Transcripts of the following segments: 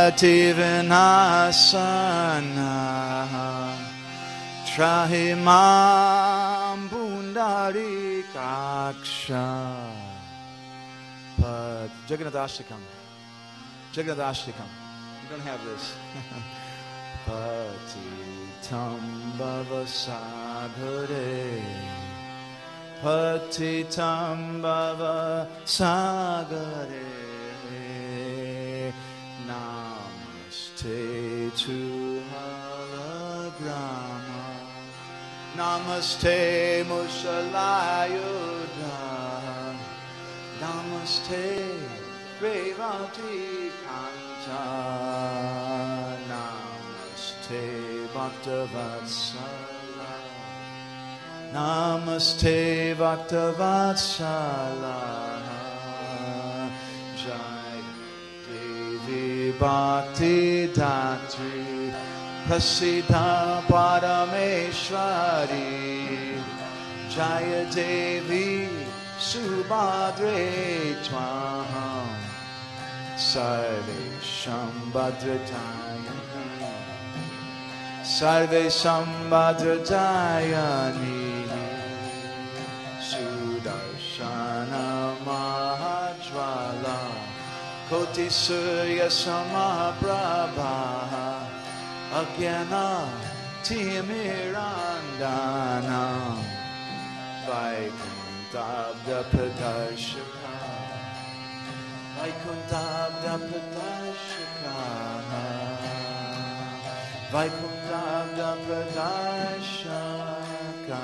Pativinasana Trahimam Pundarikaksha Jagannathashtakam. Jagannathashtakam. You don't have this. Patitam Bhavasagare Patitam Bhavasagare Namaste to Halagrama Namaste Mushalayudha Namaste Revanti Kanta Namaste Bhaktavatsala Namaste Bhaktavatsala Jai Devi Bhakti Datri Prasiddha Parameshwari Jaya Devi Subhadre Twaham Sarvesham Bhadratayani Sarvesham Bhadratayani Sudarshana Mahajvala Koti Surya Samaprabha Agyana Timirandana Vaikuntabda Pradashaka Vaikuntabda Pradashaka Vaikuntabda Pradashaka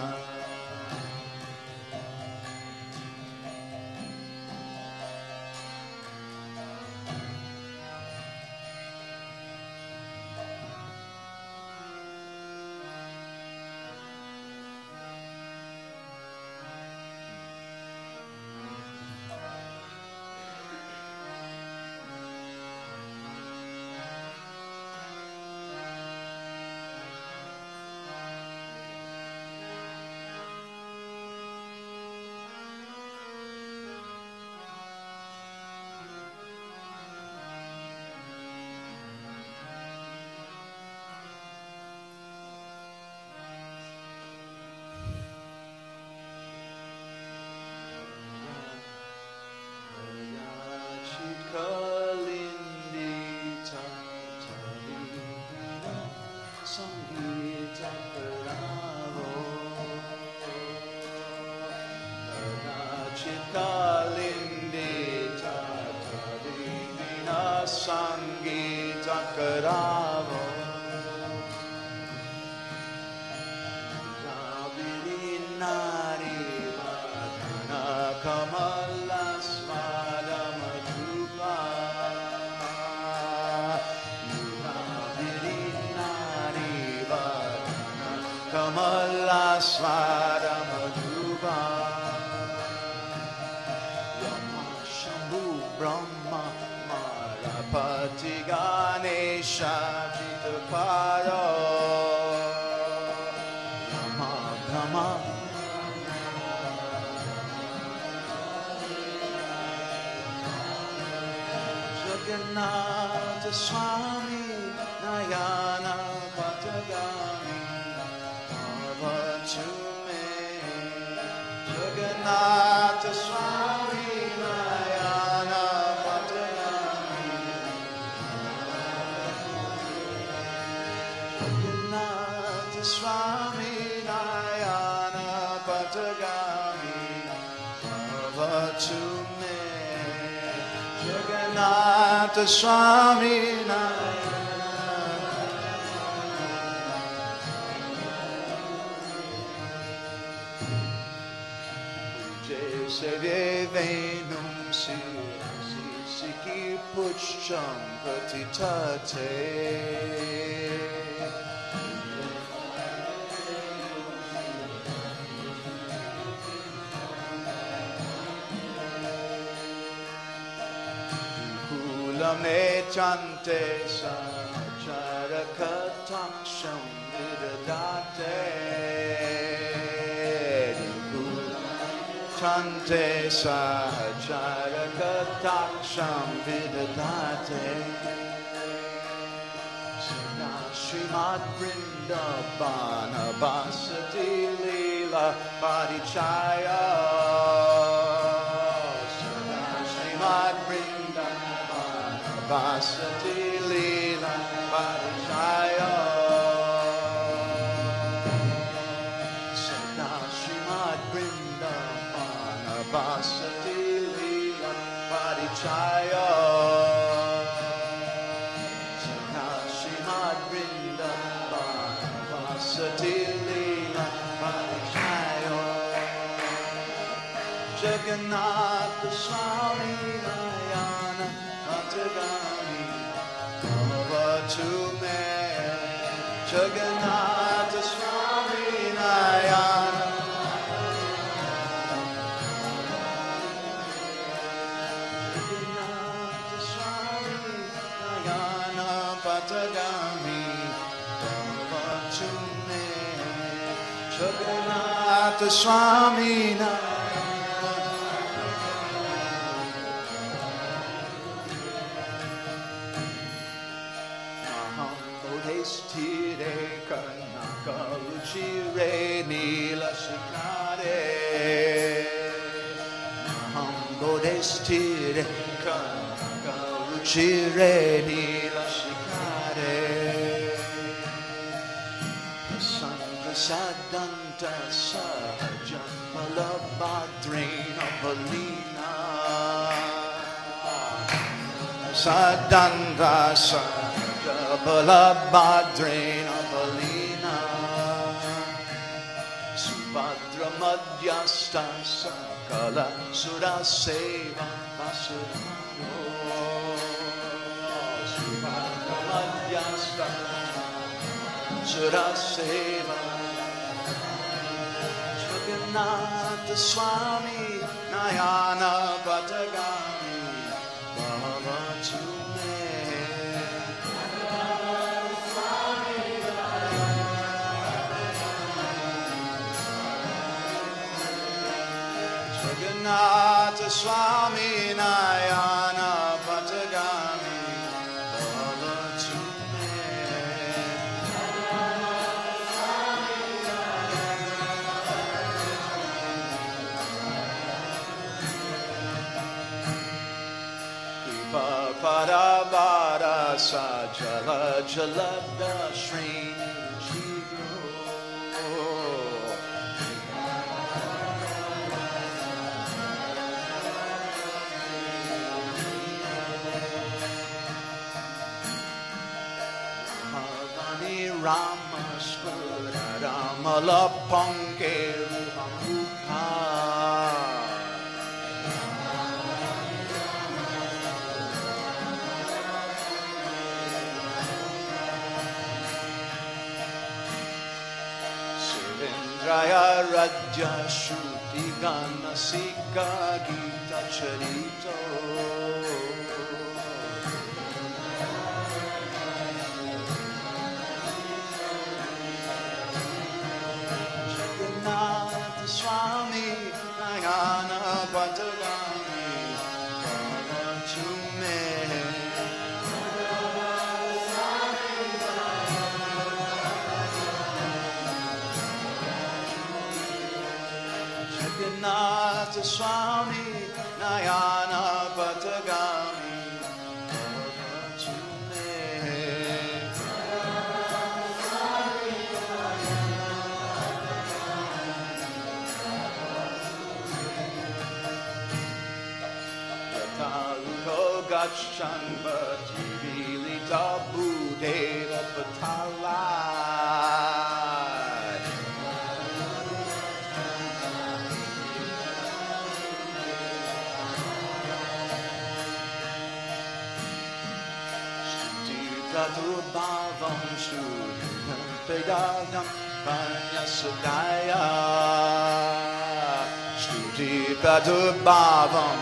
Jagannatha Swami Nayana Patagami Avachume Jagannatha Swami Nayana Patagami Jagannatha Swami Nayana Patagami Avachume Jagannatha Swami Pujye Venum Siki Pucham Patitate Lame Chante Sachara Kataksham Vidadate Chante Sachara Kataksham Vidadate Srimad Vrindavana Vasati Leela Parichaya Srimad Vrindavana Vasati Leela Parichaya Srimad Vrindavana Vasati Leela Parichaya Srimad Vrindavana Vasati Leela Parichaya Jagannath Swami Nayana Patagami Bhava to me Jagannath Swami Nayana Jagannath Swami Nayana Patagami Bhava to me Jagannath Swami Nayana Stire Kanaka Ruchire Nila Shikare Mahambodestire Kanaka Ruchire Nila Shikare Sankasadanta Sahaja Malabhadrena Balina Sadanta Sahaja Balabhadrena Balina Subhadra Madhyasta Sakala Suraseva Vasudhano Subhadra Madhyasta Suraseva Jagannath Swami Nayana Patagami Bhava to me Jagannath Swami Nayana Patagami Bhava to me Kripa Parabara Sajala Jalada Srini Jigro Rama Spura Ramala Panke Ruhamukha Sivindraya Raja Shruti Gana Sika Gita Charito Jagannath Swami Nayana Patagami Bhava to me Jagannath Swami Nayana Patagami Bhava to me Yataruko Gachan Bhati Vilita Budeva Patala Tatu Bhavam Shuddham Pedagam Panyasadaya Stuti Tatu Bhavam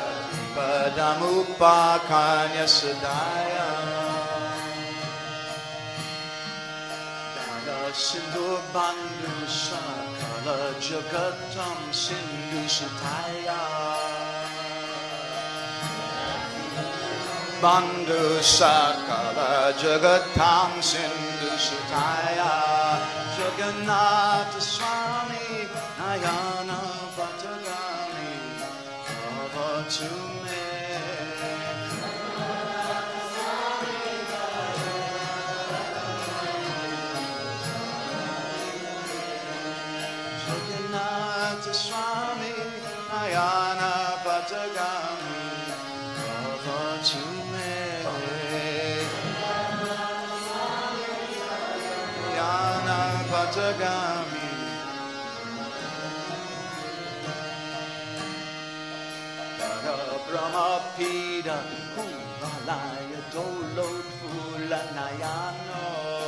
Padamupakanyasadaya Dada Sindhu Bandhu Sakala Jagatam Sindhu Sutaya Bandhu Sakala Jagatam Sindhu Sutaya Jagannatha Swami Nayana Patagami Avatume Jagannatha Swami Nayana Patagami Avatume Nayana Patagami Brahma Pida Kumalaya Dolot Fula Nayano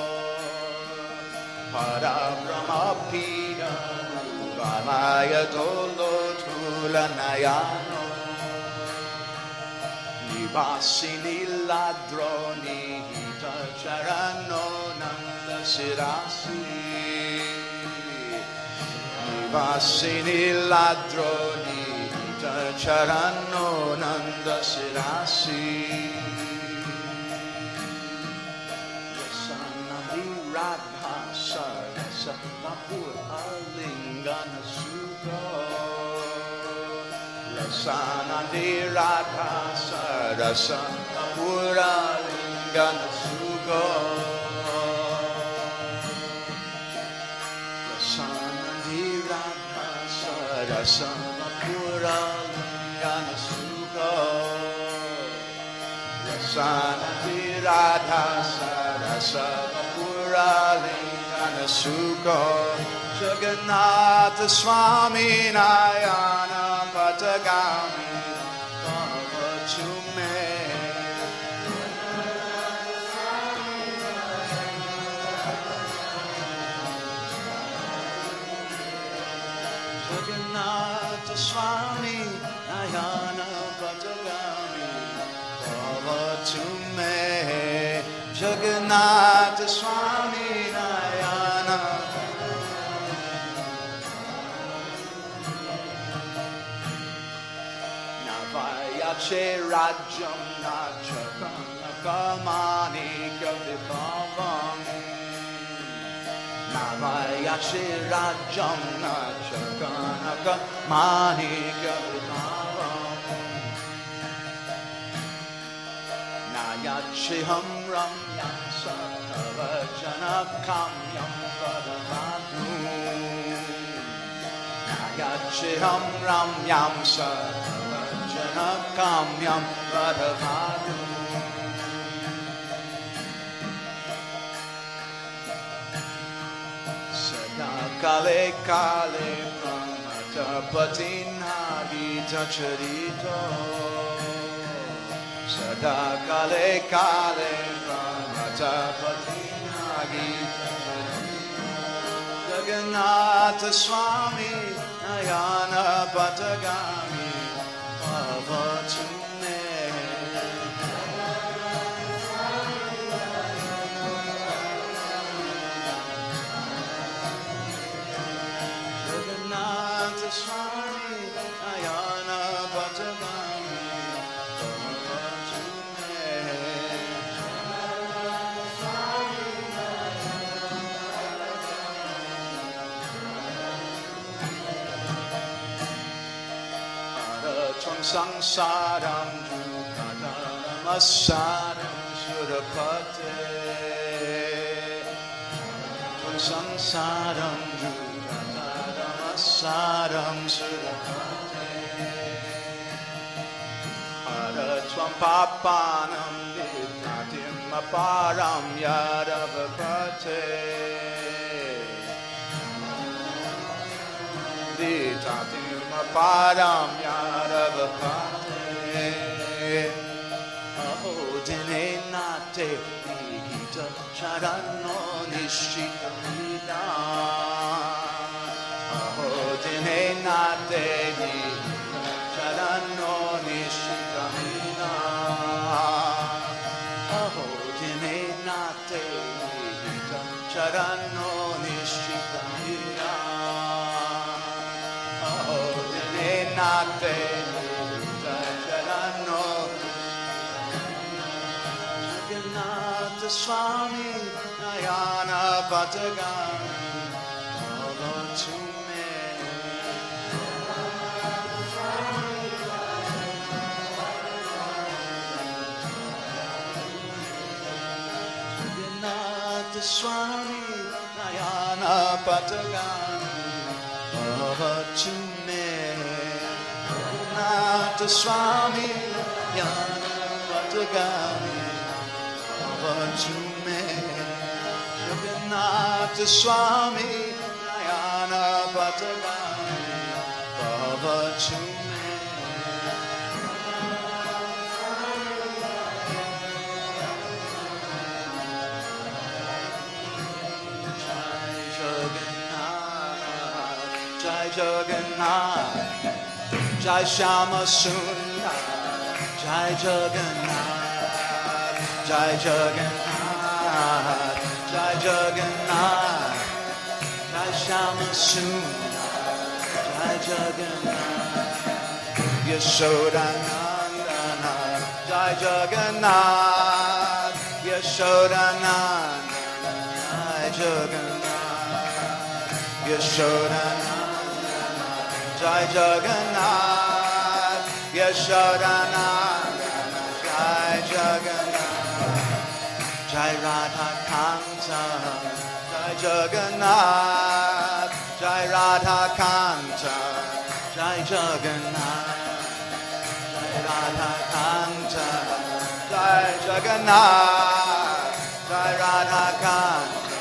Para Brahma Pida Kumalaya Dolot Fula Nayano Nibasini Ladroni Hita Charano Nanda Sirasi Nibasini Ladroni Charano Nanda Sirasi Yasanandi Radha Sarasa Vapur Alingana Sukha Yasanandi Radha Sarasa Vapur Alingana Sukha Yasanandi Radha Sarasa Vapura Lingana Sukha Yasanati Radha Sarasa Vapura Lingana Sukha Jagannatha Swami Nayana Patagami Bhavatume Jagannatha Swami Nayana Patagami Bhavatume Jagannatha Swami Nayana Navayache Rajam Nachakannakamani Kavibhavam Navayache Rajam Nachakannakamani Kavibhavam Nayachiham Ramyam Satavajanakam Yam Vadavadu Nayachiham Ramyam Satavajanakam Yam Vadavadu Kale Kale Pramata Patinadita Charito Sada Kale Kale Pramata Patinadita Charito Jagannatha Swami Nayana Patagami Bhavatume Jagannatha Swami Nayana Patagami Bhavatume Aratam Samsaram Jukadamasaram Surapate Samsaram Saram Surapate Aratvam Papanam Vidnatim Aparam Yadavapate Vidnatim Aparam Yadavapate Ahodine Nate Nihita Charano Nishita Vida Ahodine Nate Nihita Charano Nishita Vida Ahodine Nate Nihita Charano Nishita Vida Ahodine Nate Nihita Charano Swami Nayana Patagami Follow to me. Jagannatha Swami Nayana Patagami Follow to me. Jagannatha Swami Nayana Patagami to me, Jagannatha Swami Nayana Patagami Baba to me. Jai Jagannath, Jai Jagannath, Jai Shama Sundar, Jai Jagannath, Jai Jagannath, Jai Jagannath, Jai Shama Sundar, Jai Jagannath, Yashodanandana, Jai Jagannath, Yashodanandana, Jai Jagannath, Yashodanandana, Jai Jagannath, Yashodanandana, Jai Jagannath, Jai Radha Kanta, Jai Jagannath, Jai Radha Kanta, Jai Jagannath, Jai Radha Kanta, Jai Jagannath, Jai Radha Kanta,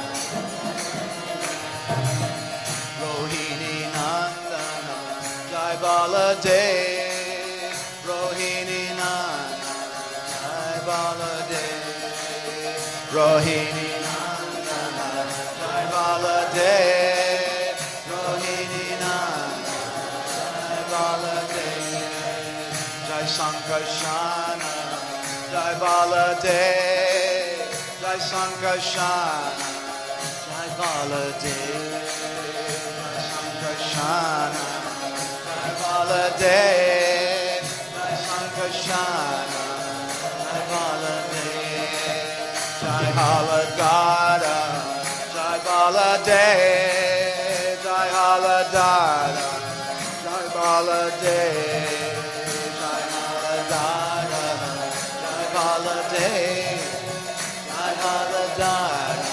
Rohini Nandana, Jai Baladev, Rohini Nandana, Jai Baladev, Rohini Nandana, Jai Baladev, Rohini Nandana, Jai Baladev, Jai Sankarsana, Jai Baladev, Jai Sankarsana, Jai Baladev, Jai Sankarsana, Jai Baladev, Jai Sankarsana, Jai Baladev, Jai Haladara, Jai Baladev, Jai Haladara, Jai Baladev, Jai Haladara, Jai Baladev, Jai Haladara,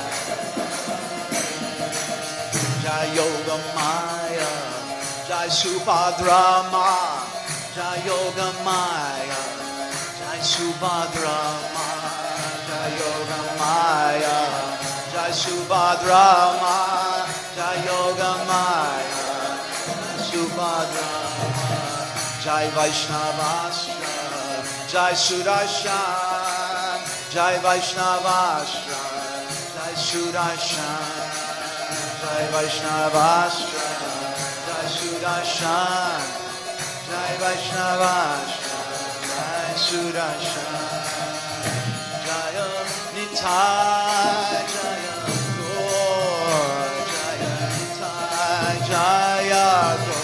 Jai Yoga Maya, Jai Subhadrama, Jai Yoga Maya, Jai Subhadrama, Jai Yoga Maya, Jai Subhadrama, Jai Yoga Maya, Jai Subhadrama, Jai Vaishnavasra, Jai Sudarshan, Jai Vaishnavasra, Jai Sudarshan, Jai Vaishnavasra, Jai Sudarshan, Jai Vaishnavasra, Jai Sudarshan, Jaya Nitai, Jaya Gaur, Jaya Nitai, Jaya Gaur.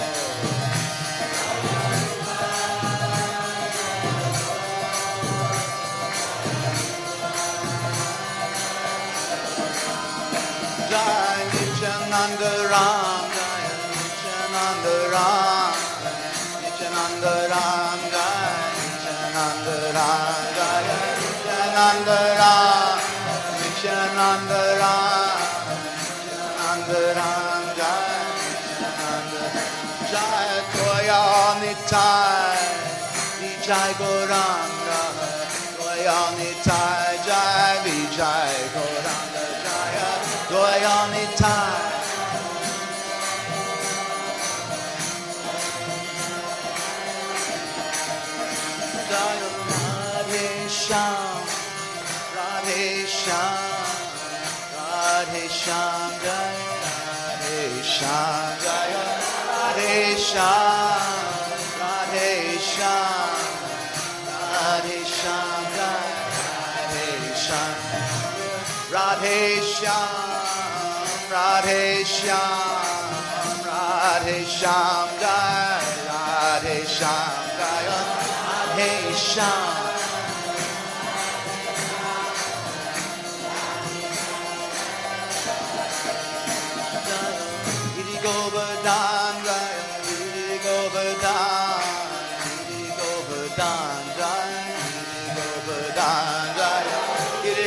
Jai Nityananda Ram, Jai Nityananda Ram, Nityananda Ram, Jai Nityananda Ram, Jai Nityananda Ram, Nityananda Ram, Nityananda Ram, Jai Nityananda, Jai Goya Nitai, Vijay Gauranga, Goya Nitai, Jai Vijay Gauranga, Jaya Goya Nitai. Jaya Radhe Shyam, Radhe Shyam, Radhe Shyam, Jaya Radhe Shyam, Jaya Radhe Shyam, Radhe Shyam, Radhe Shyam, Jaya Radhe Shyam, Radhe Shyam, Radhe Shyam, Radhe Shyam, Jaya Radhe Shyam, Jaya Radhe Shyam,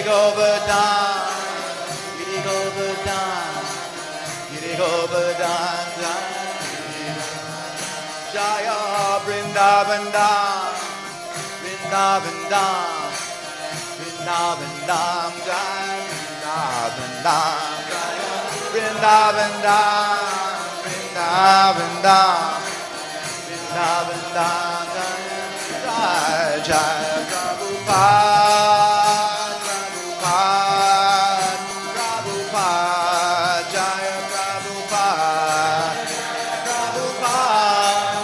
Govardhan, Giri Govardhan, Giri Govardhan, Jaya Vrindavan Dham, Vrindavan Dham, Vrindavan Dham, Jaya Vrindavan Dham, Jaya Vrindavan Dham, Vrindavan Dham, Vrindavan Dham, Jaya Jaya Prabhupada, Prabhupada, Prabhupada, Jaya Prabhupada, Prabhupada,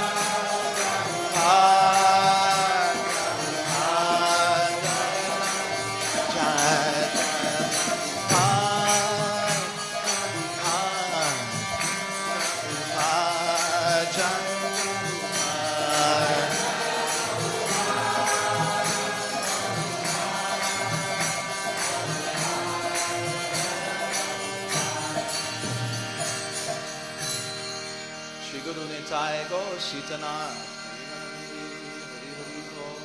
Sitanath, Hari Hari Bol.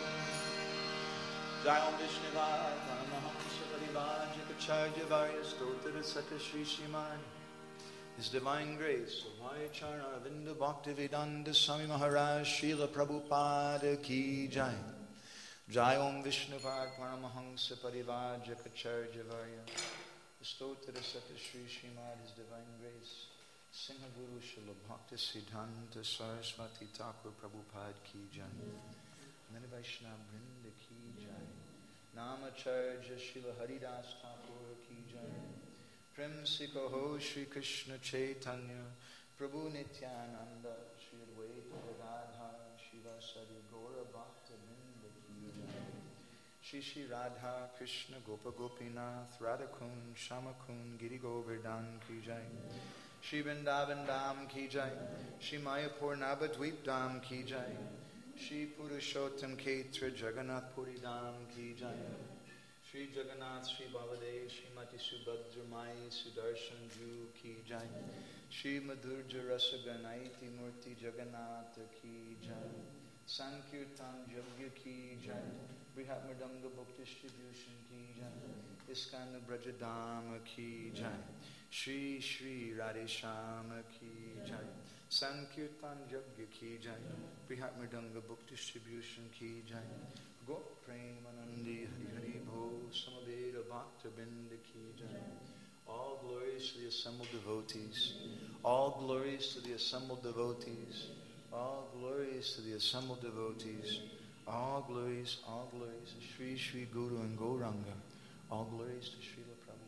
Jai Om Vishnuvaya, Paramahamsa Parivar Jakacharya Varya Stotra Sata Shri Sriman. His Divine Grace, Vayacharna Arvinda Bhaktivedanta Swami Maharaj Srila Prabhupada Ki Jai. Jai Om Vishnuvaya, Paramahamsa Parivar Jakacharya Varya Stotra Sata Shri Sriman. His Divine Grace, Singha Guru Srila Bhakti Siddhanta Saraswati Thakur Prabhupada Ki Jai. Mani Vaishnava Vrinda Ki Jai. Namacharya Srila Haridas Thakur Ki Jai. Prem Sikaho Shri Krishna Chaitanya Prabhu Nityananda Shri Advaita Gadadhar Shiva Sadi Gaura Bhakta Vrinda Ki Jai. Shri Shri Radha Krishna Gopa Gopinath Radhakund Shamakund Giri Govardhan Ki Jai. Shri Vrindavan Dham Ki Jai, Shri Mayapur Navadvip Dham Ki Jai, Shri Purushottam Ketra Jagannath Puri Dham Ki Jai, Shri Jagannath Shri Baladev Shrimati Subhadra Mai Sudarshan Ju Ki Jai, Shri Madhurja Rasaganaiti Murti Jagannath Ki Jai, Sankirtan Yagya Ki Jai, Brihat Mridanga Book Distribution Ki Jai, Iskana Brajadama Ki Jai, Shri Shri Radhe Shama Ki Jai, Sankirtan Yagya Ki Jai, Brihat Mridanga Book Distribution Ki Jai, Gop Premanandi Hari Hari Bho, Samaveda Bhakta Binda Ki Jai. All glories to the assembled devotees, all glories to the assembled devotees, all glories to the assembled devotees, all glories to Shri Shri Guru and Gauranga, all glories to Srila Prabhupada.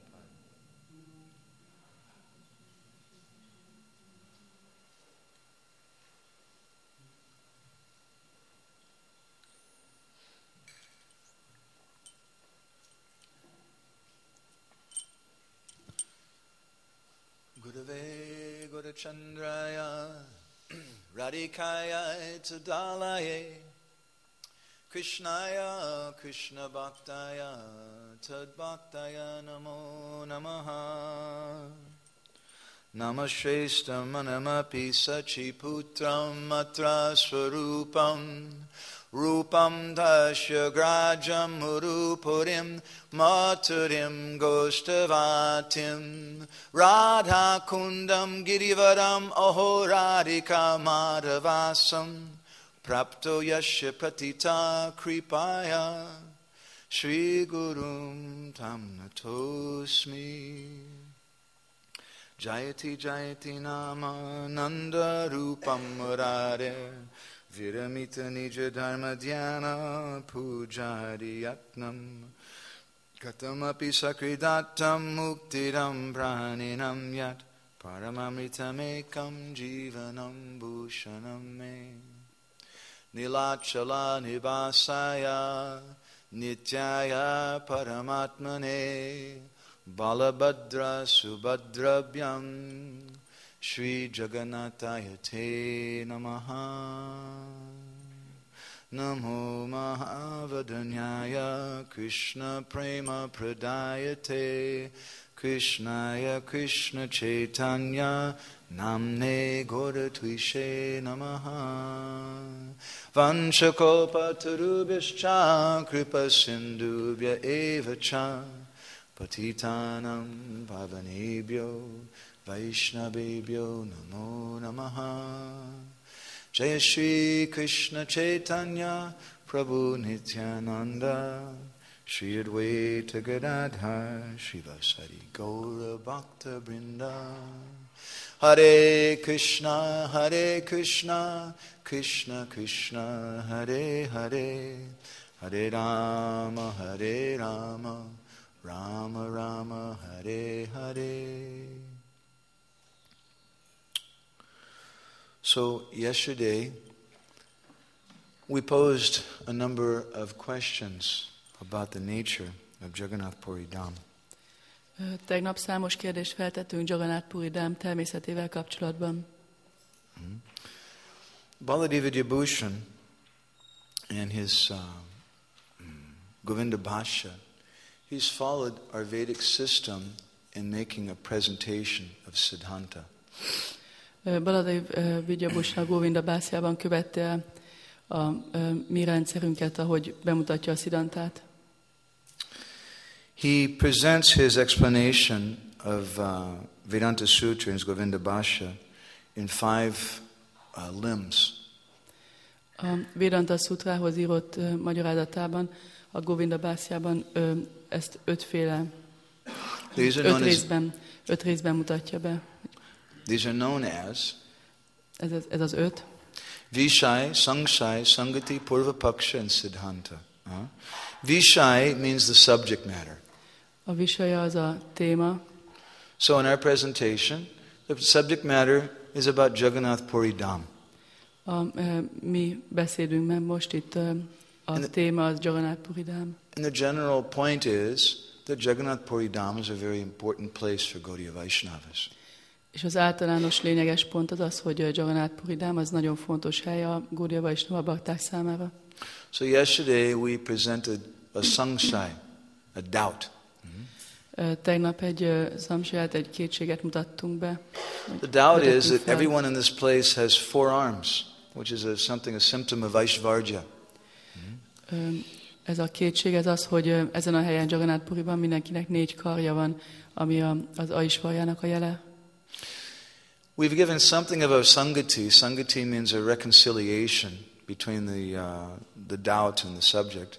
Gurave Gurachandraya Radhikaya Tadalaye Krishnaya Krishna Bhaktaya Tadbhaktaya Namo Namaha Namashrestam Manamapi Sachiputram Matra Swarupam Rupam Dasya Grajam Murupurim Maturim Goshtavatim Radha Kundam Girivaram Ahoradika Madhavasam Prapto Yasya Pratita Kripaya Shri Gurum Tam Natosmi Jayati Jayati Nama Nanda Rupam Murare Viramita Nija Dharma Dhyana Pujari Yatnam Katamapi Sakridatam Muktiram Praninam Yat Paramamritamekam Jivanam Bhushanam Me Nilachala Nivasaya Nityaya Paramatmane Balabhadra Subhadrabhyam Shri Jagannathaya Te Namaha Namo Mahavadanyaya Krishna Prema Pradayate Krishnaya Krishna Chaitanya Namne Godatvishe Namaha Vanchakalpatarubhishcha Kripa Sindhubhya Evacha Patitanam Pavanebhyo Vaishnavebhyo Namo Namaha Jaya Shri Krishna Chaitanya Prabhu Nityananda Shri Advaita Gadadhar Shivasari Gaura Bhakta Vrinda Hare Krishna Krishna Krishna Hare Hare Hare Rama Rama Rama Hare Hare. So yesterday we posed a number of questions about the nature of Jagannath Puri Dham. Tegnap számos kérdést feltettünk Jagannath Puri Dham természetével kapcsolatban. Baladeva Vibhushan and his Govinda Bhashya, he's followed our Vedic system in making a presentation of Siddhanta. Baladeva Vibhushan Govinda Bhashyában követte a mi rendszerünket, ahogy bemutatja a Siddhantát. He presents his explanation of Vedanta Sutra in his Govinda Bhashya in 5 limbs. A Vedanta Sutrához írott magyarázatában, a Govinda Bhashyában ezt 5 részben mutatja be. These are known as ez az 5. Vishai, Sangsai, Sangati, Purvapaksha and Siddhanta. Vishai means the subject matter. A Vishaya az a téma. So in our presentation, the subject matter is about Jagannath Puri Dham. Mi beszédünkben most itt a téma az Jagannath Puri Dham. And the general point is that Jagannath Puri Dham is a very important place for Gaudiya Vaishnavas. És az általános lényeges pont az az, hogy Jagannath Puri Dham az nagyon fontos hely a Gaudiya Vaishnava bakták számára. So yesterday we presented a samsai, a doubt. Tegnap egy samsayát, egy kétséget mutattunk be. The doubt is that everyone in this place has 4 arms, which is a symptom of Vaishvarja. Ez a kétség ez az, hogy ezen a helyen Jagannath Puriban mindenkinek 4 karja van, ami az Aishvarjának a jele. We've given something of a sangati. Sangati means a reconciliation between the doubt and the subject.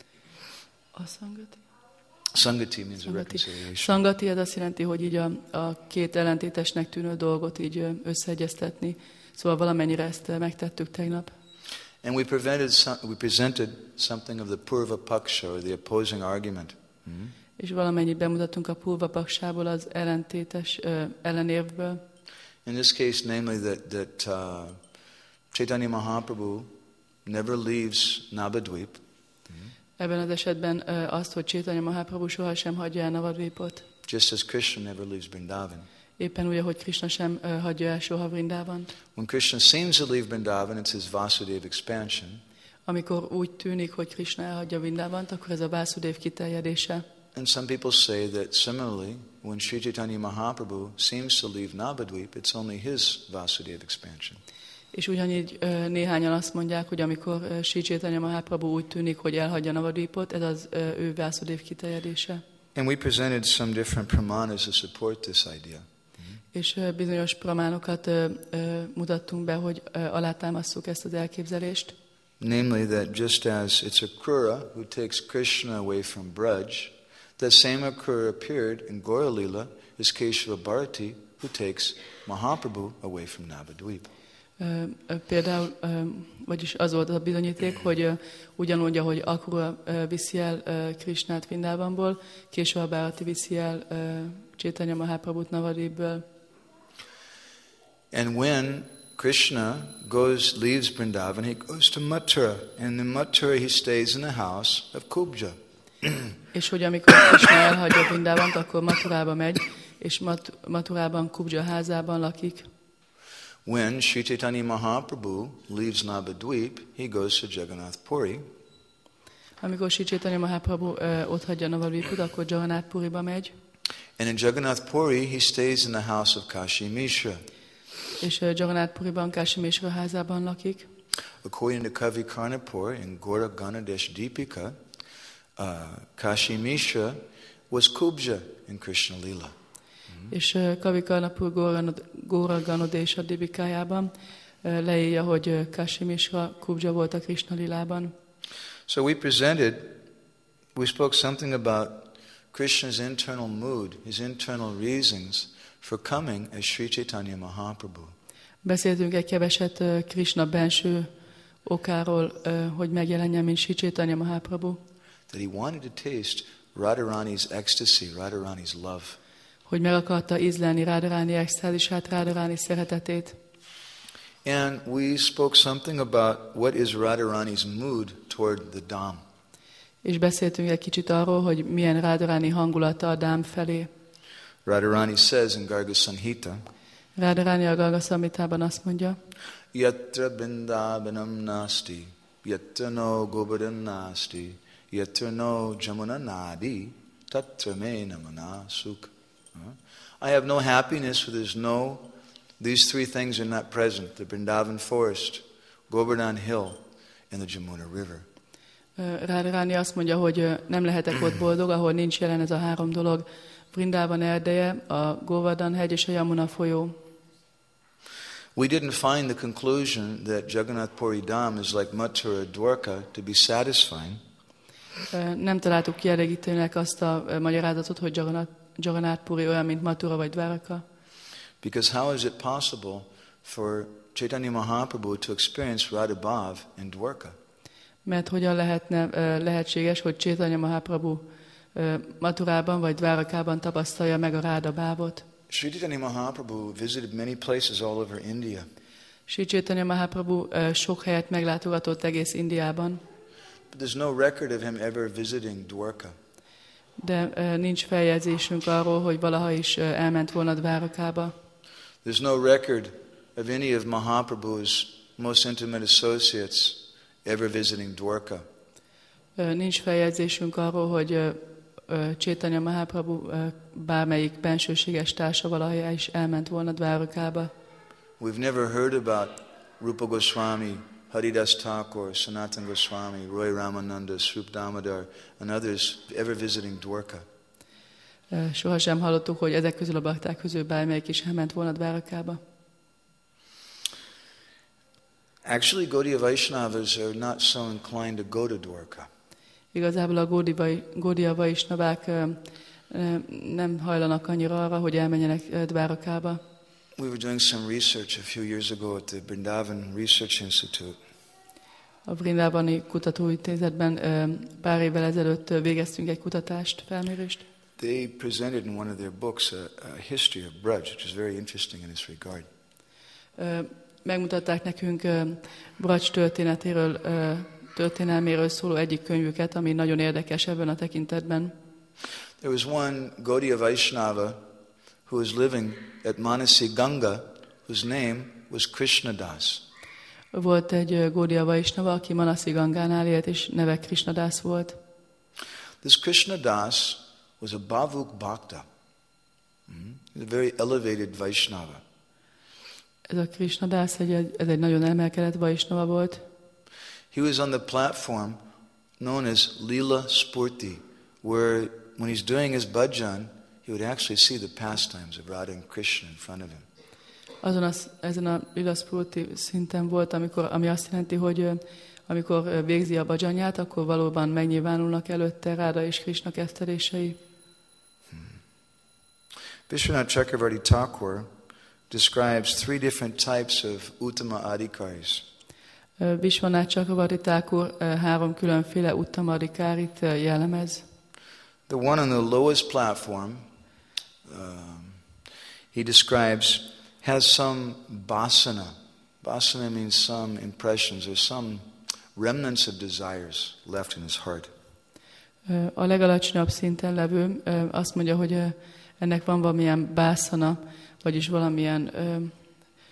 A sangati? Sangati means a reconciliation. Sangati az azt jelenti, hogy így a 2 ellentétesnek tűnő dolgot így összeegyeztetni. Szóval valamennyire ezt megtettük tegnap. And we presented something of the Purva Paksha, or the opposing argument. És valamennyit bemutattunk a Purva Paksából, az ellentétes ellenérvből. In this case, namely that Chaitanya Mahaprabhu never leaves Navadvip. Ebben az esetben azt, hogy Chaitanya Mahaprabhu sohasem hagyja el Navadvipot. Just as Krishna never leaves Vrindavan. Éppen úgy, hogy Krishna sem hagyja el soha Vrindában. When Krishna seems to leave Vrindavan, it's his Vasudeva expansion. Amikor úgy tűnik, hogy Krishna elhagyja Vrindavant, akkor ez a Vasudev kiterjedése. And some people say that similarly, when Sri Chaitanya Mahaprabhu seems to leave Navadvip, it's only his Vasudeva expansion. És ugyanígy néhányan azt mondják, hogy amikor Sri Chaitanya Mahaprabhu úgy tűnik, hogy elhagyja Navadvipot, ez az ő Vasudev kiterjedése. And we presented some different pramanas to support this idea. És bizonyos pramánokat mutattunk be, hogy alátámasszuk ezt az elképzelést. Namely that just as it's Akrura who takes Krishna away from Braj, that same Akrura appeared in Gaura Lila is Keshava Bharati who takes Mahaprabhu away from Navadvip. Például, vagyis az volt a bizonyíték, hogy ugyanúgy, ahogy Akrura viszi el Krishnát Vrindavanból, Keshava Bharati viszi el Chaitanya Mahaprabhut Navadvipből. And when Krishna leaves Vrindavan, he goes to Mathura, and in Mathura he stays in the house of Kubja. És hogy amikor Krishna elhagyja Vrindavant, akkor Mathurába megy, és Mathurában Kubja házában lakik. when Sri Chaitanya Mahaprabhu leaves Navadvip, he goes to Jagannath Puri. Amikor Sri Chaitanya Mahaprabhu ott hagyja Navadvipot, akkor Jagannath Puriba megy. And in Jagannath Puri, he stays in the house of Kashi Mishra. És Jagannath Puriban, Kashi Mishra házában lakik. According to Kavi Karnapur in Gora Ganadesh Deepika, Kashi Mishra was Kubja in Krishna Lila. És Kavi Karnapur Gora Ganadesh Deepikájában leírja, hogy Kashi Mishra Kubja volt a Krishna Lilában. So we spoke something about Krishna's internal mood, his internal reasons for coming as Sri Chaitanya Mahaprabhu. Beszéltünk egy keveset Krishna benső okáról, hogy megjelenjen, mint Sri Chaitanya Mahaprabhu. That he wanted to taste Radharani's ecstasy, Radharani's love. Hogy meg akarta ízlelni Radharani extázisát, Radharani szeretetét. And we spoke something about what is Radharani's mood toward the Dham. És beszéltünk egy kicsit arról, hogy milyen Radharani hangulata a Dham felé. Radharani says in Garga Samhita, Radharani a Garga Samhitában azt mondja, Yatra Bindavanam nasti, yatra no Govardhan nasti, yatra no Jamuna nadi, tatra me namana sukh. I have no happiness where there's no, these three things are not present, the Vrindavan forest, Govardhan hill, and the Jamuna river. Radharani azt mondja, hogy nem lehetek ott boldog, ahol nincs jelen ez a három dolog. Vrindavan erdeje, a Govardhan hegy és a Yamuna folyó. We didn't find the conclusion that Jagannath Puri Dham is like Mathura Dwarka to be satisfying. Nem találtuk kielégítőnek azt a magyarázatot, hogy Jagannath Puri olyan, mint Mathura vagy Dwarka. Because how is it possible for Chaitanya Mahaprabhu to experience Radha Bhav in Dwarka? Mert hogyan lehetne lehetséges, hogy Chaitanya Mahaprabhu Mathurában vagy Dwarakában tapasztalja meg a Radha Bhavot? Sri Chaitanya Mahaprabhu visited many places all over India. Sri Chaitanya Mahaprabhu sok helyet meglátogatott egész Indiában. But there's no record of him ever visiting Dwarka. De nincs feljegyzésünk arról, hogy valaha is elment volna Dwarakába. There's no record of any of Mahaprabhu's most intimate associates ever visiting Dwarka. Nincs feljegyzésünk arról, hogy Chaitanya Mahaprabhu bármelyik bensőséges társa valaha is elment volna Dwarakába. We've never heard about Rupa Goswami, Haridas Thakur, Sanatana Goswami, Roy Ramananda, Srup Damodar, and others ever visiting Dwarka. Sohasem hallottuk, hogy ezek közül a bakták közül bármelyik is elment volna Dwarakába. Actually, Gaudiya Vaishnavas are not so inclined to go to Dwarka. Igazából a Gaudiya Vaishnavák nem hajlanak annyira arra, hogy elmenjenek Dwarakába. We were doing some research a few years ago at the Vrindavan Research Institute. A Vrindavani Kutatóintézetben pár évvel ezelőtt végeztünk egy kutatást, felmérést. They presented in one of their books a history of Braj, which is very interesting in this regard. Megmutatták nekünk Braj történelméről szóló egyik könyvüket, ami nagyon érdekes ebben a tekintetben. There was one Gaudiya Vaishnava who was living at Manasi Ganga, whose name was Krishnadas. Volt egy Gaudiya Vaishnava, aki Manasi Gangánál élt, és neve Krishnadas volt. This Krishnadas was a Bhavuk Bhakta, a very elevated Vaishnava. Ez a Krishnadas, ez egy nagyon emelkedett Vaishnava volt. He was on the platform known as Lila Spurti, where when he's doing his bhajan, he would actually see the pastimes of Radha and Krishna in front of him. Ezen a Lila Spurti szinten volt, ami azt jelenti, hogy amikor végzi a bhajanját, akkor valóban megnyilvánulnak előtte Radha és Krishna kezdeményei. Vishwanath Chakravarti Thakur describes three different types of Uttama Adhikaris. Vishwanath Chakravarti Thakur három különféle Uttama Adhikárit jellemez. The one on the lowest platform, he describes, has some vasana. Vasana means some impressions or some remnants of desires left in his heart. A legalacsonyabb szinten levő azt mondja, hogy ennek van valamilyen bászana, vagyis valamilyen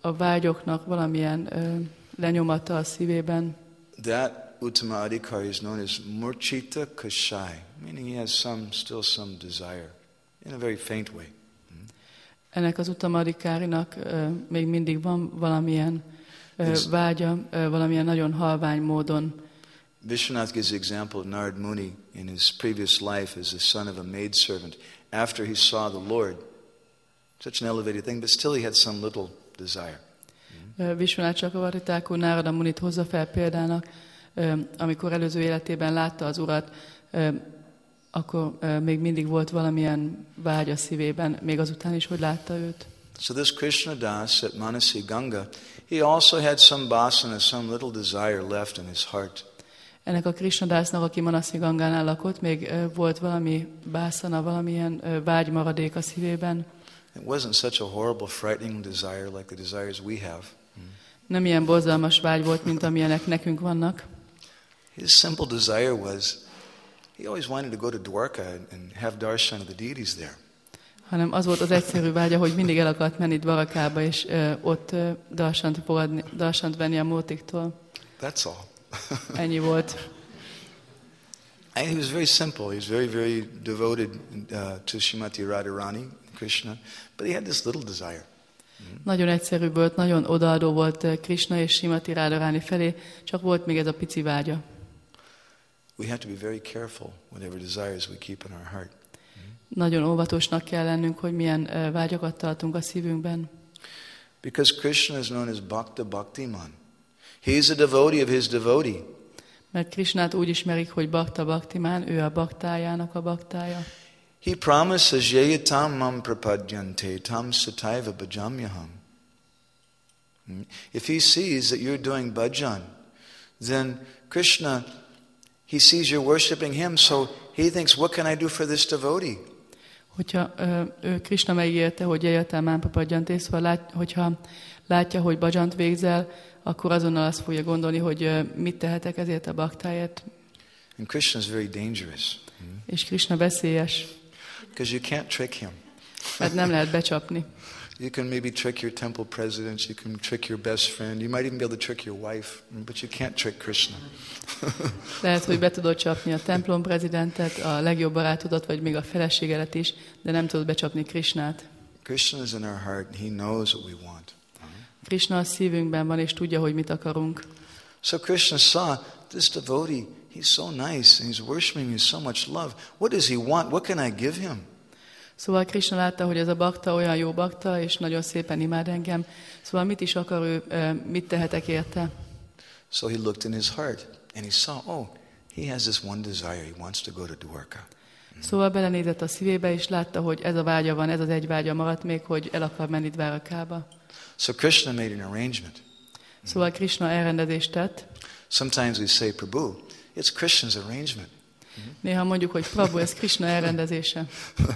a vágyoknak valamilyen lenyomata a szívében. That Uttama Adhikari is known as Murchita Kashai, meaning he has still some desire, in a very faint way. Ennek az Uttama Adhikarinak még mindig van valamilyen vágya, valamilyen nagyon halvány módon. Vishwanath gives the example of Narad Muni in his previous life as the son of a maidservant. After he saw the Lord, such an elevated thing, but still he had some little desire. Vishwanath Chakravarti Thakur Narada Munit hozza fel példának, amikor előző életében látta az Urat, akkor még mindig volt valamilyen vágy a szívében, még azután is, hogy látta őt. So this Krishna Das at Manasi Ganga, he also had some vasana, some little desire left in his heart. Ennek a Krishna Dasnak, aki Manasi Gangánál lakott, még volt valami bászana, valamilyen vágy maradék a szívében. It wasn't such a horrible, frightening desire like the desires we have. Nem ilyen borzalmas vágy volt, mint amilyenek nekünk vannak. His simple desire was, he always wanted to go to Dwarka and have darshan of the deities there. Hanem az volt az egyszerű vágya, hogy mindig el akart menni Dwarakába, és ott darsant venni a múltiktól. That's all. Ennyi volt. And he was very simple. He was very, very devoted to Srimati Radharani, Krishna, but he had this little desire. Nagyon egyszerű volt, nagyon odaadó volt Krishna és Srimati Radharani felé, csak volt még ez a pici vágya. We have to be very careful whatever desires we keep in our heart. Nagyon óvatosnak kell lennünk, hogy milyen vágyakat tartunk a szívünkben. Because Krishna is known as Bhakta Bhaktiman. He is a devotee of his devotee. Mert Krishnát úgy ismerik, hogy Bhakta Bhaktiman, ő a baktájának a baktája. He promises yeyatam mam prapadyante tam sataiva bhajamyaham. If he sees that you're doing bhajan, then Krishna, he sees you're worshipping him, so he thinks, what can I do for this devotee? Hogyha Krishna megígérte, hogy yeyatam mam prapadyante, szóval hogyha látja, hogy bhajant végzel, akkor azonnal azt fogja gondolni, hogy mit tehetek ezért a baktáért. And Krishna is very dangerous. És Krishna veszélyes. Because you can't trick him. Mert nem lehet becsapni. You can maybe trick your temple presidents, you can trick your best friend, you might even be able to trick your wife, but you can't trick Krishna. Lehet, hogy be tudod csapni a templom prezidentet, a legjobb barátodat, vagy még a feleségedet is, de nem tudod becsapni Krishnát. Krishna is in our heart, he knows what we want. Krishna a szívünkben van, és tudja, hogy mit akarunk. So Krishna saw this devotee, he's so nice, and he's worshiping me with so much love. What does he want? What can I give him? Szóval Krishna látta, hogy ez a bakta olyan jó bakta, és nagyon szépen imád engem. Szóval mit is akar ő, mit tehetek érte? So he looked in his heart, and he saw, oh, he has this one desire, he wants to go to Dwarka. Szóval belenézett a szívébe, és látta, hogy ez a vágya van, ez az egy vágya maradt még, hogy el akar menni Dwarakába. So Krishna made an arrangement. Szóval Krishna elrendezést tett. Sometimes we say, Prabhu, it's Krishna's arrangement. Néha mondjuk, hogy Prabhu, ez Krishna elrendezése.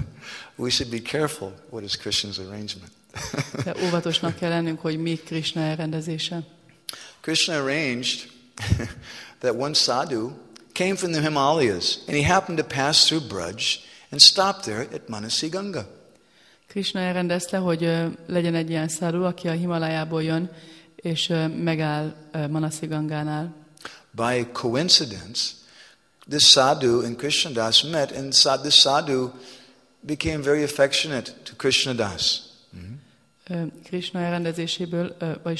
We should be careful what is Krishna's arrangement. De óvatosnak kell lennünk, hogy mi Krishna elrendezése. Krishna arranged that one sadhu came from the Himalayas, and he happened to pass through Braj and stopped there at Manasi Ganga. Krishna elrendezte, hogy legyen egy ilyen száru, aki a Himalájából jön, és megáll Manasi Gangánál. By coincidence, this sadhu and Krishna Das met, and this sadhu became very affectionate to Krishna Das. Krishna elrendezéséből,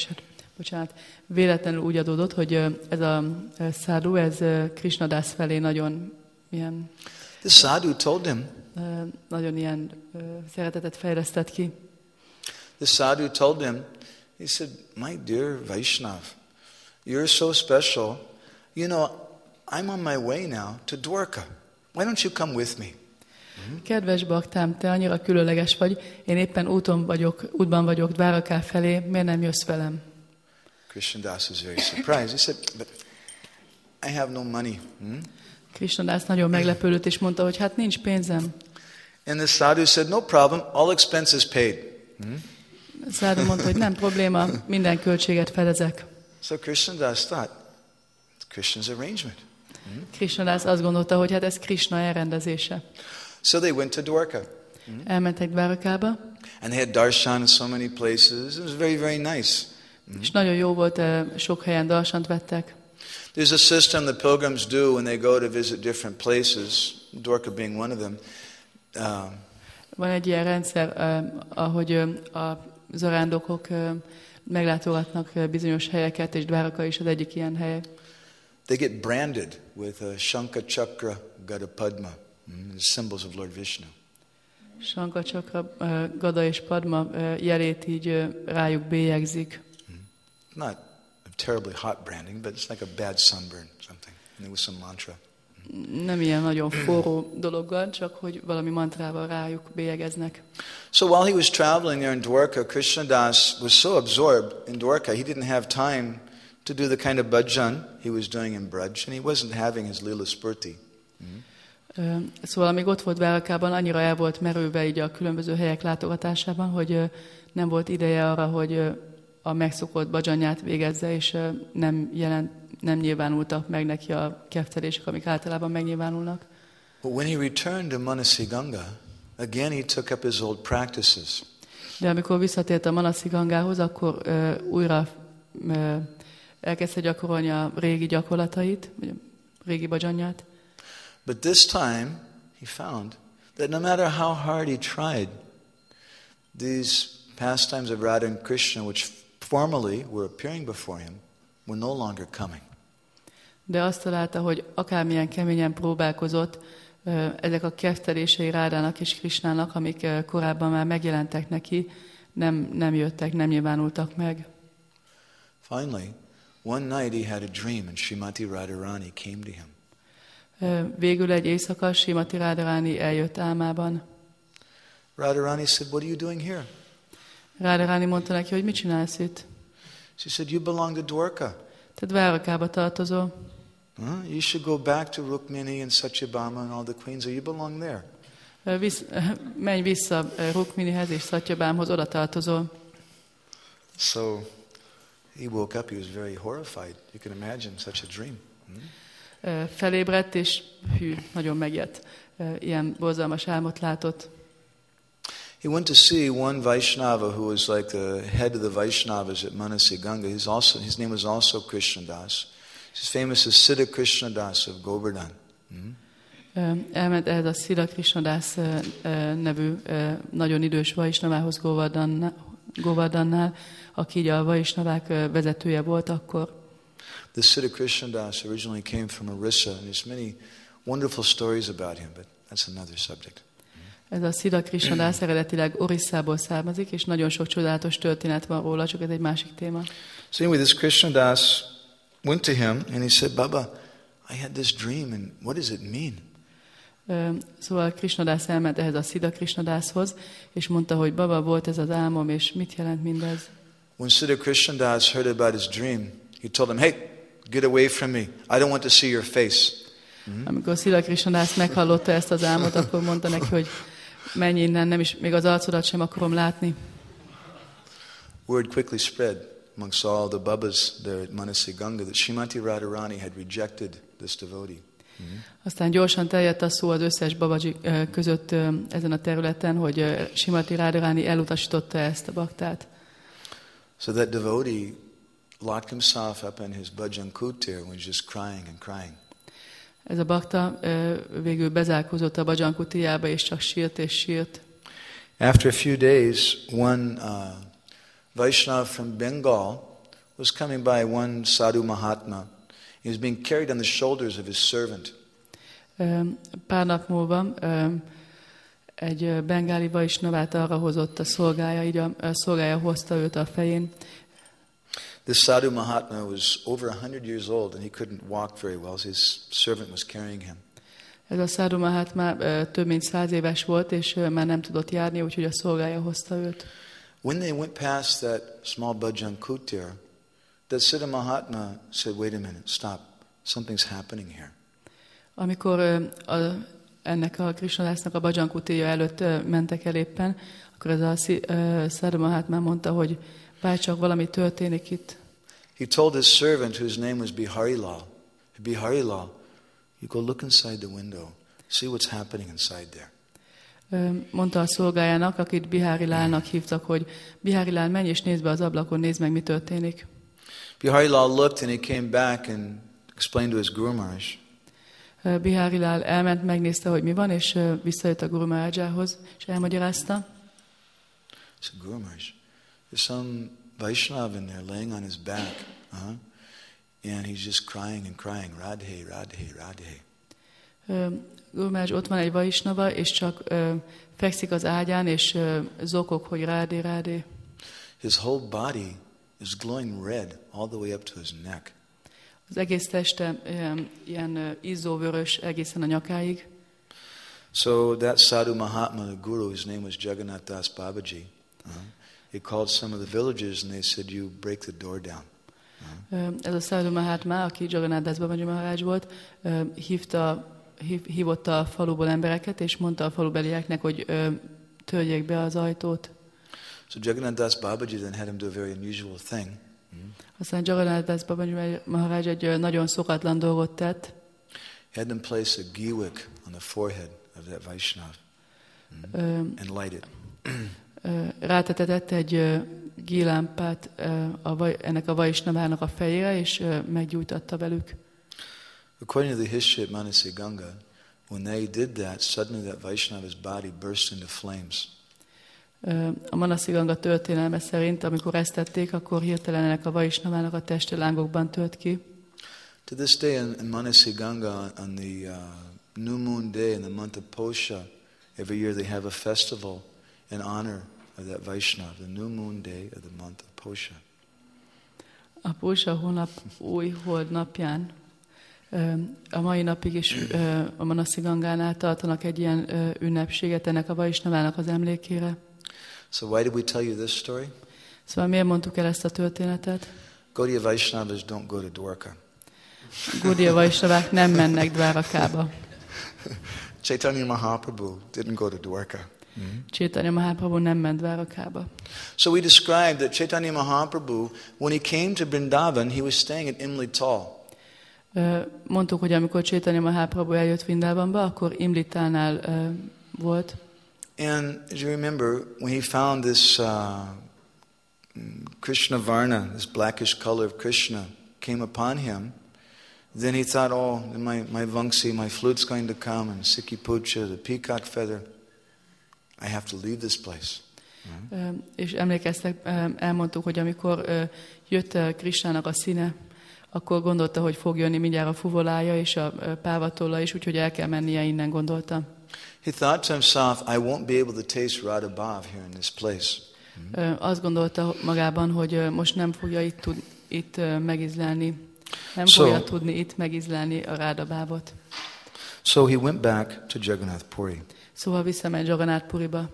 véletlenül úgy adódott, hogy ez a száru, ez Krishna Das felé nagyon ilyen... The sadhu told him, nagyon ilyen szeretetet fejlesztett ki. The sadhu told him, he said, my dear Vaishnav, you're so special. You know, I'm on my way now to Dwarka. Why don't you come with me? Kedves baktám, te annyira különleges vagy, én éppen útban vagyok Dwaraká felé, miért nem jössz velem? Krishna Das was very surprised. He said, but I have no money. Krishna Das nagyon meglepődött, és mondta, hogy hát nincs pénzem. And the sadhu said, no problem, all expenses paid. A szádu mondta, hogy nem probléma, minden költséget fedezek. So Krishna Das thought, it's Krishna's arrangement. Krishna Das azt gondolta, hogy hát ez Krishna elrendezése. So they went to Dwarka. Elmentek Dwarakába. And they had darshan in so many places. It was very, very nice. És nagyon jó volt, sok helyen darsant vettek. There's a system the pilgrims do when they go to visit different places, Dwarka being one of them. Van egy ilyen rendszer, ahogy a zarándokok meglátogatnak bizonyos helyeket, és Dváraka is az egyik ilyen hely. They get branded with a Shankha Chakra Gada Padma, the symbols of Lord Vishnu. Shankha Chakra Gada és Padma jelét így rájuk bélyegzik. Not a terribly hot branding, but it's like a bad sunburn, something. And there was some mantra. Nem ilyen nagyon forró dologgal, csak hogy valami mantrával rájuk bélyegeznek. So while he was traveling there in Dwarka, Krishnadas was so absorbed in Dwarka, he didn't have time to do the kind of bhajan he was doing in Braj, and he wasn't having his Lila Spurti. Szóval amíg ott volt Dvárakában, annyira el volt merülve így a különböző helyek látogatásában, hogy nem volt ideje arra, hogy a megszokott bhajanját végezze, és nem nyilvánultak meg neki a keftelések, amik általában megnyilvánulnak. But when he returned to Manasiganga, again he took up his old practices. De amikor visszatért a Manasigangához, akkor újra elkezdte gyakorolni a régi gyakorlatait, vagy a régi bhajanját. But this time he found that no matter how hard he tried, these pastimes of Radha and Krishna, which formerly were appearing before him, were no longer coming. De azt találta, hogy akármilyen keményen próbálkozott, ezek a keftelései Rádának és Krishnának, amik korábban már megjelentek neki, nem jöttek, nem nyilvánultak meg. Finally, one night he had a dream and Srimati Radharani came to him. Végül egy éjszaka Srimati Radharani eljött álmában. Radharani said, "What are you doing here?" Radharani mondta neki, hogy mit csinálsz itt? She said, "You belong to Dwarka. Te Dvárakába tartozol. You should go back to Rukmini and Satyabhama and all the queens, or you belong there." Menj vissza Rukminihez és Satyabhámhoz, oda tartozol. So he woke up, he was very horrified. You can imagine such a dream. Felébredt, és nagyon megijedt. Ilyen borzalmas álmot látott. He went to see one Vaishnava who was like the head of the Vaishnavas at Manasiganga. His name was also Krishnadas. He's famous as Siddha Krishnadas of Govardhan. Elment ehhez a Siddha Krishnadas nevű nagyon idős Vaisnavához Govardhannál, aki így a Vaisnavák vezetője volt akkor. The Siddha Krishnadas originally came from Orissa, and there's many wonderful stories about him, but that's another subject. Ez a Siddha Krishnadas eredetileg Orisszából származik, és nagyon sok csodálatos történet van róla, csak ez egy másik téma. So anyway, this Krishnadas went to him and he said, "Baba, I had this dream, and what does it mean?" Szóval Krishnadas elment ehhez a Siddha Krishnadashoz, és mondta, hogy Baba, volt ez az álmom, és mit jelent mindez? When Siddha Krishnadas heard about his dream, he told him, "Hey, get away from me. I don't want to see your face." Amikor Siddha Krishnadas meghallotta ezt az álmot, akkor mondta neki, hogy menj innen, nem is, még az arcodat sem akarom látni. Word quickly spread amongst all the babas there at Manasiganga that Srimati Radharani had rejected this devotee. Aztán gyorsan terjedt a szó az összes babaji között ezen a területen, hogy Srimati Radharani elutasította ezt a baktát. So that devotee locked himself up in his bhajan kutir and was just crying and crying. Ez a bakta végül bezárkózott a bhajan kutijába, és csak sírt és sírt. After a few days, one Vaishnava from Bengal was coming by one sadhu Mahatma. He was being carried on the shoulders of his servant. Pár nap múlva egy bengáli vaisnavát arra hozott a szolgája, így a szolgája hozta őt a fején. This sadhu Mahatma was over 100 years old and he couldn't walk very well, so his servant was carrying him. Ez a sadhu Mahatma több mint 100 éves volt, és már nem tudott járni, úgyhogy a szolgája hozta őt. When they went past that small bhajan kutir, that Siddha Mahatma said, "Wait a minute, stop. Something's happening here." Amikor ennek a Krishnadasnak a bhajan kutirja előtt mentek el éppen, akkor ez a sadhu Mahatma mondta, hogy várj csak, valami történik itt. He told his servant, whose name was Biharilal, Biharilal, you go look inside the window, see what's happening inside there. Mondta a szolgájának, akit Bihari Lálnak hívtak, hogy Bihari Lál, menj és nézd be az ablakon, nézd meg, mi történik. Bihari Lal looked and he came back and explained to his Guru Maharaj. Bihari Lál elment, megnézte, hogy mi van, és visszajött a Guru Maharajához, és elmagyarázta. He said, Guru Maharaj, there's some Vaishnava in there laying on his back, and he's just crying and crying, Radhe, Radhe, Radhe. Guru Maharaj, ott van egy Vaishnava, és csak fekszik az ágyán, és zokog, hogy Radhe, Radhe. His whole body is glowing red all the way up to his neck. Az egész teste ilyen izzóvörös egészen a nyakáig. So that sadhu Mahatma, the guru, his name was Jagannath Das Babaji, he called some of the villagers and they said, you break the door down. Ez a sadhu Mahatma, aki Jagannath Das Babaji Maharaj volt, hívott a faluból embereket, és mondta a falubelieknek, hogy törjék be az ajtót. So Jagannath Das Babaji then had him do a very unusual thing. Aztán Jagannath Das Babaji Maharaj egy nagyon szokatlan dolgot tett. He had them place a ghee wick on the forehead of that Vaishnava and light it. Rátetett egy gílámpát ennek a Vaisnavának a fejére, és meggyújtatta velük. According to the history of Manasi Ganga, when they did that, suddenly that Vaishnava's body burst into flames. A Manasi Ganga történelme szerint, amikor ezt tették, akkor hirtelen ennek a Vaisnavának a teste lángokban tört ki. To this day in Manasi Ganga, on the new moon day in the month of Posha, every year they have a festival in honor of that Vaishnava, the new moon day of the month of Posha. A Posha hónap új hold napján a mai napig is a Manasi Gangánál tartanak egy ilyen ünnepséget ennek a Vaisnavának az emlékére. So why did we tell you this story? Szóval miért mondtuk el ezt a történetet? Gaudiya Vaishnavas don't go to Dwarka. Gaudiya Vaisnavák nem mennek Dvárakába. Chaitanya Mahaprabhu didn't go to Dwarka. Chaitanya Mahaprabhu nem ment Dvárakába. So we described that Chaitanya Mahaprabhu, when he came to Vrindavan, he was staying at Imli Tal. Mondtuk, hogy amikor Chaitanya Mahaprabhu eljött Vrindavanba, akkor Imlitánál volt. And as you remember, when he found this Krishna Varna, this blackish color of Krishna, came upon him, then he thought, oh, my Vangsi, my flute's going to come, and Sikhi Pucha, the peacock feather, I have to leave this place. És emlékeztek, elmondtuk, hogy amikor jött Krishnának a színe, akkor gondolta, hogy fog jönni mindjárt a fuvolája és a pávatolla is, úgyhogy el kell mennie innen, gondolta. He thought to himself, I won't be able to taste Radha Bhav here in this place. Azt gondolta magában, hogy most nem fogja itt megízlelni, nem fogja tudni itt megízlelni a Radha Bhavot. So he went back to Jagannath Puri. Szóval visszament Jagannath Puriba.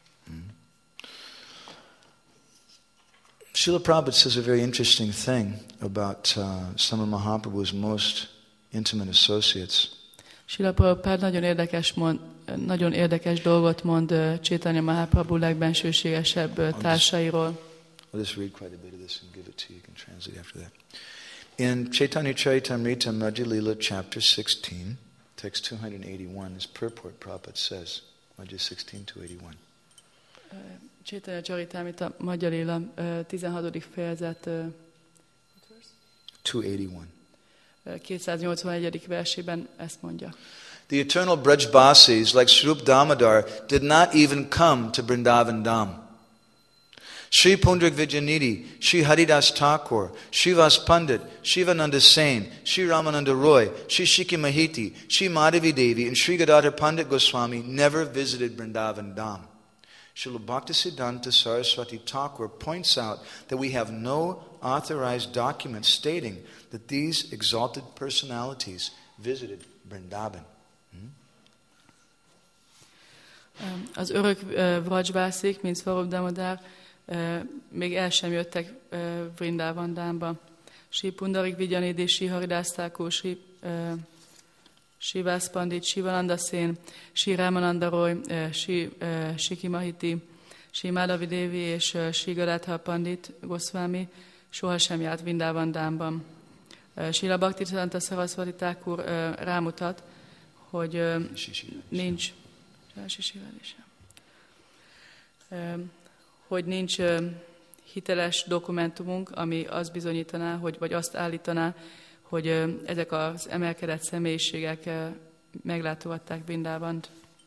Srila Prabhupada says a very interesting thing about some of Mahaprabhu's most intimate associates. Srila Prabhupada nagyon érdekes dolgot mond Chaitanya Mahaprabhu legbensőségesebb társairól. I'll just read quite a bit of this and give it to you. You can translate after that. In Chaitanya Charitamrita Madhya Lila chapter 16, text 281, this purport Prabhupada says, Madhya 16, 281. Chaitanya Charitamrita Madhya Lila 16. fejezet 281. 281. versében ezt mondja. The eternal Brajbasis, like Swarup Damodar, did not even come to Vrindavan Dham. Sri Pundrik Vijayanidhi, Sri Haridas Thakur, Srivas Pandit, Shivananda Sain, Sri Ramananda Roy, Sri Shiki Mahiti, Sri Madhavi Devi, and Sri Gadadhar Pandit Goswami never visited Vrindavan Dham. Srila Bhaktisiddhanta Saraswati Thakur points out that we have no authorized document stating that these exalted personalities visited Vrindavan. Az örök Vrajbászik, mint Swarup Damodar, még el sem jöttek Vrindavan Dhámba. Sri Pundarik Vijayanidhi, Sri Haridas Thakur, Sri Vas Pandit, Shivananda Sain, Sri Ramananda Roy, Sri Shiki Mahiti, Sri Madhavi Devi és Sri Gadadhar Pandit Goswami sohasem járt Vrindavan Dhámban. Srila Bhaktisiddhanta Saraswati Thakur rámutat, hogy nincs Hogy nincs hiteles dokumentumunk, ami azt bizonyítaná, vagy azt állítaná, hogy ezek az emelkedett személyiségek meglátogatták Vrindávant.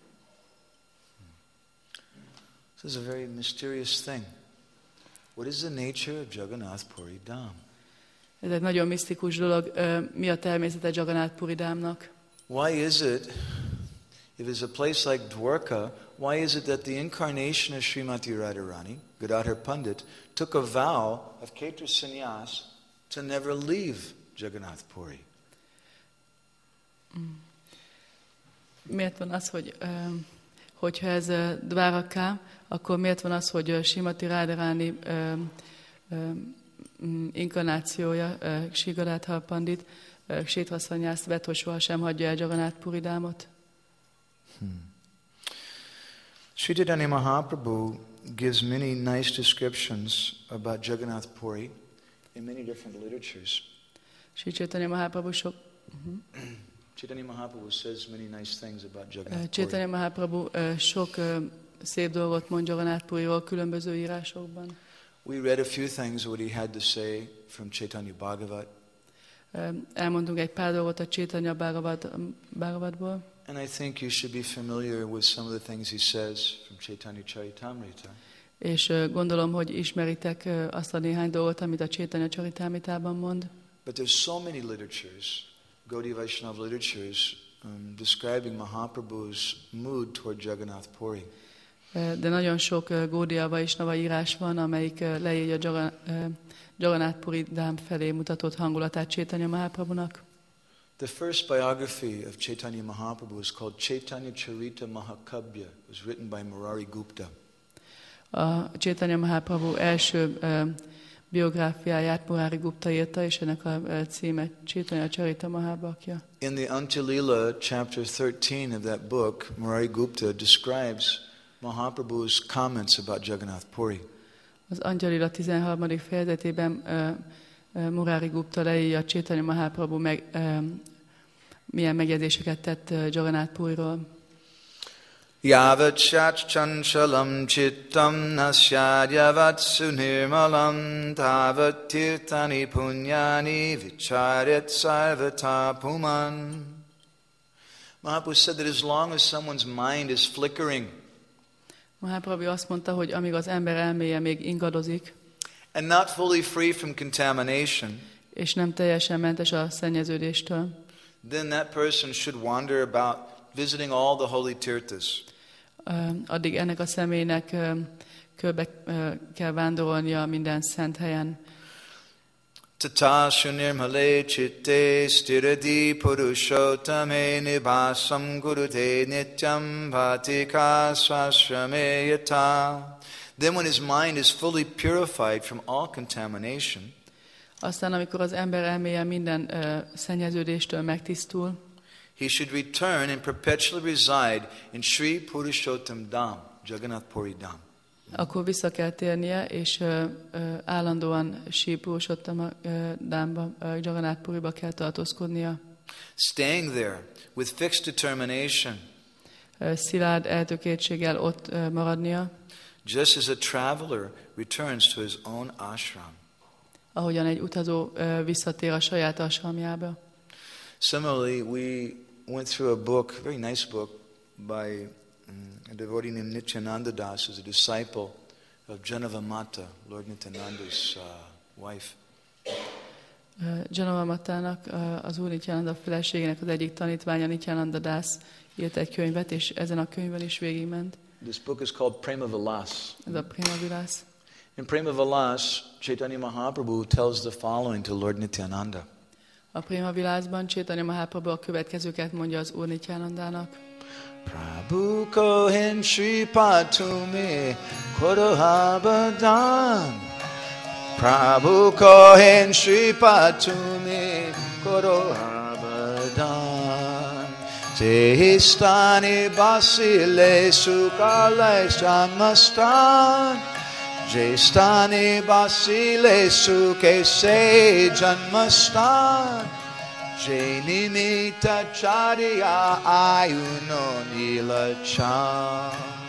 This is a very mysterious thing. What is the nature of Jagannath Puri Dham? Ez egy nagyon misztikus dolog. Mi a természete Jagannath Puri Dhámnak? Why is it, if it's a place like Dwarka, why is it that the incarnation of Srimati Radharani, Gadadhar Pandit, took a vow of Kshetra sannyas to never leave Jagannath Puri? Miért van az, hogyha ez Dváraká, akkor miért van az, hogy Srimati Radharani inkarnációja, Sri Gadadhar Pandit, Kshetra sannyast vett, hogy sohasem hagyja el Jagannath Puri Dhámot? Sri Chaitanya Mahaprabhu gives many nice descriptions about Jagannath Puri in many different literatures. Sri Chaitanya Mahaprabhu Chaitanya Mahaprabhu says many nice things about Jagannath Puri. Chaitanya Mahaprabhu sok szép dolgot mond Jagannath Puriról különböző írásokban. We read a few things what he had to say from Chaitanya Bhagavat. Elmondunk egy pár dolgot a Chaitanya Bhagavatból. And I think you should be familiar with some of the things he says from Chaitanya Charitamrita. És gondolom, hogy ismeritek azt a néhány dolgot, amit a Chaitanya Charitamritában mond. But there's so many literatures, Gaudiya Vaishnava literatures, describing Mahaprabhu's mood toward Jagannath Puri. De nagyon sok Gaudiya Vaishnava írás van, amelyik leírja Jagannath Puri Dhám felé mutatott hangulatát Chaitanya Mahaprabhunak. The first biography of Chaitanya Mahaprabhu is called Chaitanya Charita Mahakabya. It was written by Murari Gupta. A Chaitanya Mahaprabhu első biográfiáját Murari Gupta írta, és ennek a címe Chaitanya Charita Mahabhakya. In the Antya-lila, chapter 13 of that book, Murari Gupta describes Mahaprabhu's comments about Jagannath Puri. Az Antya-lila 13. fejezetében Murari Gupta leírja Chaitanya Mahaprabhu milyen megjegyzéseket tett Jagannath Puriról. Yavat shat chanchalam chittam nasyadyavat sunirmalam tavat tirtani punyani vicharet sarvata puman. Mahaprabhu said that as long as someone's mind is flickering, Mahaprabhu azt mondta, hogy amíg az ember elméje még ingadozik, and not fully free from contamination, és nem teljesen mentes a szennyeződéstől, then that person should wander about visiting all the holy tirthas. Addig ennek a személynek körbe kell vándorolnia minden szent helyen. Tata shunirmale chitte stiradi purushottame nibasam gurute nityam bhatika swashrame yata. Then when his mind is fully purified from all contamination, aztán amikor az ember elméje minden szennyeződéstől megtisztul, he should return and perpetually reside in Sri Purushottam Dham, Jagannath Puri Dham. Akkor vissza kell térnie, és állandóan Sri Purushottam Dhámba, Jagannath Puriba kell tartózkodnia. Staying there with fixed determination, szilárd eltökéltséggel ott maradnia, just as a traveler returns to his own ashram. Ahogyan egy utazó visszatér a saját ashramjába. Similarly, we went through a book, a very nice book, by a devotee named Nityananda Das, who's a disciple of Janava Mata, Lord Nityananda's wife. Janava Matának, az Úr Nityananda feleségének az egyik tanítványa, Nityananda Das írt egy könyvet, és ezen a könyvben is végigment. This book is called Prema Vilas. Ez a Prema Vilas. In Prema Vilas, Chaitanya Mahaprabhu tells the following to Lord Nityananda. A Prema Vilasban Chaitanya Mahaprabhu a következőket mondja az Úr Nityanandának. Prabhu kohen Shripad tumi kodohabadan. Prabhu kohen Shripad tumi kodohabadan. Jehistani basile sukale janmastan. Jestani basile suke se janmastan. Jainimita Charya Ayuno Nilacha.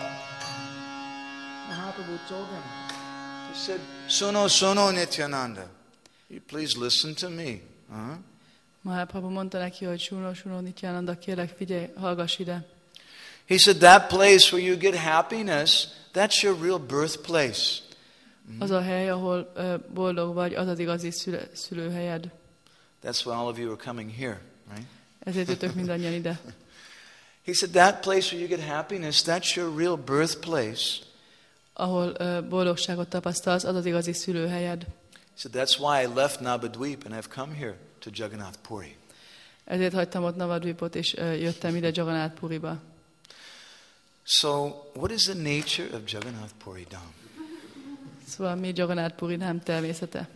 Mahaprabhu told him, he said, Suno, Suno Nityananda, you please listen to me. Mahaprabhu mondta neki, hogy Suno, Nityananda, kérlek, figyelj, hallgass ide. He said, that place where you get happiness, that's your real birthplace. Az a hely, ahol boldog vagy, az az igazi szülőhelyed. That's why all of you are coming here, right? Ezért jöttök mindannyian ide. He said, that place where you get happiness, that's your real birthplace. Ahol boldogságot tapasztalsz, az az igazi szülőhelyed. He said, that's why I left Navadvip and I've come here to Jagannath Puri. Ezért hagytam ott Navadvipot, és jöttem ide Jagannath Puriba. So, what is the nature of Jagannath Puri Dham? Szóval mi Jagannath Puri Dham természete?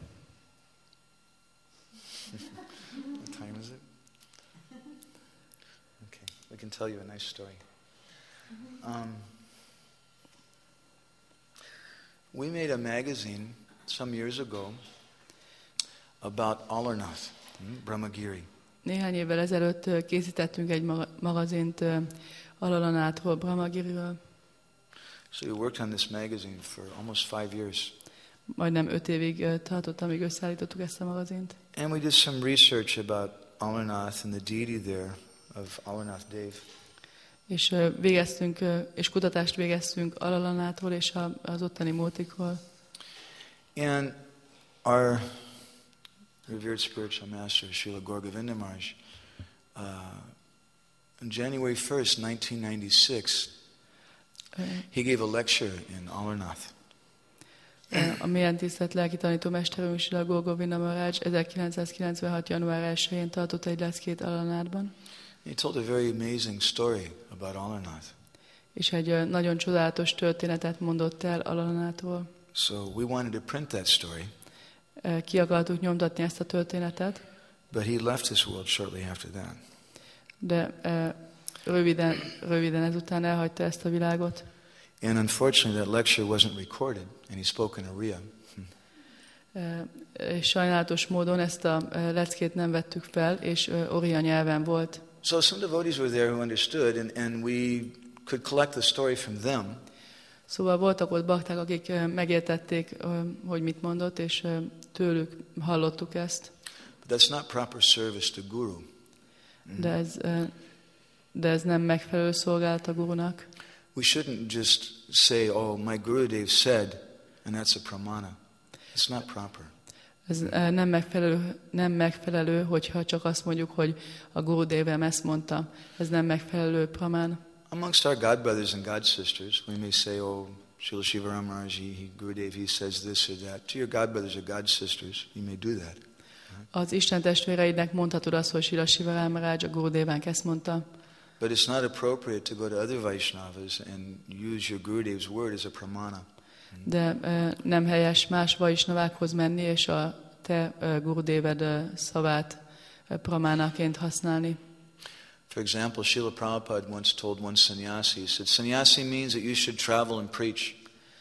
What time is it? Okay, we can tell you a nice story. We made a magazine some years ago about Alarnath, Brahmagiri. Néhány évvel ezelőtt készítettünk egy magazint Alarnathról, Brahmagiriről. So we worked on this magazine for almost 5 years. Majdnem 5 évig tartott, amíg összeállítottuk ezt a magazint. And we did some research about Alarnath and the deity there of Alarnath Dev. És végeztünk, és kutatást végeztünk Alarnathról és az ottani múltikról. And our revered spiritual master, Srila Gaur Govinda Maharaj, on January 1st, 1996, he gave a lecture in Alarnath. A mélyen tisztelt lelki tanítómesterünk, Srila Gaur Govinda Maharaj 1996. január 1-én tartott egy leckét Alarnathban. He told a very amazing story about Alarnath. És egy nagyon csodálatos történetet mondott el Alarnathról. So we wanted to print that story. Ki akartuk nyomtatni ezt a történetet. But he left this world shortly after that. De röviden ezután elhagyta ezt a világot. And unfortunately that lecture wasn't recorded and he spoke in Oriya. És sajnálatos módon ezt a leckét nem vettük fel, és Oriya nyelven volt. So some devotees were there who understood and we could collect the story from them. Szóval voltak ott bakták, akik megértették, hogy mit mondott, és tőlük hallottuk ezt. But that's not proper service to Guru. De ez nem megfelelő szolgálat a gurunak. We shouldn't just say, oh, my Gurudev said, and that's a pramana. It's not proper. Ez nem megfelelő, hogyha csak azt mondjuk, hogy a Gurudevem ezt mondta. Ez nem megfelelő pramán. Amongst our God brothers and God sisters, we may say, oh, Srila Shivaram Maharaj, Gurudev, he says this or that. To your God brothers or God sisters, you may do that. Az Isten testvéreidnek mondhatod azt, hogy Srila Shivaram Maharaj, a Gurudevánk ezt mondta. But it's not appropriate to go to other Vaishnavas and use your Gurudev's word as a pramana. De nem helyes más Vaisnavákhoz menni, és a te Gurudeved szavát pramánaként használni. For example, Srila Prabhupada once told one sannyasi, he said, sannyasi means that you should travel and preach.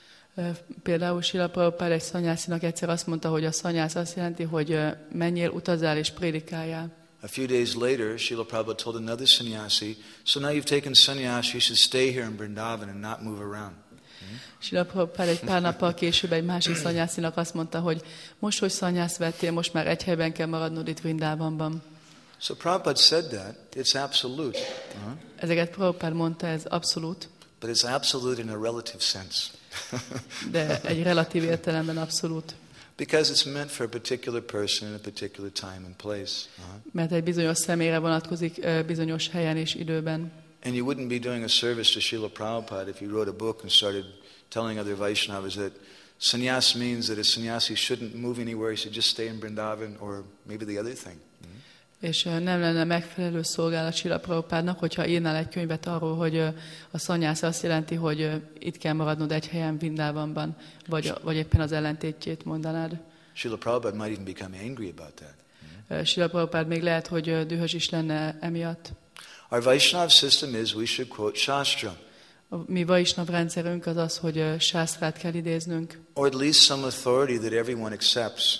Például Srila Prabhupada egy szanyászinak egyszer azt mondta, hogy a szanyász azt jelenti, hogy menjél, utazzál és prédikáljál. A few days later, Srila Prabhupada told another sannyasi, so now you've taken sannyas, you should stay here in Vrindavan and not move around. Srila Prabhupada egy pár nappal később egy másik szanyászinak azt mondta, hogy most, hogy szanyász vettél, most már egy helyben kell maradnod itt Vrindavanban. So Prabhupada said that, it's absolute. Ezeket Prabhupada mondta, ez abszolút. But it's absolute in a relative sense. De egy relatív értelemben abszolút. Because it's meant for a particular person in a particular time and place. Mert egy bizonyos személyre vonatkozik bizonyos helyen és időben. And you wouldn't be doing a service to Srila Prabhupada if you wrote a book and started telling other Vaishnavas that sannyas means that a sannyasi shouldn't move anywhere, he should just stay in Vrindavan, or maybe the other thing. És nem lenne megfelelő szolgálat Srila Prabhupádnak, hogyha írnál egy könyvet arról, hogy a szanyász azt jelenti, hogy itt kell maradnod egy helyen Vrindavanban, vagy éppen az ellentétjét mondanád. Srila Prabhupada might even become angry about that. Srila Prabhupád még lehet, hogy dühös is lenne emiatt. Our Vaishnav system is we should quote Shastra. A mi Vaishnav rendszerünk az az, hogy sásztrát kell idéznünk. Or at least some authority that everyone accepts.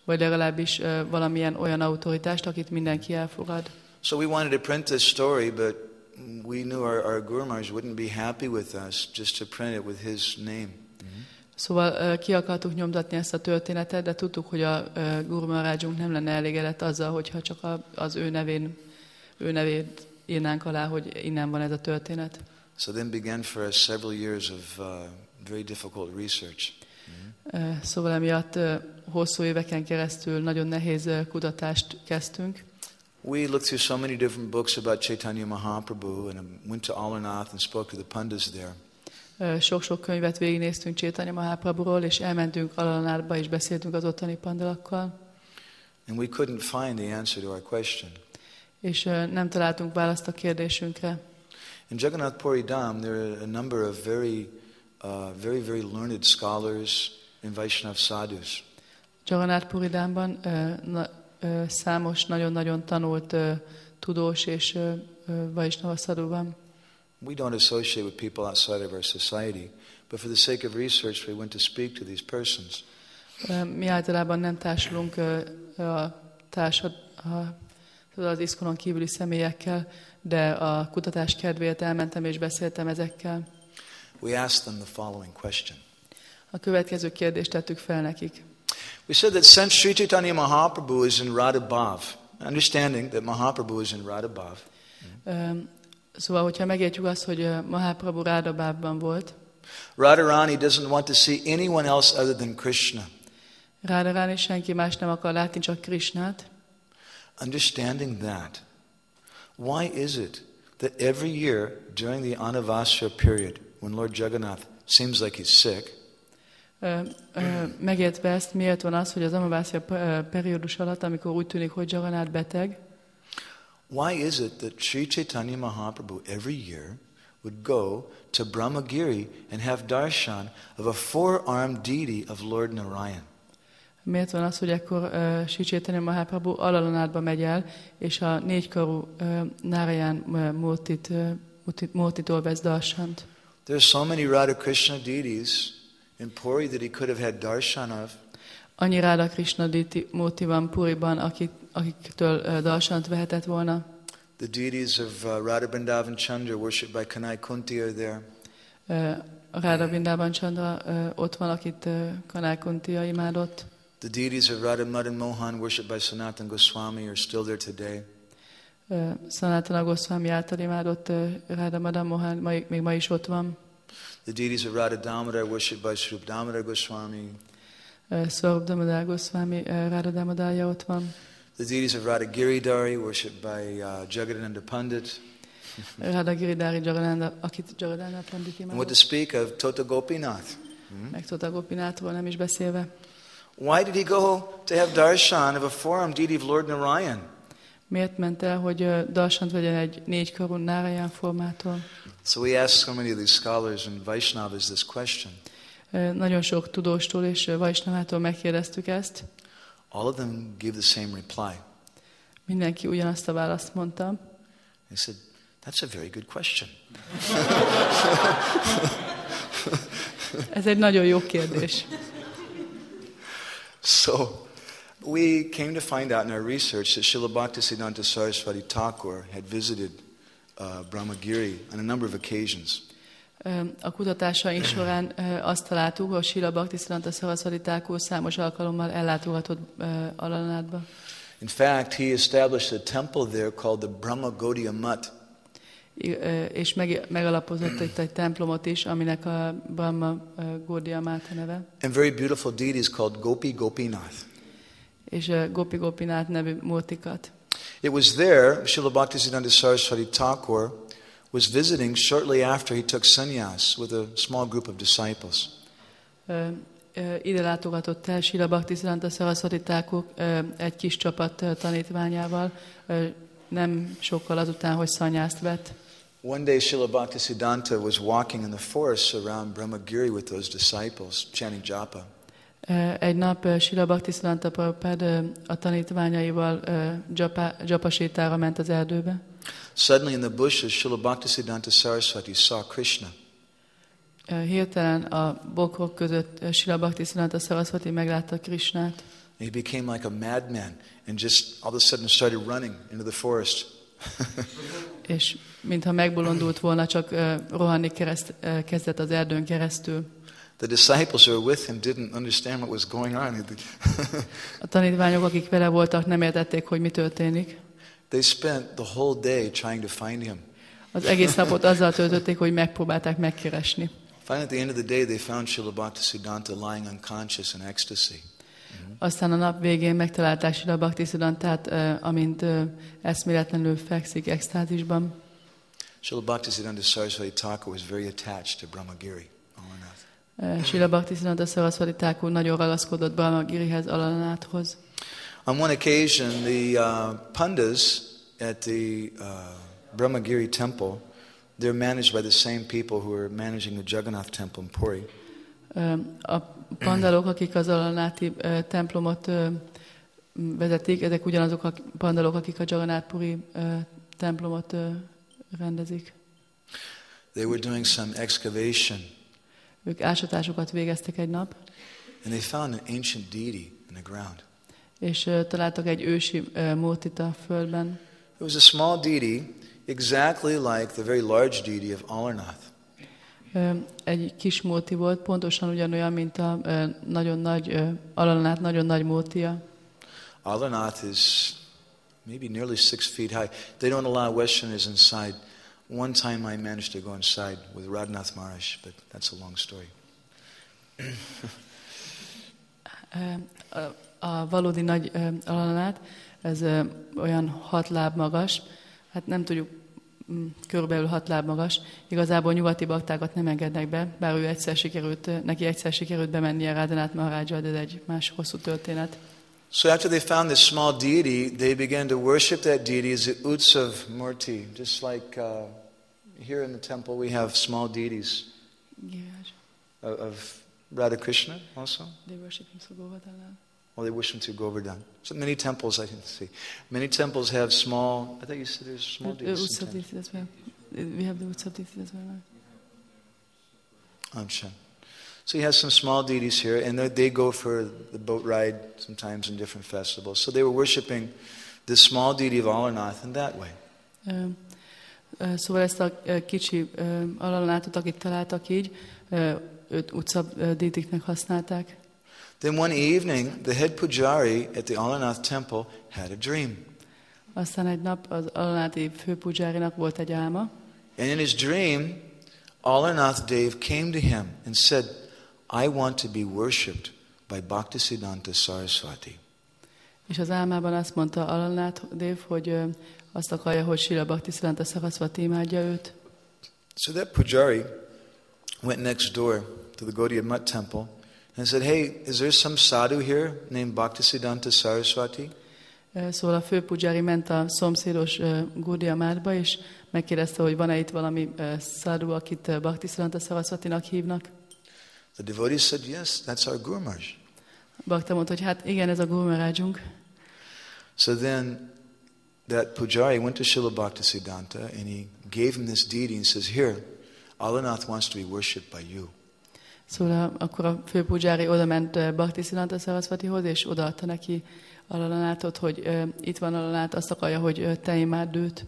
vagy legalábbis valamilyen olyan autoritást, akit mindenki elfogad. So we wanted to print this story, but we knew our Guru Maharaj wouldn't be happy with us just to print it with his name. Szóval ki akartuk nyomtatni ezt a történetet, de tudtuk, hogy a Guru Maharajunk nem lenne elégedett azzal, hogyha csak az ő nevét írnánk alá, hogy innen van ez a történet. So then began for us several years of very difficult research. Szóval emiatt hosszú éveken keresztül nagyon nehéz kutatást kezdtünk. We looked through so many different books about Chaitanya Mahaprabhu and went to Amarnath and spoke to the pandits there. Sok-sok könyvet végignéztünk Chaitanya Mahaprabhuról, és elmentünk Alalnárba, és beszéltünk az ottani pandalakkal. And we couldn't find the answer to our question. És nem találtunk választ a kérdésünkre. In Jagannath Puri Dham, there are a number of very learned scholars and Vaishnava sadhus. Jagannath Puri Dhamban számos, nagyon-nagyon tanult tudós és Vaishnava sadhu van. We don't associate with people outside of our society, but for the sake of research, we went to speak to these persons. Mi általában nem társulunk az iszkonon kívüli személyekkel, de a kutatás kedvéért elmentem és beszéltem ezekkel. We asked them the following question. A következő kérdést tettük fel nekik. We said that since Sri Chaitanya Mahaprabhu is in Radha Bhav, understanding that Mahaprabhu is in Radha Bhav. Szóval, hogyha megértjük azt, hogy Mahaprabhu Radha Bhavban volt, Radharani doesn't want to see anyone else other than Krishna. Radharani senki más nem akar látni, csak Krishnát. Understanding that, why is it that every year during the Anavasya period, when Lord Jagannath seems like he's sick, megértve ezt, miért van az, hogy az Amavasya periódus alatt, amikor úgy tűnik, hogy Jagannath beteg, why is it that Sri Chaitanya Mahaprabhu every year would go to Brahmagiri and have darshan of a four-armed deity of Lord Narayan? Miért van az, hogy ekkor Sri Chaitanya Mahaprabhu Alalonádba megy el, és a négykarú Narayan Murtitól vesz darsant? There are so many Radha Krishna deities in Puri that he could have had darshan of. Annyi Radha Krishna Murti van Puriban, akiktől darsant vehetett volna. The deities of Radha Vrindavan Chandra, worshipped by Kanai Kunti, are there. Radha Vrindavan Chandra ott van, akit Kanai Kunti imádott. The deities of Radha Madan Mohan, worshipped by Sanatana Goswami, are still there today. Sanatana Goswami által imádott Radha Madan Mohan még ma is ott van. The deities of Radha Damodar, worshipped by Swarup Damodar Goswami. Swarup Damodar Goswami Radha Damodarja ott van. The deities of Radha Giridhari, worshipped by Jagadananda Pandit. Radha Giridhari Jagadananda, akit Jagadananda Pandit imádott. And what to speak of Tota Gopinath. Meg Tota Gopinathról nem is beszélve. Why did he go to have darshan of a four-armed deity of Lord Narayan? Miért ment el, hogy darsant vegyen egy négykarú Narayan formától? So we asked so many of these scholars and Vaishnavas this question. Nagyon sok tudóstól és Vaishnavától megkérdeztük ezt. All of them gave the same reply. Mindenki ugyanazt a választ mondta. They said, that's a very good question. Ez egy nagyon jó kérdés. So we came to find out in our research that Srila Bhaktisiddhanta Saraswati Thakur had visited Brahmagiri on a number of occasions. A kutatásaink során azt találtuk, hogy Srila Bhaktisiddhanta Saraswati Thakur számos alkalommal ellátogatott Alalonádba. In fact, he established a temple there called the Brahma Gaudiya Mat. És megalapozott itt egy templomot is, aminek a Brahma Gaudiya Mat a neve. And very beautiful deities called Gopi Gopinath. És Gopi Gopinath nevű murtikat. It was there, Srila Bhaktisiddhanta Saraswati Thakur was visiting shortly after he took sannyas with a small group of disciples. Ide látogatott el Srila Bhaktisiddhanta Saraswati Thakur egy kis csapat tanítványával, nem sokkal azután, hogy szanyászt vett. One day Srila Bhaktisiddhanta was walking in the forests around Brahmagiri with those disciples, chanting japa. Egy nap Srila Bhaktisiddhanta Prabhupád a tanítványaival japa sétára ment az erdőbe. Suddenly in the bushes, Srila Bhaktisiddhanta Saraswati saw Krishna. Hirtelen a bokrok között Srila Bhaktisiddhanta Saraswati meglátta Krishnát. And he became like a madman and just all of a sudden started running into the forest. És mintha megbolondult volna, csak rohanni kezdett az erdőn keresztül. The disciples who were with him didn't understand what was going on. A tanítványok, akik vele voltak, nem értették, hogy mi történik. They spent the whole day trying to find him. Az egész napot azzal töltötték, hogy megpróbálták megkeresni. Finally, at the end of the day, they found Srila Bhaktisiddhanta lying unconscious in ecstasy. Aztán a nap végén megtalálták Srila Bhaktisiddhantát, amint eszméletlenül fekszik extázisban. Srila Bhaktisiddhanta Saraswati Thakur was very attached to Brahmagiri, Amarnath. Srila Bhaktisiddhanta Saraswati Thakur nagyon ragaszkodott Brahmagirihez, Amarnathhoz. On one occasion, the Pandas at the Brahmagiri temple, they're managed by the same people who are managing the Jagannath temple in Puri. A pandalok, akik az Alanáti templomot vezetik, ezek ugyanazok a pandalok, akik a Jagannath Puri templomot rendezik. They were doing some excavation. Ők ásatásokat végeztek egy nap. And they found an ancient deity in the ground. És találtak egy ősi múrtit a földben. It was a small deity, exactly like the very large deity of Amarnath. Egy kis múrti volt, pontosan ugyanolyan, mint a nagyon nagy, Amarnath nagyon nagy múrtia. Amarnath is maybe nearly 6 feet high. They don't allow Westerners inside. One time I managed to go inside with Radhanath Maharaj, but that's a long story. A valódi nagy Amarnath, ez olyan 6 láb magas, hát nem tudjuk, körülbelül 6 láb magas. Igazából nyugati baktákat nem engednek be, bár neki egyszer sikerült bemennie Radhanath Maharajjal, de ez egy más hosszú történet. So after they found this small deity, they began to worship that deity as the Utsav Murti. Just like here in the temple we have small deities of Radha Krishna also. They worship him through Govardhan. Well, they worship him through Govardhan. So many temples I can see. Many temples have small, I thought you said there's small deities. Utsav deities as well. We have the Utsav deities as well. Amshan. So he has some small deities here, and they go for the boat ride sometimes in different festivals. So they were worshiping this small deity of Amarnath in that way. Szóval ezt a kicsi Amarnathot, akit találtak így, őt Utsav deitiknek használták. Then one evening, the head pujari at the Amarnath temple had a dream. Aztán egy nap az Amarnathi főpujárinak volt egy álma. And in his dream, Amarnath Dev came to him and said, I want to be worshipped by Bhaktisiddhanta Saraswati. És az álmában azt mondta Amarnath Dev, hogy azt akarja, hogy Srila Bhaktisiddhanta Saraswati imádja őt. So that pujari went next door to the Gaudiya Math temple and said, hey, is there some sadhu here named Bhaktisiddhanta Saraswati? Szóval a főpujári ment a szomszédos Gaudiya Mathba, és megkérdezte, hogy van-e itt valami sadhu, akit Bhaktisiddhanta Saraswatinak hívnak. The devotee said, yes, that's our Guru Maharaj. Bhakta mondta, hogy hát igen, ez a Guru Maharajunk. So then that pujari went to Srila Bhaktisiddhanta and he gave him this deity and says, here, Amarnath wants to be worshipped by you. Szóval akkor a főpujári oda ment Bhaktisiddhanta Saraswatihoz, és odaadta neki Amarnathot, hogy itt van Amarnath, azt akarja, hogy te imádd őt.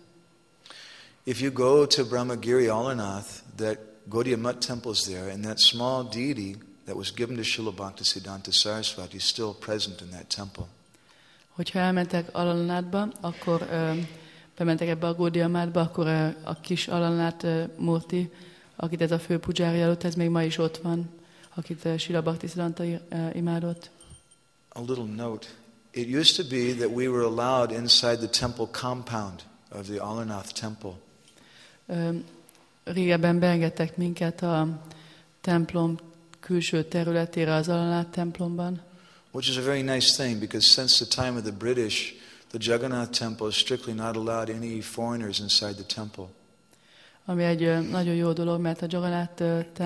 If you go to Brahmagiri Amarnath, that Gaudiya Math temple is there, and that small deity that was given to Srila Bhaktisiddhanta Saraswati is still present in that temple. Hogyha elmentek Amarnathba, akkor bementek ebbe a Gaudiya Mathba, akkor a kis Amarnath murti, akit ez a fő pujári előtt, ez még ma is ott van, akit Srila Bhaktisiddhanta imádott. A little note. It used to be that we were allowed inside the temple compound of the Amarnath temple. Régebben beengedtek minket a templom külső területére az Amarnath templomban. Which is a very nice thing, because since the time of the British, the Jagannath temple is strictly not allowed any foreigners inside the temple. Ami egy nagyon jó dolog, mert a Jagannath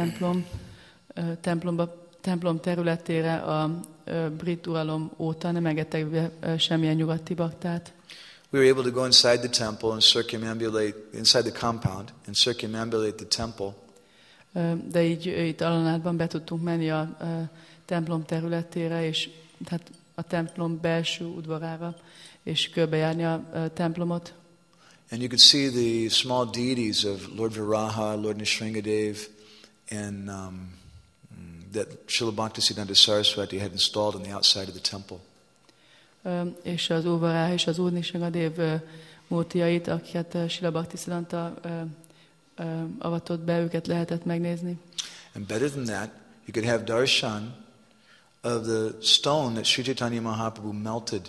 templom területére a brit uralom óta nem engedtek be semmilyen nyugati baktát. We were able to go inside the temple and circumambulate, inside the compound, and circumambulate the temple. De így itt Amarnathban be tudtunk menni a templom területére, és tehát a templom belső udvarára, és körbejárni a templomot. And you could see the small deities of Lord Viraha, Lord Nrsingadev, and that Srila Bhaktisiddhanta Saraswati had installed on the outside of the temple. És az Úrvaraha és az Úr Nrsingadev múrtiait, akiket Srila Bhaktisiddhanta avatott be, őket lehetett megnézni. And better than that, you could have darshan of the stone that Sri Chaitanya Mahaprabhu melted.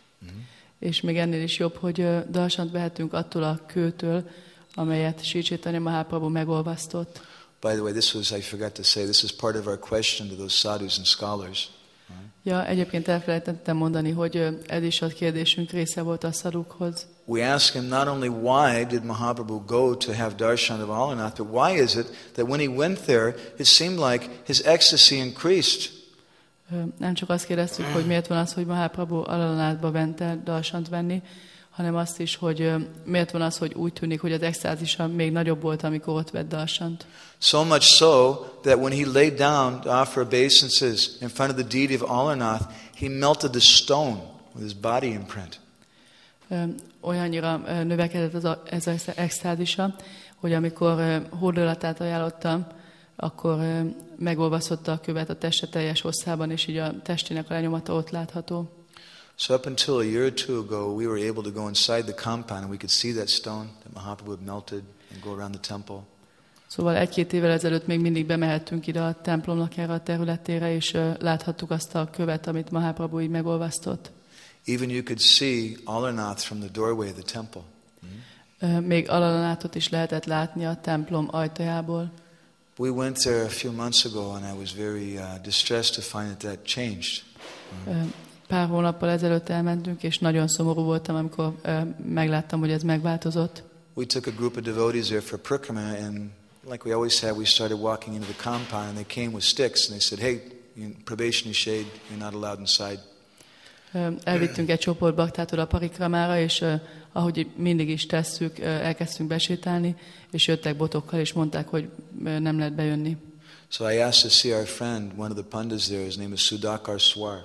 És még ennél is jobb, hogy darsant vehetünk attól a kőtől, amelyet Sri Chaitanya Mahaprabhu megolvasztott. By the way, this was, I forgot to say, this is part of our question to those sadhus and scholars. Ja, egyébként elfelejtettem mondani, hogy ez is a kérdésünk része volt a szadukhoz. We ask him not only why did Mahaprabhu go to have darshan of Alarnath, but why is it that when he went there, it seemed like his ecstasy increased. Nem csak azt kérdeztük, hogy miért van az, hogy Mahaprabhu Alarnathba ment el darsant venni, hanem azt is, hogy miért van az, hogy úgy tűnik, hogy az extázisa még nagyobb volt, amikor ott vett darsant. So much so that when he laid down to offer obeisances in front of the deity of Alarnath, he melted the stone with his body imprint. Olyannyira növekedett ez az extázisa, hogy amikor hódolatát ajánlottam, akkor megolvaszotta a követ a teste teljes hosszában, és így a testének a lenyomata ott látható. So up until a year or two ago, we were able to go inside the compound and we could see that stone that Mahaprabhu had melted and go around the temple. Szóval 1-2 évvel ezelőtt még mindig bemehettünk ide a templomnak erre a területére, és láthattuk azt a követ, amit Mahaprabhu így megolvasztott. Even you could see Alarnath from the doorway of the temple. Még Alarnathot is lehetett látni a templom ajtajából. We went there a few months ago and I was very distressed to find that changed. Pár hónappal ezelőtt elmentünk, és nagyon szomorú voltam, amikor megláttam, hogy ez megváltozott. We took a group of devotees there for Parikrama, and like we always have, we started walking into the compound, and they came with sticks, and they said, hey, probationary shade, you're not allowed inside. Elvittünk egy csoport baktától a Parikramára, és ahogy mindig is tesszük, elkezdtünk besétálni, és jöttek botokkal, és mondták, hogy nem lehet bejönni. So I asked to see our friend, one of the pandas there, his name is Sudhakar Swar.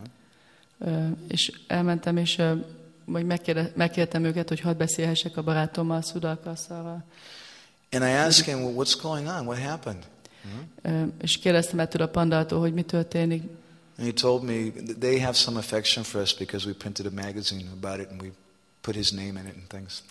És elmentem, és vagy megkértem őket, hogy hadd beszélhessek a barátommal, Sudhakar Swar-ral. And I asked him, well, what's going on? What happened? És kérdeztem ettől a pandától, hogy mi történik. And he told me that they have some affection for us because we printed a magazine about it and we put his name in it and things.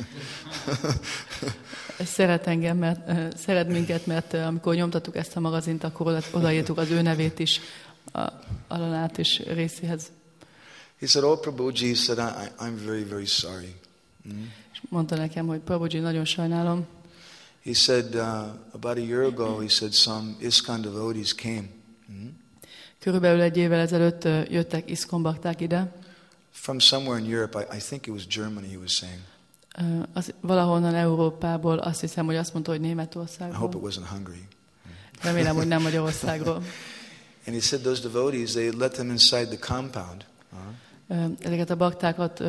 Szeret engem, mert szeret minket, mert amikor nyomtattuk ezt a magazint, akkor odaírtuk az ő nevét is a Alarnath is részéhez. He said, oh Prabhuji, he said, I'm very, very sorry. És mondta nekem, hogy Prabhuji, nagyon sajnálom. He said, about a year ago, he said, some ISKCON devotees came. Körülbelül 1 évvel ezelőtt jöttek ISKCON bakták ide. From somewhere in Europe, I think it was Germany, he was saying. Valahonnan Európából, azt hiszem, hogy azt mondta, hogy I Németországból. hope it wasn't Hungary. Remélem, hogy nem Magyarországról. And he said those devotees, they let them inside the compound. Ezeket a baktákat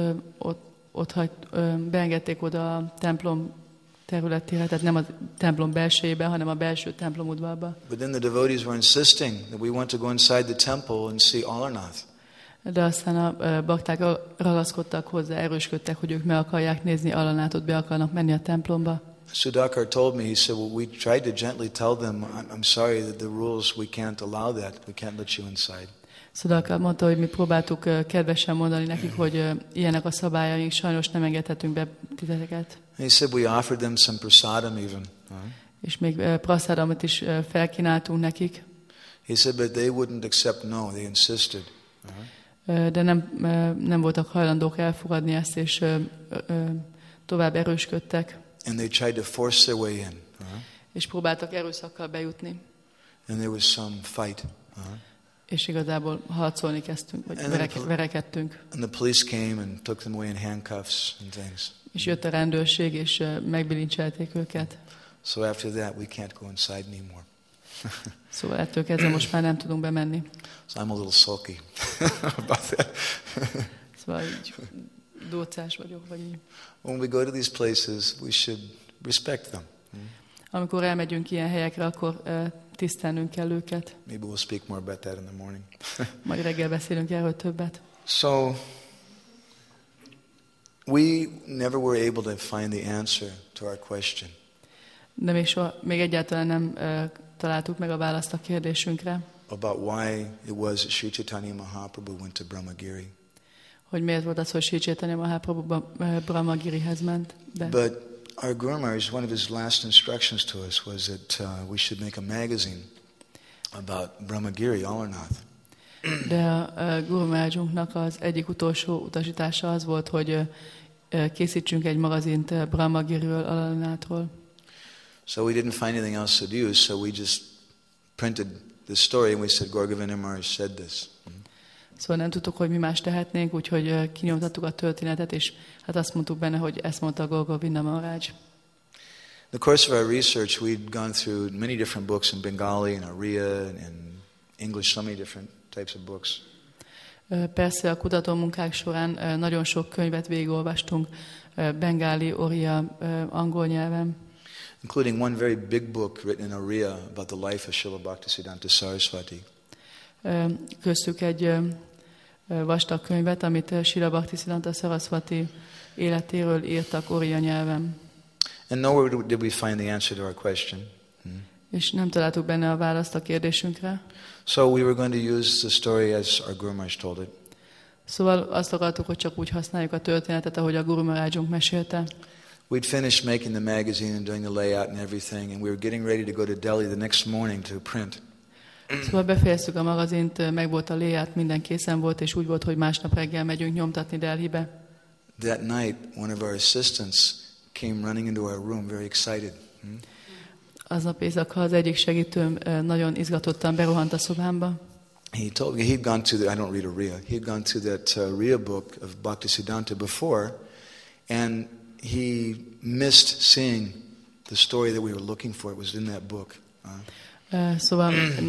beengedték oda a templom területére, tehát nem a templom belsejébe, hanem a belső templom udvarba. But then the devotees were insisting that we want to go inside the temple and see Alarnath. De aztán a bakták ragaszkodtak hozzá, erősködtek, hogy ők meg akarják nézni Alarnathot, be akarnak menni a templomba. Sudhakar told me, he said, well, we tried to gently tell them, I'm sorry that the rules, we can't allow that. We can't let you inside. Sudhakar mondta, hogy mi próbáltuk kedvesen mondani nekik, hogy ilyenek a szabályaink, sajnos nem engedhetünk be titeket. And he said, we offered them some prasadam even. És még prasadamot is felkínáltunk nekik. He said, but they wouldn't accept no, they insisted. De nem voltak hajlandók elfogadni ezt, és tovább erősködtek. And they tried to force their way in. És próbáltak erőszakkal bejutni. And there was some fight. És igazából harcolni kezdtünk, vagy verekedtünk. And the police came and took them away in handcuffs and things. És jött a rendőrség, és megbilincselték őket. So after that, we can't go inside anymore. Szóval ettől kezdve most már nem tudunk bemenni. So I'm a little sulky about that. Szóval így dócás vagyok, vagy így. When we go to these places, we should respect them. Amikor elmegyünk ilyen helyekre, akkor tisztelnünk kell őket. Maybe we'll speak more about that in the morning. Majd reggel beszélünk erről többet. So, we never were able to find the answer to our question. De még egyáltalán nem találtuk meg a választ a kérdésünkre. About why it was that Sri Chaitanya Mahaprabhu went to Brahmagiri. Hogy miért volt az, hogy Sri Chaitanya Mahaprabhu Brahmagirihez ment be. But our Guru Maharaj, one of his last instructions to us was that we should make a magazine about Brahmagiri, Alarnath. De a Guru Maharajnak az egyik utolsó utasítása az volt, hogy készítsünk egy magazint Brahmagiriről, Alarnathról. So we didn't find anything else to do, so we just printed the story and we said, Gaur Govinda Maharaj said this. Szóval nem tudtuk, hogy mi más tehetnénk, úgyhogy kinyomtattuk a történetet, és hát azt mondtuk benne, hogy ezt mondta Gaur Govinda Maharaj. In the course of our research, we'd gone through many different books in Bengali and Oriya and English, so many different types of books. Persze a kutatómunkák során nagyon sok könyvet végigolvastunk, bengáli, oriya, angol nyelven. Including one very big book written in Oriya about the life of Srila Bhaktisiddhanta Saraswati. Köztük egy vastag könyvet, amit Srila Bhaktisiddhanta Saraswati életéről írtak oriya nyelven. And nowhere did we find the answer to our question. És nem találtuk benne a választ a kérdésünkre. So we were going to use the story as our Guru Maharaj told it. Szóval azt akartuk, hogy csak úgy használjuk a történetet, ahogy a Guru Maharajunk mesélte. We'd finished making the magazine and doing the layout and everything, and we were getting ready to go to Delhi the next morning to print. Szóval befejeztük a magazint, meg volt a layout, minden készen volt, és úgy volt, hogy másnap reggel megyünk nyomtatni Delhibe. That night, one of our assistants came running into our room very excited. Aznap éjszaka az egyik segítőm nagyon izgatottan berohant a szobámba. He told me he'd gone to the, I don't read Oriya, he'd gone to that Oriya book of Bhaktisiddhanta before, and he missed seeing the story that we were looking for. It was in that book. Szóval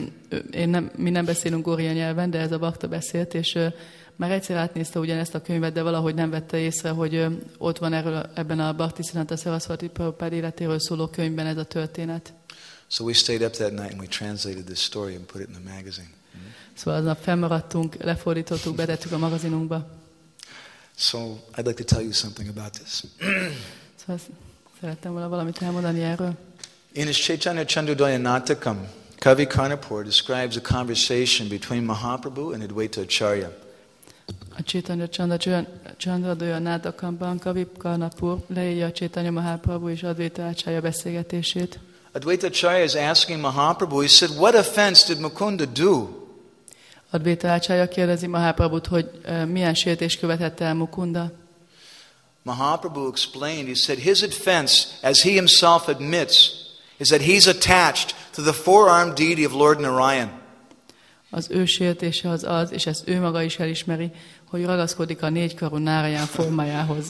mi nem beszélünk oriya nyelven, de ez a bakta beszélt, és már egyszer átnézte ugyanezt a könyvet, de valahogy nem vette észre, hogy ott van ebben a Bhaktisiddhanta Saraswati Prabhupád életéről szóló könyvben ez a történet. So we stayed up that night and we translated this story and put it in the magazine. Szóval aznap fennmaradtunk, lefordítottuk, betettük a magazinunkba. So I'd like to tell you something about this. Szóval szerettem volna valamit elmondani erről. In his Chaitanya Chandrodaya Natakam, Kavi Karnapur describes a conversation between Mahaprabhu and Advaita Acharya. A Chaitanya Chandrodaya Natakamban Kavi Karnapur leírja a Chaitanya Mahaprabhu és Advaita Acharya beszélgetését. Advaita Acharya is asking Mahaprabhu, he said, what offense did Mukunda do? Advaita Acharya kérdezi Mahaprabhut, hogy milyen sértést követett el Mukunda. Mahaprabhu explained, he said, his offense, as he himself admits, is that he's attached to the four-armed deity of Lord Narayan. Az ő sértése az, és ezt ő maga is elismeri, hogy ragaszkodik a négykarú Narayan formájához.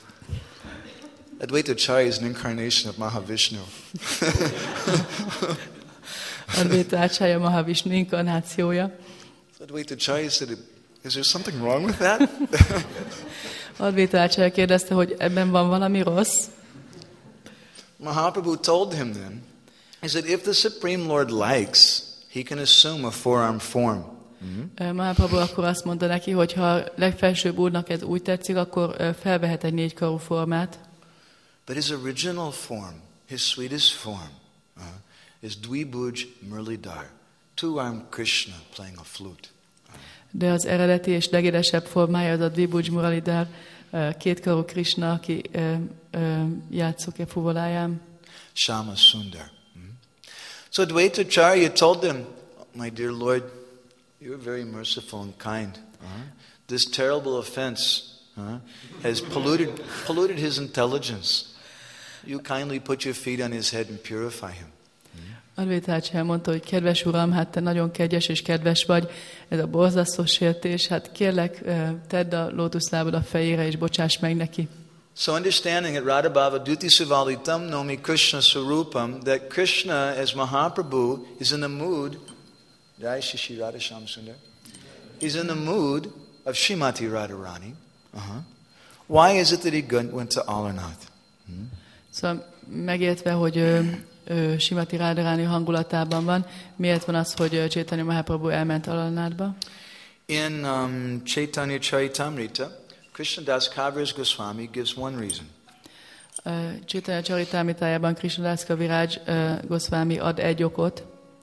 Advaita Acharya is an incarnation of Mahavishnu. Advaita Acharya Mahavishnu inkarnációja. Advaita Acharya said, is there something wrong with that? Advaita Acharya kérdezte, hogy ebben van valami rossz. Mahaprabhu told him then, he said, if the Supreme Lord likes, he can assume a four-armed form. Mahaprabhu akkor azt mondta neki, hogy ha legfelsőbb úrnak ez úgy tetszik, akkor felvehet egy négykarú formát. But his original form, his sweetest form, is Dvibhuj Murlidhar, two-armed Krishna playing a flute. De az eredeti és legédesebb formája az a Dvibhuj Muralidhar, kétkarú Krishna, aki játszik a fuvoláján. Shama Sundar. So Advaita Acharya told them, my dear Lord, you're very merciful and kind. This terrible offense has polluted his intelligence. You kindly put your feet on his head and purify him. Advaita Acharya mondta, hogy kedves uram, hát te nagyon kegyes és kedves vagy, ez a borzasztó sértés, hát kérlek, tedd a lótuszlábad a fejére és bocsáss meg neki. So understanding that Radhabhava Duti Suvalitam Nomi Krishna Swarupam, that Krishna as Mahaprabhu is in the mood, Jai Shishi Radha Shyam Sundar, he's in the mood of Srimati Radharani. Why is it that he went to Alarnath? Szóval megértve, hogy Srimati Radharani hangulatában van. Miért van az, hogy Chaitanya Mahaprabhu elment Alalnádba? In Chaitanya Charitamrita, Krishnadas Kaviraj Goswami gives one reason. Chaitanya Charitamritájában Krishnadas Kaviraj Goswami ad egy okot.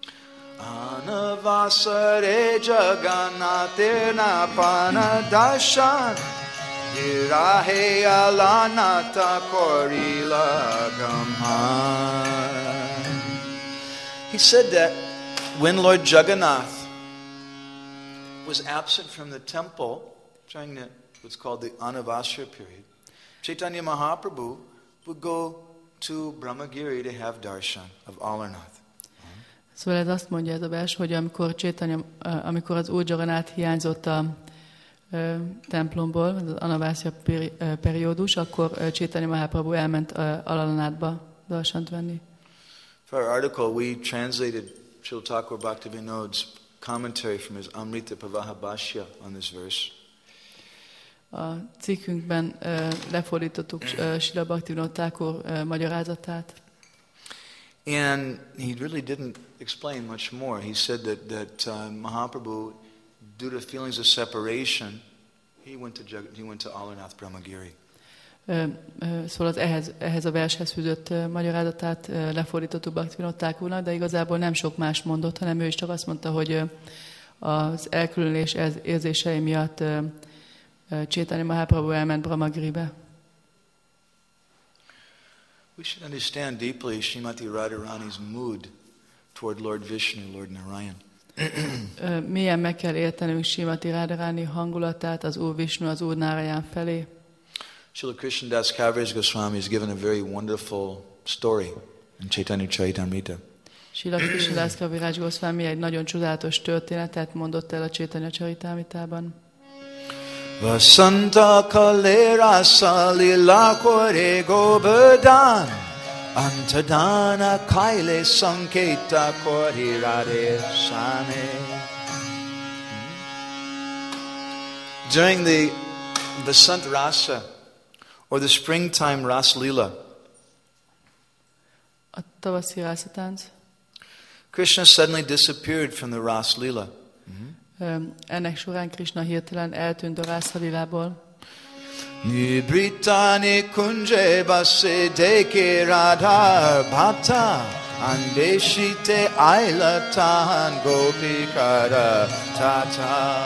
Anavasare Jagannathirna Panadarshan Virahe Alanata Korila Gamhan. He said that when Lord Jagannath was absent from the temple during what's called the Anavasara period, Chaitanya Mahaprabhu would go to Brahmagiri to have darshan of Alarnath. Szóval ez azt mondja ez a vers, hogy amikor az Úr Jagannath hiányzott a templomból, az Anavasya periódus, akkor Chaitanya Mahaprabhu elment Alalnádba darsant venni. For our article, we translated Srila Thakur Bhaktivinod's commentary from his Amrita Pravaha Bhashya on this verse. A cikkünkben lefordítottuk Srila Bhaktivinod Thakur magyarázatát. And he really didn't explain much more. He said that Mahaprabhu, due to feelings of separation, he went to Alarnath Brahmagiri. Szóval az ehhez a vershez fűzött magyarázatát lefordítottuk Bhaktivinod Thakurnak, de igazából nem sok más mondott, hanem ő is csak azt mondta, hogy az elkülönülés érzései miatt Chaitanya Mahaprabhu elment Brahmagiribe. We should understand deeply Srimati Radharani's mood toward Lord Vishnu, Lord Narayan. Mélyen meg kell értenünk Srimati Radharani hangulatát az Úr Vishnu, az Úr Narayan felé. Srila Krishnadas Kaviraj Goswami has given a very wonderful story in Chaitanya Charitamrita. Srila Krishnadas Kaviraj Goswami egy nagyon csodálatos történetet mondott el a Chaitanya Charitamritában. Vasanta kalera salila kore govardhan antadana kaile sanketa kore radhe sane. During the Vasant Rasa, or the springtime Ras Lila, a tavaszi rászatánc, Krishna suddenly disappeared from the Ras Lila. Ennek során Krishna hirtelen eltűnt a Rászalilából. Nibritani kunje base deke radha bhata andeshite ailatan gopikara tata.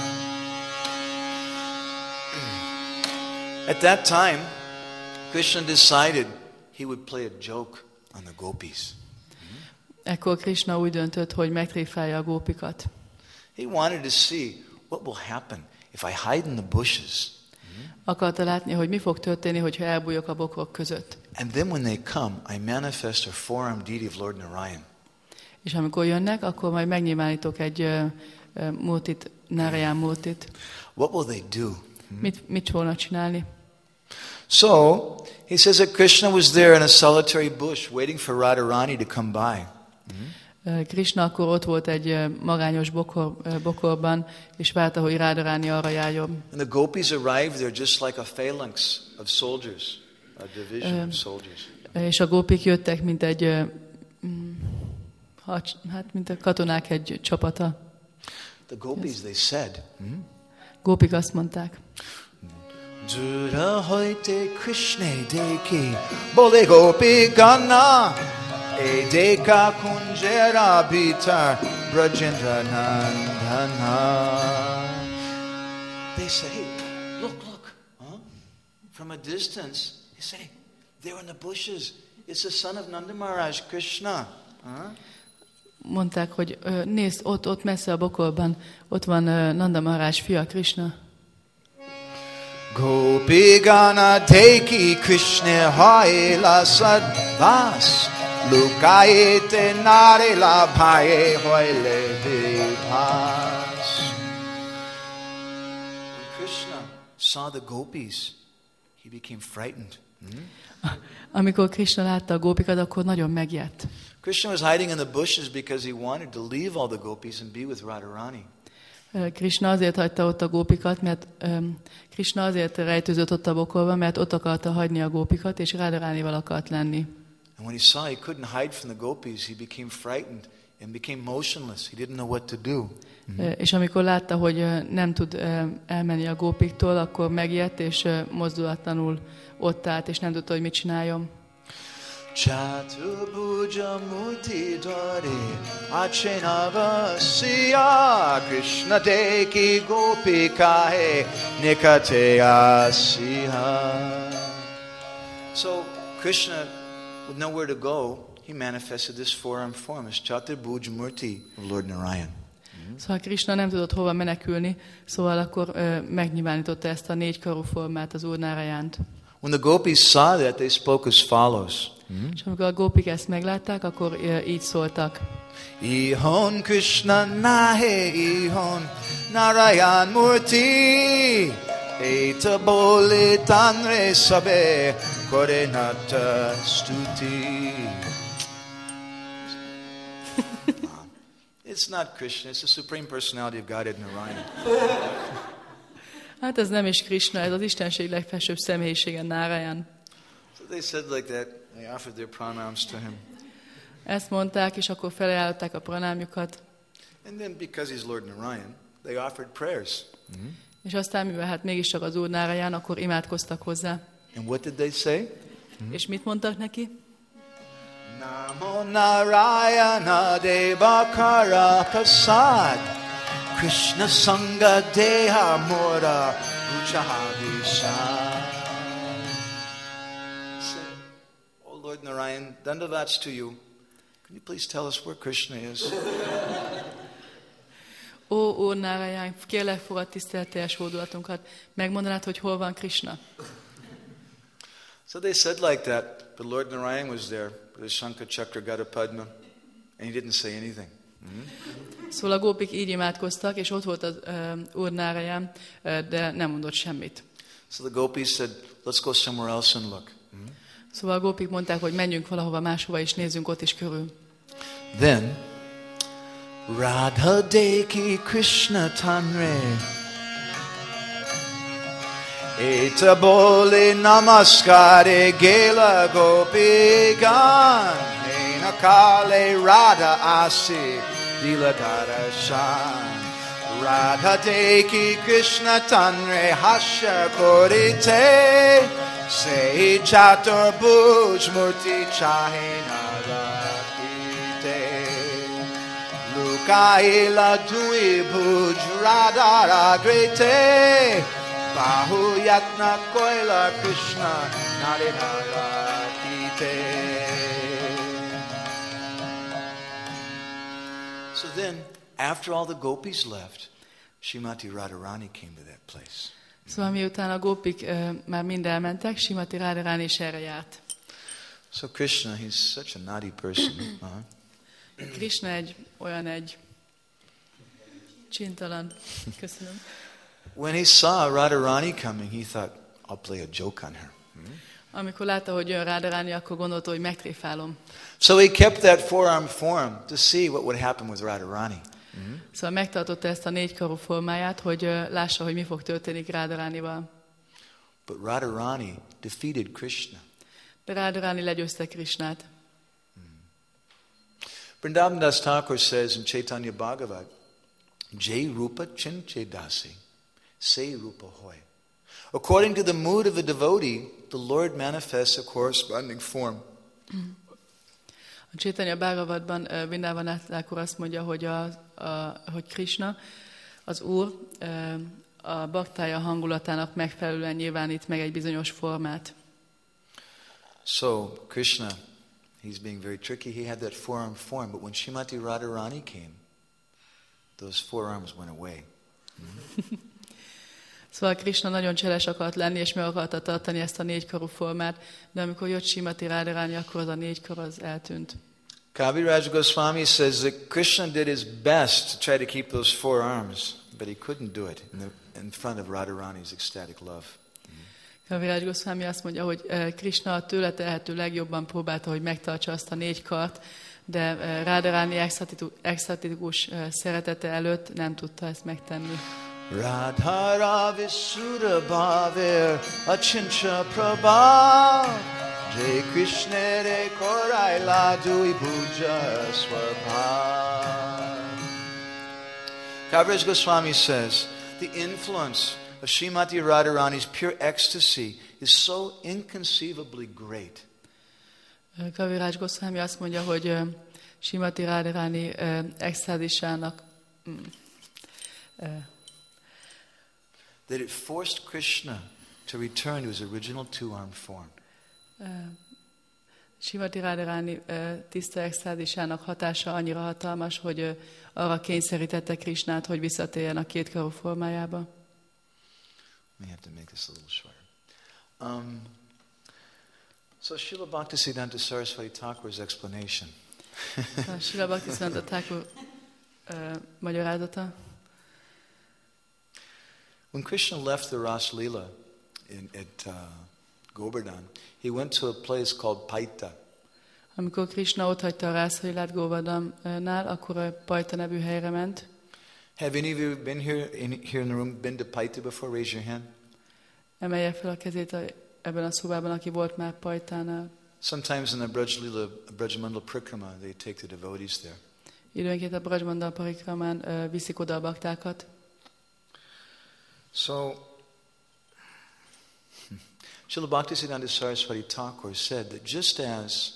At that time, Krishna decided he would play a joke on the gopis. Ekkor Krishna úgy döntött, hogy megtréfálja a gópikat. He wanted to see what will happen if I hide in the bushes. Akarta látni, hogy mi fog történni, hogyha elbújok a bokrok között. And then when they come, I manifest a four-armed deity of Lord Narayan. És amikor jönnek, akkor majd megnyilvánítok egy murtit, Narayan murtit. What will they do? Mit fognak csinálni? So, he says that Krishna was there in a solitary bush waiting for Radharani to come by. Krishna akkor ott volt egy magányos bokorban, és várta, hogy Radharani arra járjon. And the gopis arrived there just like a phalanx of soldiers, a division of soldiers. És a gópik jöttek, mint egy, mint a katonák egy csapata. The gopis, they said, Gópik azt mondták, Jura hoite Krishna deki, bole gopi gana, edeka kunjera bitar, Brajendra nandana. They say, hey, look, from a distance, they say, there in the bushes, it's the son of Nanda Maharaj, Krishna. Mondták, hogy nézd, ott messze a bokorban, ott van Nanda Maharaj fia, Krishna. Gopi gana deki Krishna haila sadvas, lukayete narila bhaye hoile vibhas. When Krishna saw the gopis, he became frightened. Amikor Krishna látta a gópikat, akkor nagyon megijedt. Krishna was hiding in the bushes because he wanted to leave all the gopis and be with Radharani. Krishna azért hagyta ott a gópikat, mert Krishna azért rejtőzött ott a bokorban, mert ott akarta hagyni a gópikat, és Radharanival akart lenni. And when he saw he couldn't hide from the gopis, he became frightened and became motionless. He didn't know what to do. És amikor látta, hogy nem tud elmenni a gópiktól, akkor megijedt, és mozdulatlanul ott állt, és nem tudta, hogy mit csináljon. Chaturbuja Murti Dare Achenavasya Krishna Deki Gopikahe Nikateya Siha. So Krishna, with nowhere to go, he manifested this four-armed form as Chaturbuja Murti of Lord Narayan. Szóval Krishna nem tudott hova menekülni, szóval akkor megnyilvánította ezt a négykarú formát, az Úr Narajánt. When the gopis saw that, they spoke as follows. És amikor a gópik ezt meglátták, akkor így szóltak. Ihon Krishna nahe ihon Narayan Murti Eta bole tanre sabe korenata stuti. It's not Krishna, it's the Supreme Personality of Godhead Narayan. Hát ez nem is Krishna, ez az Istenség legfelsőbb személyisége, Narayan. So they said like that, they offered their pranams to him. Ezt mondták, és akkor felajánlották a pranámjukat. And then because he's Lord Narayan, they offered prayers. És aztán, mivel hát mégiscsak az Úr Narayan, akkor imádkoztak hozzá. And what did they say? És mit mondtak neki? Namo Narayana Devakara Prasad Krishna Sangha Deha Mora Uchahadisha. Oh Lord Narayan, Dandavats to you. Can you please tell us where Krishna is? Ó, Úr Narayan, kérlek fogad tiszteletteljes hódulatunkat. Megmondanád, hogy hol van Krishna? So they said like that, but Lord Narayan was there with his Shankha Chakra Gada Padma, and he didn't say anything. Szóval a gópik így imádkoztak, és ott volt az Úr Narayan, de nem mondott semmit. So the gopis said, let's go somewhere else and look. Szóval a gópik mondták, hogy menjünk valahova máshova, és nézzünk ott is körül. Then, Radha Deki Krishna Tanre Eta bole namaskare gela gopigan Ena kale Radha asi diladara shan Radha Deki Krishna Tanre hasha korite Se Chaturbuj Murti Chahena Kaila Dui Bhuj Radhara Grete Bahu Yatna Koila Krishna Narinara Kite. So then, after all the gopis left, Srimati Radharani came to that place. Szóval miután a gópik már mind elmentek, Srimati Radharani is erre járt. So Krishna, he's such a naughty person. Krishna egy csintalan. Köszönöm. When he saw Radharani coming, he thought, I'll play a joke on her. Amikor látta, hogy jön Radharani, akkor gondolta, hogy megtréfálom. So he kept that four-armed form to see what would happen with Radharani. Szóval megtartotta ezt a négykarú formáját, hogy lássa, hogy mi fog történni Radharanival. But Radharani defeated Krishna. De Radharani legyőzte Krishnát. Vrindavan Das Thakur says in Chaitanya Bhagavat, Jai Rupa Chinche Dasi, Say Rupa Hoy. According to the mood of the devotee, the Lord manifests a corresponding form. A Chaitanya Bhagavatban Vrindavan Das Thakur azt mondja, hogy Krishna, az Úr, a baktája hangulatának megfelelően nyilvánít meg egy bizonyos formát. So Krishna, he's being very tricky. He had that four-armed form, but when Srimati Radharani came, those four arms went away. Szóval Krishna nagyon cseles akart lenni, és meg akarta tartani ezt a négykarú formát, de amikor jött Srimati Radharani, akkor az a négykar az eltűnt. Kaviraj Goswami says that Krishna did his best to try to keep those four arms, but he couldn't do it in front of Radharani's ecstatic love. Kaviraj Goswami azt mondja, hogy Krishna a tőle telhető legjobban próbálta, hogy megtartsa azt a négy kart, de Radharani extatikus szeretete előtt nem tudta ezt megtenni. Radhara Visura Bhavir Achincha Prabha Jai Krishna Re Korai Ladui Puja Swabha. Kaviraj Goswami says, the influence of Srimati Radharani's pure ecstasy is so inconceivably great. Kaviraj Goswami azt mondja, hogy Srimati Radharani extázisának that it forced Krishna to return to his original two-armed form. Srimati Radharani tiszta extázisának hatása annyira hatalmas, hogy arra kényszerítette Krishnát, hogy visszatérjen a kétkarú formájába. We have to make this a little shorter. So Srila Bhaktisiddhanta Saraswati Thakur's explanation. Srila Bhaktisiddhanta Thakur magyarázata. When Krishna left the Ras Leela at Govardhan, he went to a place called Paita. Amikor Krishna otthagyta a Rászlilát Govardhannál, akkor a Paita nevű helyre ment. Have any of you been here in the room, been to Paita before? Raise your hand. Emelje fel a kezét ebben a szobában, aki volt már Paitánál. Sometimes in the Brajamandal Prikrama, they take the devotees there. Időnként a Brajamandal Parikramán viszik oda a baktákat. So, Srila Bhaktisiddhanta Saraswati Thakur said that just as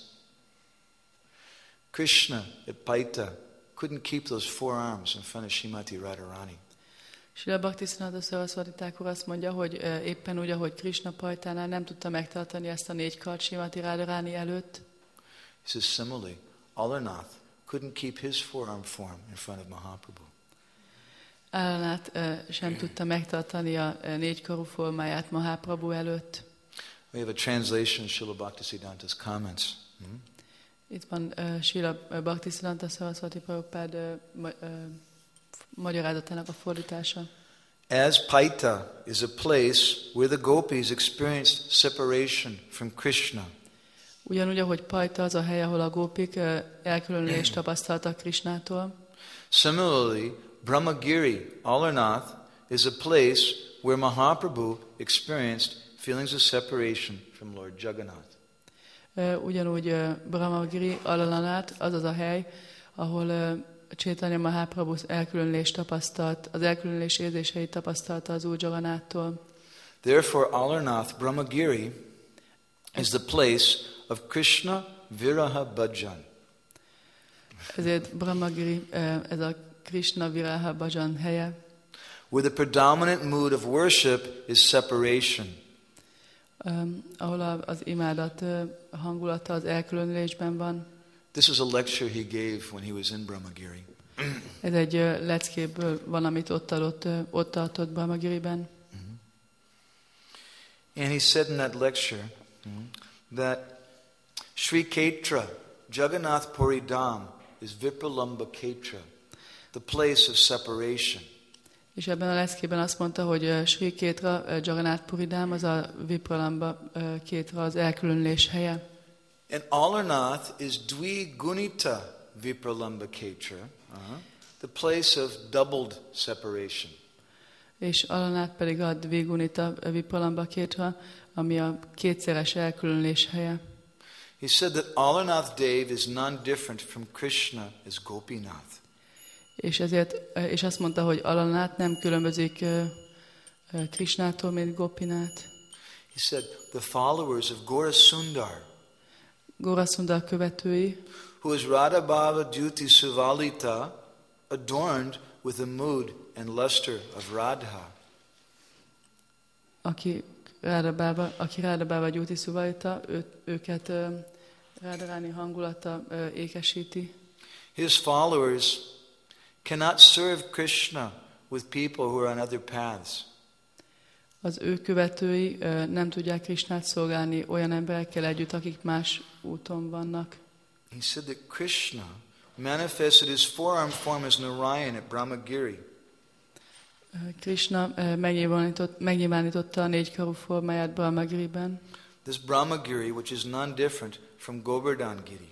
Krishna at Paita couldn't keep those four arms in front of Srimati Radharani, Srila Bhaktisiddhanta Saraswati Thakur azt mondja, hogy éppen úgy, ahogy Krishna Paitánál nem tudta megtartani ezt a négy kart Srimati Radharani előtt. He says similarly, Alarnath couldn't keep his four-arm form in front of Mahaprabhu. Alarnath sem tudta megtartani a négykarú formáját Mahaprabhu előtt. We have a translation of Srila Bhaktisiddhanta's comments. Itt van Srila Bhaktisiddhanta Saraswati Prabhupád magyarázatának a fordítása. As Paita is a place where the gopis experienced separation from Krishna, ugyanúgy, ahogy Paita az a hely, ahol a gópik elkülönülést tapasztaltak Krishnától. Similarly, Brahmagiri, Alarnath, is a place where Mahaprabhu experienced feelings of separation from Lord Jagannath. Ugyanúgy Brahmagiri, Alarnath, az az a hely, ahol Chaitanya Mahaprabhu elkülönülést tapasztalt, az elkülönülés érzéseit tapasztalta az Úr Jagannattól. Therefore, Alarnath, Brahmagiri, is the place of Krishna Viraha Bhajan. Ezért Brahmagiri, ez a Krishna Viraha Bhajan helye. Where the predominant mood of worship is separation. Ahol az imádat hangulata az elkülönülésben van. This is a lecture he gave when he was in Brahmagiri. Ez egy leckéből van, amit ott tartott Brahmagiriben. And he said in that lecture that Sri Ketra, Jagannath Puri Dham is Vipralamba Ketra, the place of separation. És ebben a leckében azt mondta, hogy Sri Ketra, Jagannath Puri Dham, az a Vipralamba Ketra, az elkülönülés helye. And Alarnath is Dvi Gunita Vipralamba Ketra, the place of doubled separation. És Alarnath pedig a Dvi Gunita Vipralamba Ketra, ami a kétszeres elkülönülés helye. He said that Alarnath Dev is non-different from Krishna as Gopinath. És azt mondta, hogy Alarnath nem különbözik Krishnától, mint Gopinath. He said the followers of Gaurasundar, Gaurasundar követői, who is Radha Bhava Duti Suvalita, adorned with the mood and luster of Radha. Aki Radha Bhava Duti Suvalita, őket Radharani hangulata ékesíti. His followers cannot serve Krishna with people who are on other paths. Az ő követői nem tudják Krishnát szolgálni olyan emberekkel együtt, akik más úton vannak. He said that Krishna manifested his four-arm form as Narayan at Brahmagiri. Krishna megnyilvánította a négykarú formáját Brahmagiriben. This Brahmagiri, which is non-different from Govardhan Giri.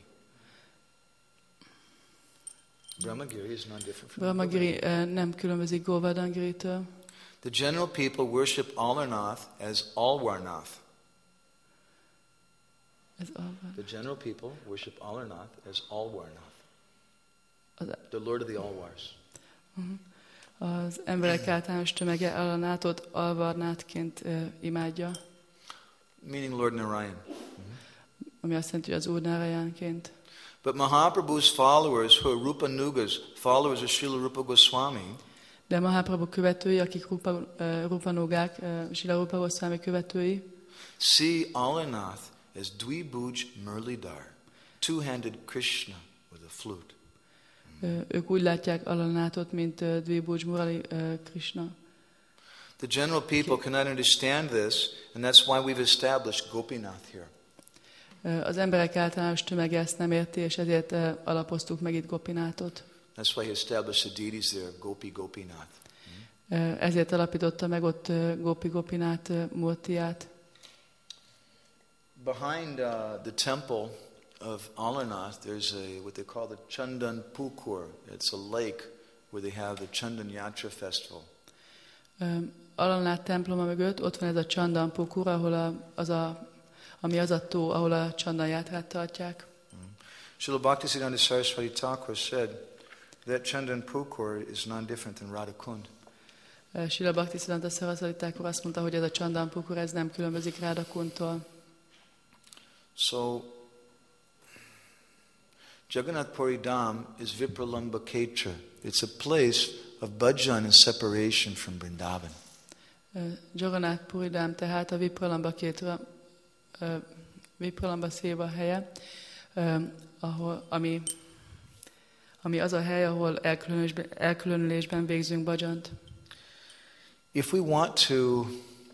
Brahmagiri is non-different from Brahmagiri nem különbözik Govardhan Giritől. The general people worship Alarnath as Alwarnath. The general people worship Alarnath as Alwarnath, the Lord of the Alwars. Az emberek általános tömege Alanátot Alvarnátként imádja. Meaning Lord Narayan. Ami azt jelenti, hogy az Úr Narayánként. But Mahaprabhu's followers, who are Rupanuga's followers of Srila Rupa Goswami, de Mahaprabhu követői, akik Rupanugák, Srila Rupa Goswami követői, see Alarnath as Dvibhuj Murlidhar, two-handed Krishna with a flute. Ők úgy látják Alanátot, mint Dvibhuj Murali Krishna. The general people cannot understand this, and that's why we've established Gopinath here. Az emberek általános tömege ezt nem érti, és ezért alapoztuk meg itt Gopinátot. That's why he established the deities there, Gopinath. Ezért alapította meg ott Gopinath Murtiját. Behind the temple of Alarnath, there's what they call the Chandan Pukur. It's a lake where they have the Chandan Yatra festival. Alarnath temploma mögött ott van ez a Chandan Pukur, ahol ami az a tó, ahol a Chandan Játrát tartják. Srila Bhaktisiddhanta Saraswati Thakur said that Chandan Pukur is non different than Radhakund. Srila Bhaktisiddhanta Saraswati Thakur azt mondta, hogy ez a Chandan Pukur, ez nem különbözik Radhakundtól. So, Jagannath Puri Dham is Vipralamba Ketra. It's a place of bhajan and separation from Vrindavan. Jagannath Puri Dham tehát a Vipralamba Ketra, Vipralamba Széva helye, ami az a hely, ahol elkülönülésben végzünk bhajant. If we want to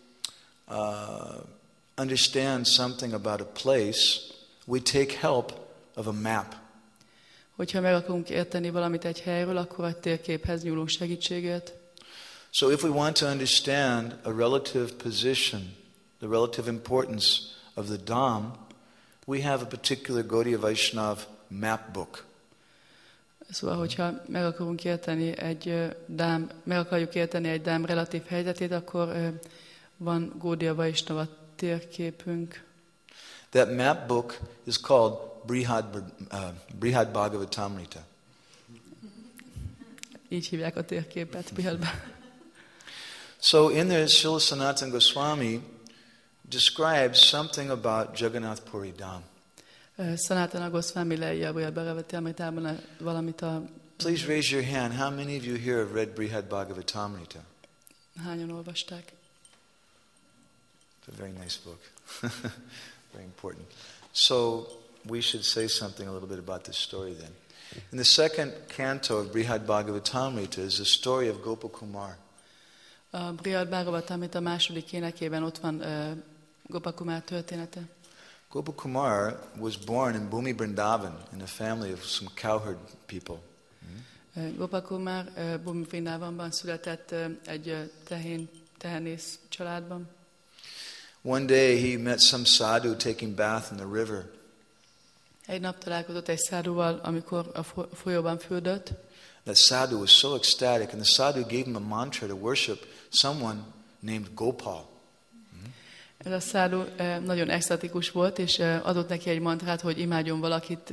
understand something about a place, we take help of a map. Hogyha meg akarunk érteni valamit egy helyről, akkor a térképhez nyúlunk segítségért. So if we want to understand a relative position, the relative importance of the Dham, we have a particular Gaudiya Vaishnav map book. Szóval, hogyha meg akarunk érteni egy Dham relatív helyzetét, akkor van Gaudiya Vaishnava térképünk. That map book is called Brihad Bhagavatamrita. Így hívják a térképet. So in there, Srila Sanatana Goswami describes something about Jagannath Puri Dham. Sanatana Goswami leírja a Brihad Bhagavatamritában valamit a... Please raise your hand. How many of you here have read Brihad Bhagavatamrita? Hányan olvasták? It's a very nice book. Very important. So we should say something a little bit about this story then. In the second canto of Brihad Bhagavatamrita is the story of Gopakumar. A Brihad Bhagavatamrita második énekében ott van Gopakumar története. Gopakumar was born in Bhumi Vrindavan in a family of some cowherd people. Gopakumar Bhumi Vrindavanban született egy tehenész családban. One day he met some sadhu taking bath in the river. Egy nap találkozott egy szádúval, amikor a folyóban fürdött. That sadhu was so ecstatic, and the sadhu gave him a mantra to worship someone named Gopal. Ez a szádú nagyon extatikus volt, és adott neki egy mantrát, hogy imádjon valakit,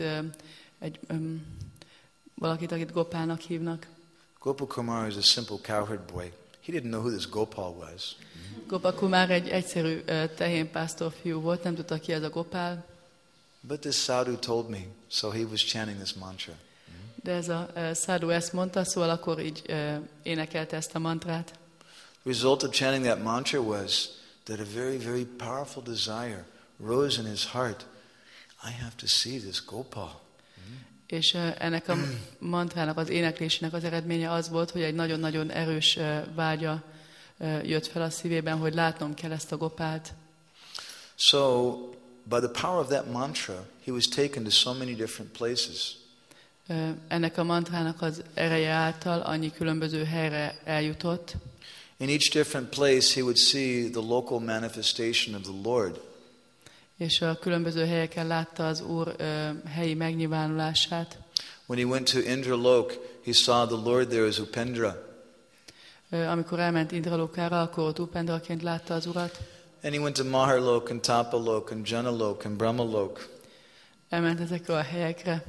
akit Gopálnak hívnak. Gopakumar is a simple cowherd boy. He didn't know who this Gopal was. Gopakumar egy egyszerű tehénpásztor fiú volt, nem tudta ki ez a Gopál. But this sadhu told me, so he was chanting this mantra. De ez a szádú ezt mondta, szóval akkor így énekelte ezt a mantrát. The result of chanting that mantra was that a very, very powerful desire rose in his heart. I have to see this Gopal. És ennek a mantrának, az éneklésének az eredménye az volt, hogy egy nagyon-nagyon erős vágya jött fel a szívében, hogy látnom kell ezt a Gopált. So, by the power of that mantra, he was taken to so many different places. Ennek a mantrának az ereje által annyi különböző helyre eljutott. In each different place, he would see the local manifestation of the Lord. És a különböző helyeken látta az Úr helyi megnyilvánulását. When he went to Indralok, he saw the Lord there as Upendra. Amikor elment Indralokára, akkor ott Upendraként látta az Urat. And he went to Maharlok and Tapalok and Janalok and Brahmalok. Elment ezekre a helyekre.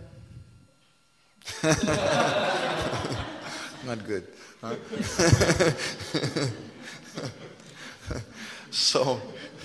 Not good. Huh? So,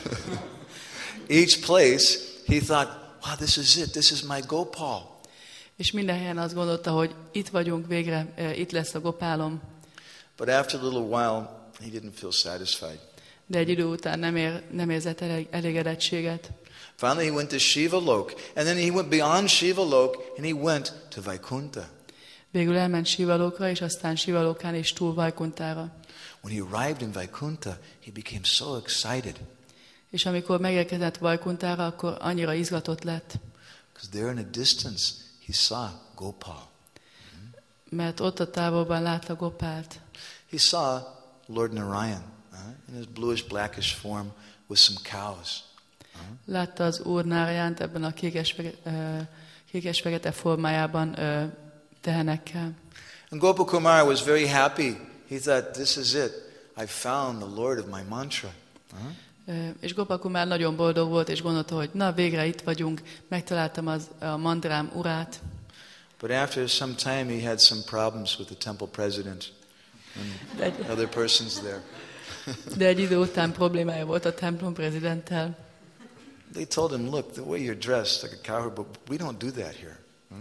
each place, he thought, wow, this is it. This is my Gopal. És minden helyen azt gondolta, hogy itt vagyunk végre, itt lesz a Gopálom. But after a little while, he didn't feel satisfied. De egy idő után nem érzett elégedettséget. Finally, he went to Shivalok. And then he went beyond Shivalok, and he went to Vaikuntha. Végül elment Sivalokra, és aztán Sivalokán is túl Vaikuntára. When he arrived in Vaikuntha, he became so excited. És amikor megérkezett Vaikuntára, akkor annyira izgatott lett. Because there in a distance, he saw Gopal. Mert ott a távolban látta Gopált. He saw Lord Narayan in his bluish blackish form with some cows. Látta az Úr Nárajánt ebben a kékes-fekete formájában tehenekkel. And Gopakumar was very happy. He thought, this is it. I found the Lord of my mantra. És Gopakumar nagyon boldog volt, és gondolta, hogy na, végre itt vagyunk, megtaláltam a mandrám urát. But after some time he had some problems with the temple president and other persons there. De egy idő után problémája volt a templom prezidenttel. They told him, look, the way you're dressed like a cowherd, but we don't do that here.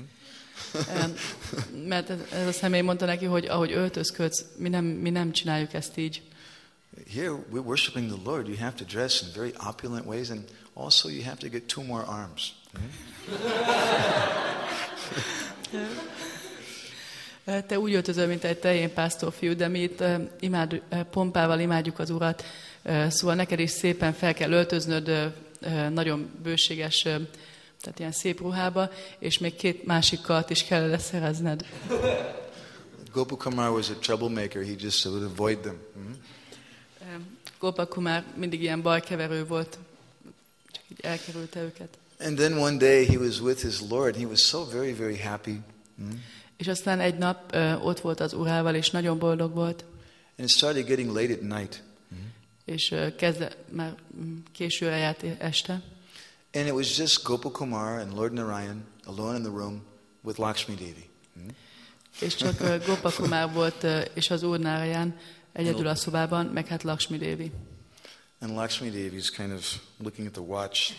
Mert ez a személy mondta neki, hogy ahogy öltözködsz, mi nem csináljuk ezt így. Here we're worshiping the Lord. You have to dress in very opulent ways, and also you have to get 2 more arms. Te úgy öltözöl, mint egy tehén pásztorfiú, de mi itt pompával imádjuk az Urat, szóval neked is szépen fel kell öltöznöd, nagyon bőséges, tehát ilyen szép ruhába, és még 2 másik kart is kell leszerezned. Gopakumar was a troublemaker. He just would avoid them. Gopakumar mindig ilyen bajkeverő volt, csak így elkerülte őket. And then one day he was with his Lord. He was so very, very happy. És aztán egy nap ott volt az Urával, és nagyon boldog volt. And it started getting late at night. És már későre járt este. And it was just Gopakumar and Lord Narayan alone in the room with Lakshmi Devi. És csak Gopakumar volt, és az Úr Nárayan egyedül a szobában, meg hát Lakshmi Devi. And Lakshmi Devi is kind of looking at the watch.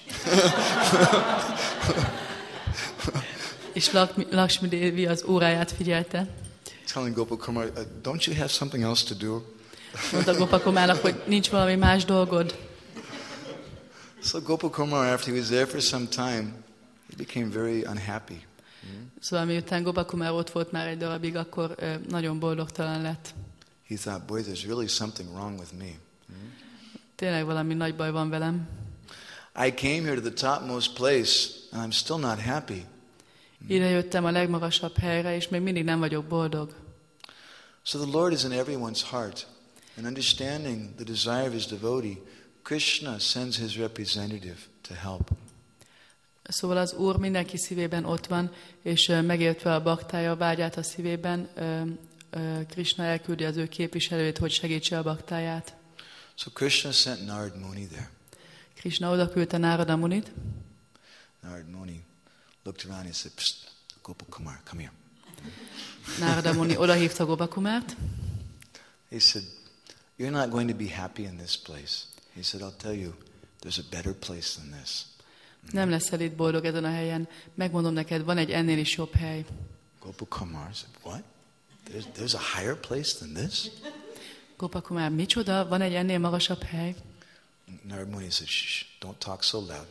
És Lakshmi Devi az óráját figyelte. Telling Gopakumar, don't you have something else to do? Mondta Gopakumarnak, hogy nincs valami más dolgod. So Gopakumar, after he was there for some time, he became very unhappy. Szóval miután Gopakumar ott volt már egy darabig, akkor nagyon boldogtalan lett. He thought, boy, there's really something wrong with me. Tényleg valami nagy baj van velem. I came here to the topmost place, and I'm still not happy. Ide jöttem a legmagasabb helyre, és még mindig nem vagyok boldog. So the Lord is in everyone's heart, and understanding the desire of his devotee, Krishna sends his representative to help. Szóval az Úr mindenki szívében ott van, és megértve a baktája vágyát a szívében, Krishna elküldi az ő képviselőjét, hogy segítse a baktáját. So Krishna sent Narad Muni there. Krishna oda küldte Nárada Munit. Narad Muni looked around and said, Psst, Gopakumar, come here. Nárada Muni odahívta Gopakumart. He said, you're not going to be happy in this place. He said, I'll tell you, there's a better place than this. Nem leszel itt boldog ezen a helyen. Megmondom neked, van egy ennél is jobb hely. Gopakumar said, what? There's a higher place than this? Gopakumar, micsoda? Van egy ennél magasabb hely? Narad Muni said, shh, don't talk so loud.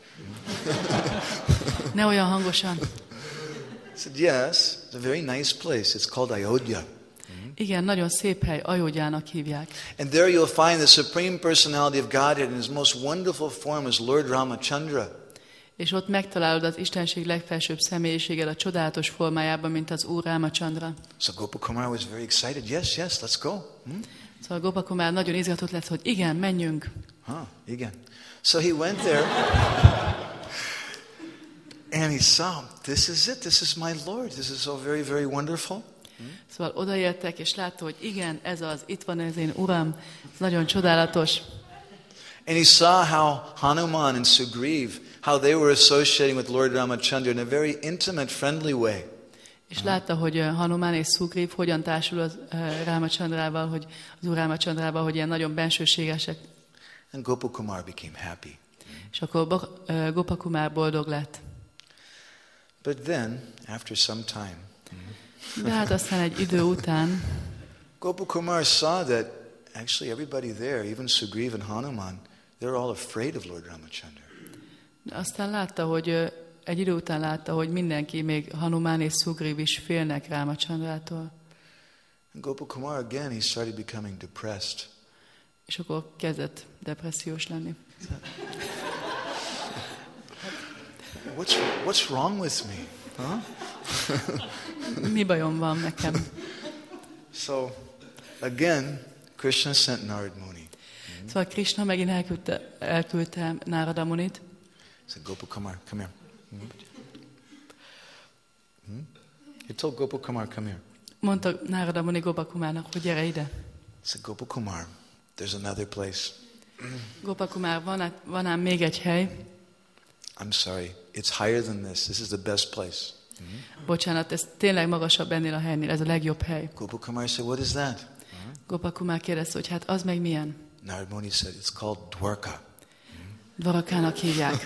Ne olyan hangosan. He said, yes, it's a very nice place. It's called Ayodhya. Igen, nagyon szép hely, Ayodhjának hívják. And there you'll find the Supreme Personality of Godhead in his most wonderful form as Lord Ramachandra. És ott megtalálod az Istenség legfelsőbb személyiséget a csodálatos formájában, mint az Úr Ramachandra. So Gopakumar was very excited. Yes, let's go. Szóval Gopakumar nagyon izgatott lett, hogy igen, menjünk. Igen. So he went there and he saw, this is it. This is my Lord. This is so very, very wonderful. Szóval odaértek, és látta, hogy igen, ez az, itt van ez én Uram, ez nagyon csodálatos. And he saw how Hanuman and Sugriv, how they were associating with Lord Ramachandra in a very intimate, friendly way. És látta, hogy Hanuman és Sugriv hogyan társul az Ramachandrával, hogy az Úr Ramachandrával, hogy ilyen nagyon bensőségesek. And Gopakumar became happy. És akkor Gopakumar boldog lett. But then, after some time, De hát aztán egy idő után Gopakumar saw that actually everybody there, even Sugriv and Hanuman, they're all afraid of Lord Ramachandra. aztán látta, hogy egy idő után látta, hogy mindenki, még Hanuman és Sugriv is félnek Ramachandrától. And Gopakumar again, he started becoming depressed. És akkor kezdett depressziós lenni. What's wrong with me? Huh? Mi bajom van nekem? So, again, Krishna sent Narad Muni. Szóval Krishna megint elküldte Narada Munit. He said, Gopakumar, come here. He told Gopakumar, come here. Mondta Narada Muni Gopakumarnak, hogy gyere ide. He said, Gopakumar, there's another place. Gopakumar, van ám még egy hely. I'm sorry, it's higher than this. This is the best place. Bocsánat, ez tényleg magasabb ennél a helynél, ez a legjobb hely. Gopakumar said, what is that? Gopakumar kérdezte, hogy hát az meg milyen? Narad Muni said, it's called Dwarka. Dvarakának hívják.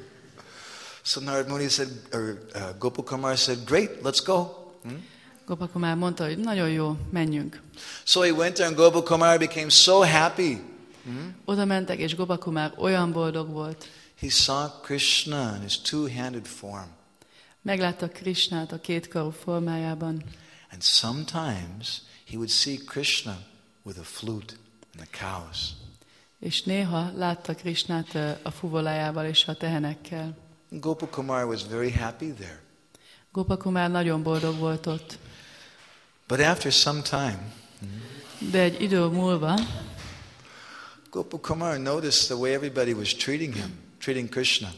So Narad Muni said, Gopakumar said, great, let's go. Gopakumar mondta, hogy nagyon jó, menjünk. So he went there and Gopakumar became so happy. Oda mentek, és Gopakumar olyan boldog volt. He saw Krishna in his two-handed form. Meglátta Krishnát a kétkarú formájában. And sometimes he would see Krishna with a flute and the cows. És néha látta Krishnát a fuvolájával és a tehenekkel. Gopakumar was very happy there. Gopakumar nagyon boldog volt ott. But after some time, De egy idő múlva Gopakumar noticed the way everybody was treating Krishna.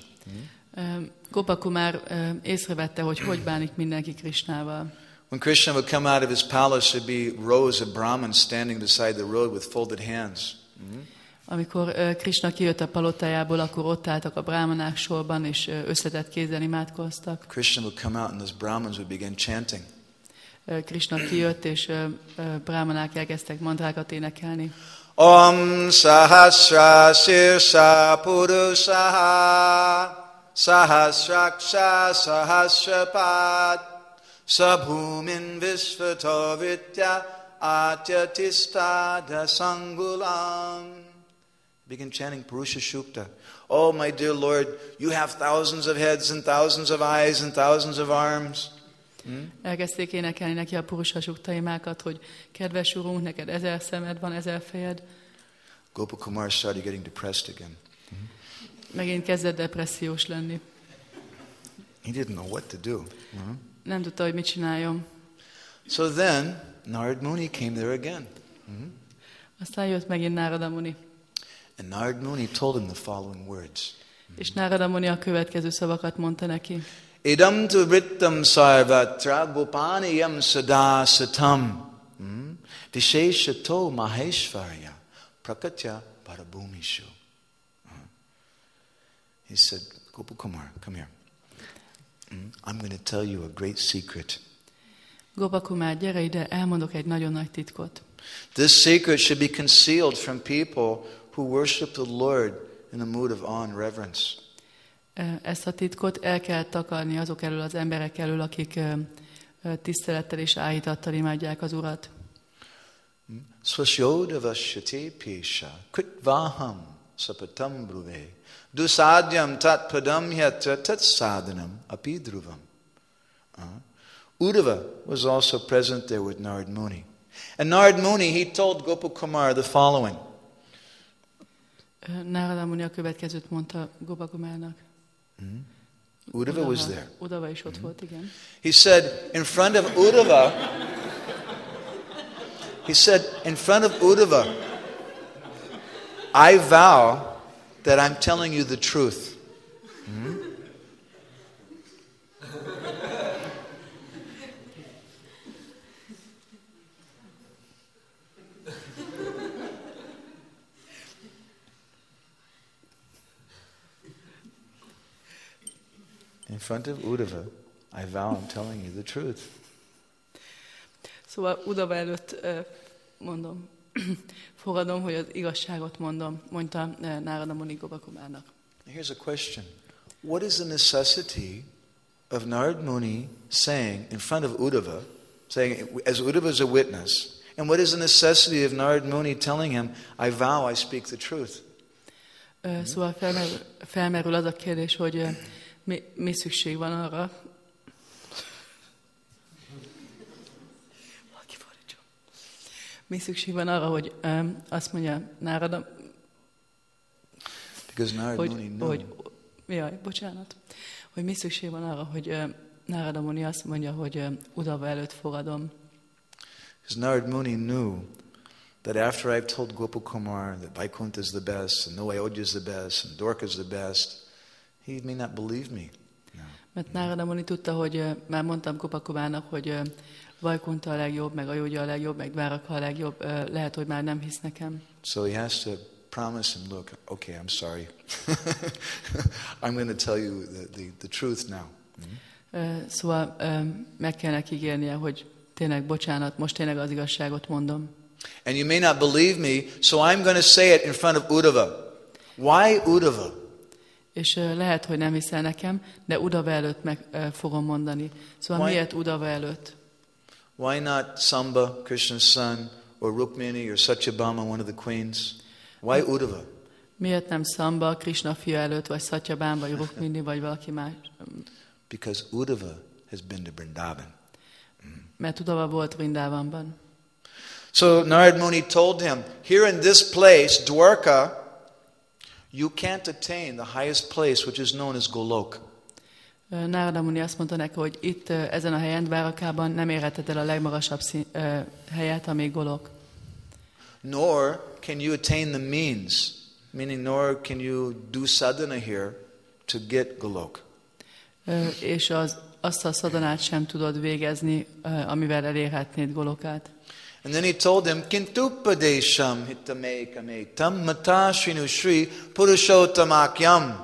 Gopakumar észrevette, hogy bánik mindenki Krishnával. When Krishna would come out of his palace, there'd be rows of Brahmins standing beside the road with folded hands. Amikor Krishna kijött a palotájából, akkor ott álltak a brámanák sorban, és összetett kézzel imádkoztak. Krishna would come out and those Brahmins would begin chanting. Krishna kijött, és brámanák elkezdtek mantrákat énekelni. Om Sahasra Sirsa Purusaha Sahasraksha Sahasrapad Sabhumin Visvato Vitya Atyatista Sangulam. Begin chanting Purusha Shukta. Oh, my dear Lord, you have thousands of heads and thousands of eyes and thousands of arms. Elkezdték énekelni neki a Purusha Shukta imákat, hogy kedves Urunk, neked 1000 szemed van, 1000 fejed. Gopakumar started getting depressed again. Megint kezdett depressziós lenni. He didn't know what to do. Nem tudta, hogy mit csináljon. So then, Narad Muni came there again. Aztán jött megint Narada Muni. And Narad Muni told him the following words. És Narada Muni a következő szavakat mondta neki. Idam tu vrittam sarvatra gopaniyam sada satam visheshato maheshvarya prakatya parabhumishu. He said, Gopakumar, come here. I'm going to tell you a great secret. Gopakumar, gyere ide, elmondok egy nagyon nagy titkot. This secret should be concealed from people who worship the Lord in a mood of awe and reverence. Ezt a titkot el kell takarni azok elől, az emberek elől, akik tisztelettel és áhítattal imádják az Urat. Swashodavashyate pisha kritvaham sapatam bruve dusadyam tat padam yatra tat sadhanam apidruvam. Uddhava was also present there with Narad Muni. And Narad Muni, he told Gopakumar the following. Narada Muni a következőt mondta Gopakumarnak. Uddhava was there. Uddhava is ott volt, igen. He said, in front of Uddhava, I vow that I'm telling you the truth. front of Uddhava, I vow I'm telling you the truth. Szóval Uddhava előtt mondom, fogadom, hogy az igazságot mondom, mondta Nárada Muni Gopakumarnak. Here's a question. What is the necessity of Narad Muni saying in front of Uddhava, saying as Uddhava is a witness, and what is the necessity of Narad Muni telling him, I vow I speak the truth? Szóval felmerül az a kérdés, hogy mi szükség van arra, mi szükség van arra, hogy azt mondja Nárada, hogy mi szükség van arra, hogy Nárada Muni azt mondja, hogy Uddhava előtt fogadom. Because Narad Muni knew that after I've told Gopakumar that Vaikuntha is the best, and no Ayodhya is the best, and Dwarka is the best, he may not believe me. No. Mert Nárada Muni tudta, hogy már mondtam Gopakumarnak, hogy Vaikuntha a legjobb, meg Ayodhya a legjobb, meg Dwaraka a legjobb, lehet, hogy már nem hisz nekem. So he has to promise him, look, okay, I'm sorry. I'm going to tell you the truth now. Szóval meg kell neki ígérnie, hogy tényleg bocsánat, most tényleg az igazságot mondom. And you may not believe me, so I'm going to say it in front of Uddhava. Why Uddhava? És lehet, hogy nem hiszel nekem, de Uddhava előtt meg fogom mondani. Szóval miért Uddhava előtt? Why not Samba, Krishna's son, or Rukmini, or Satyabhama, one of the queens? Why Uddhava? Miért nem Samba, Krishna fia előtt, vagy Satyabhama, vagy Rukmini, vagy valaki más? Because Uddhava has been to Vrindavan. Mert Uddhava volt Vrindavanban. So Narad Muni told him, here in this place, Dwarka, you can't attain the highest place, which is known as Golok. Nárada Muni azt mondta neki, hogy itt ezen a helyen, Dvárakában nem érheted el a legmagasabb helyet, ami Golok. Nor can you attain the means, meaning nor can you do sadhana here to get Golok. És azt a szadanát sem tudod végezni, amivel elérhetnéd Golokát. And then he told him, Kintupadesham hitamekametam matashinu shri purushottamakyam.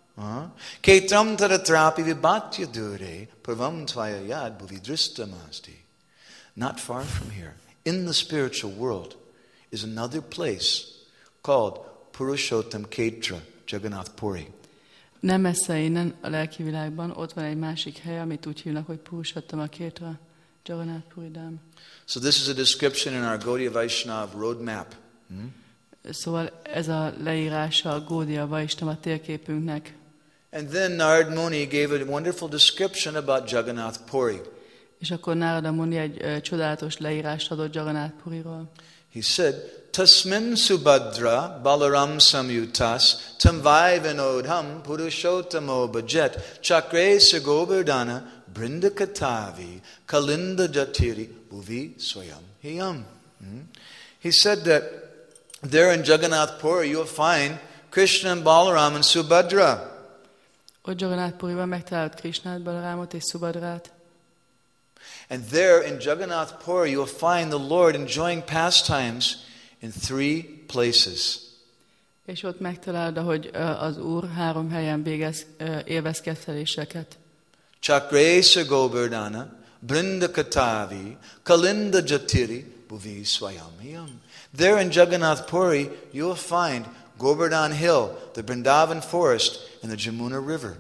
Ketram taratrapi vibatya dure pravam tvaya yad bhuvidristamasti. Not far from here, in the spiritual world, is another place called Purushottam Ketra, Jagannath Puri. Nem messze innen, a lelki világban, ott van egy másik hely, amit úgy hívnak, hogy Purushottam Ketra, Jagannath Puri Dham. So this is a description in our Gaudiya Vaishnava roadmap. Szóval ez a leírása a Gaudiya Vaishnava térképünknek. And then Narad Muni gave a wonderful description about Jagannath Puri. És akkor Nárada Muni egy csodálatos leírást adott Jagannath Puriról. He said, Tasmin Subhadra Balaram Samyutas Tamvai Vinodham Purushottamo Bhajet Chakre Sagobardhana Brindakatavi Kalinda Jatiri Bhuvi Swayam Hiyam. He said that there in Jagannath Puri you'll find Krishna and Balaram and Subhadra. Ott Jagannath Puriban megtalálod Krishnát, Balaramot és Subhadrát. And there in Jagannath Puri you'll find the Lord enjoying pastimes in 3 places. És ott megtalálod, hogy az Úr 3 helyen élvez kedveléseket. Chakresa Govardhana, Brindakatavi, Kalinda Jatiri, Bhuvi Swayamiyam. There in Jagannath Puri you'll find Govardhan Hill, the Vrindavan forest, and the Jamuna River.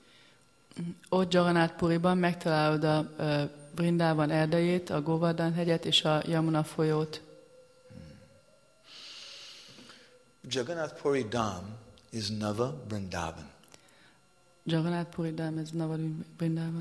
Ott Jagannath Puriban megtalálod a Vrindavan erdejét, a Govardhan hegyet és a Yamuna folyót. Jagannath Puri Dham is Nava Vrindavan. Jagannath Puri Dham is Nava Vrindavan.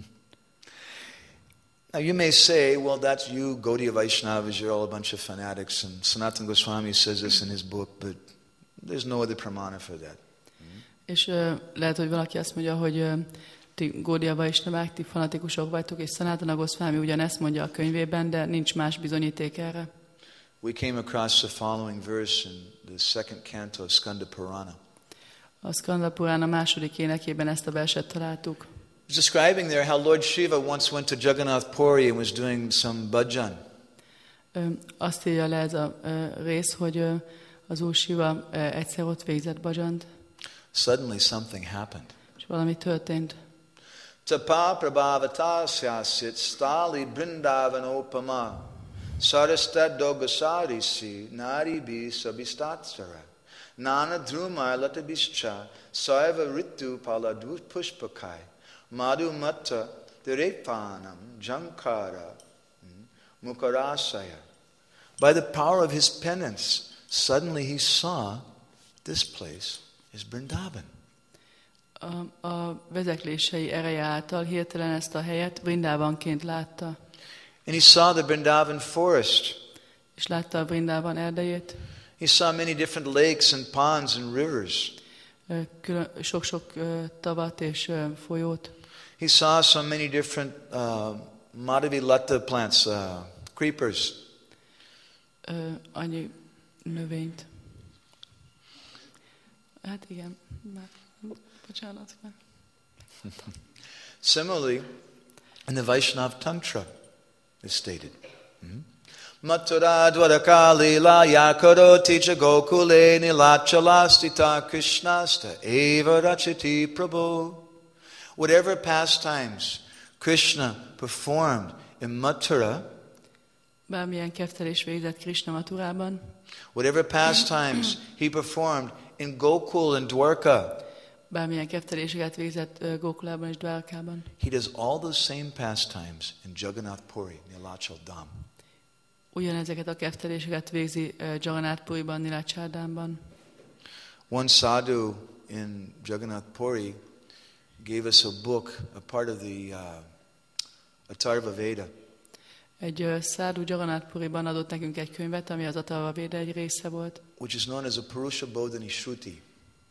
Now you may say, well, that's you, Gaudiya Vaishnavas, you're all a bunch of fanatics, and Sanatana Goswami says this in his book, but there's no other pramana for that. És lehet, hogy valaki azt mondja, hogy ti Gaudiya Vaishnavák, ti fanatikusok vagytok, és Sanatana Goswami ugyanezt mondja a könyvében, de nincs más bizonyíték erre. We came across the following verse in the second canto of Skanda Purana. A Skanda Purana második énekében ezt a verset találtuk. It's describing there how Lord Shiva once went to Jagannath Puri and was doing some bhajan. Azt írja le ez a rész, hogy az Úr Shiva egyszer ott végzett bhajant. Suddenly something happened. És valami történt. Tapa prabhavatasyasit stali brindavanopama sarastad dogasarisi nari bi sabistatsara nana druma latabischa saiva ritu paladut pushpakai madhu matta direpanam jankara mukarasaya. By the power of his penance, suddenly he saw this place is Vrindavan. A vezeklései ereje által hirtelen ezt a helyet Vrindavanként látta. And he saw the Vrindavan forest. És látta a Vrindavan erdejét. He saw many different lakes and ponds and rivers. Sok-sok tavat és folyót. He saw so many different Madhavi Lata plants, creepers. Annyi növényt. Hát igen, már bocsánat. Similarly, in the Vaishnav Tantra, is stated. Mathura dvarakali la yakaroti cha gokule nilachalastita krishnasta eva rachiti prabhu. Whatever pastimes Krishna performed in Mathura, bármilyen keftelés végzett Krishna Mathurában, whatever pastimes he performed in Gokul and Dwarka, bármilyen kefteléseket végzett Gokulában és Dwarkában, he does all those same pastimes in Jagannath Puri, Nilachal Dham. Ugyanezeket a kefteléseket végzi Jagannath Puriban, Nilachal Dhamban. One sadhu in Jagannath Puri gave us a book, a part of the Atharva Veda. Egy szádhu Jagannath Puriban adott nekünk egy könyvet, ami az Atharva Veda egy része volt. Which is known as a Purusha Bodhani Shruti.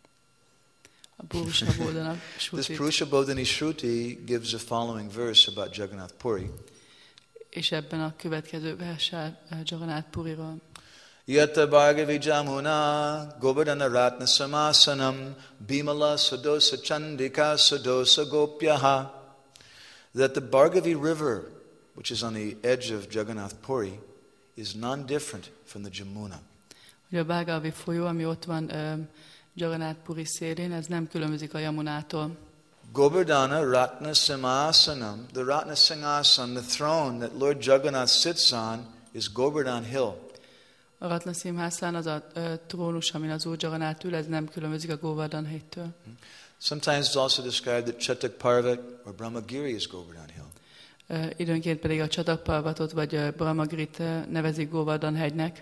A Purusha Bodhani Shruti. This Purusha Bodhani Shruti gives the following verse about Jagannath Puri. És ebben a következő verssel Jagannath Puriról. Yata Bhargavi Jamuna Govardhana Ratna Samasanam Bimala Sadosa Chandika Sadosa Gopyaha. That the Bhargavi River, which is on the edge of Jagannath Puri, is non-different from the Jamuna. Hogy a Bhargavi folyó, ami ott van Jagannath Puri szélén, ez nem különbözik a Yamunától. Govardhana Ratna Simhasanam, the Ratna Singhasan, the throne that Lord Jagannath sits on, is Govardhan Hill. A Ratna Simhasan, az a trónus, amin az Úr Jagannath ül, ez nem különbözik a Govardhan hegytől. Sometimes it's also described that Chatak Parvat or Brahmagiri is Govardhan Hill. Időnként pedig a Chatak Parvatot vagy Brahmagirit nevezik Govardhan hegynek.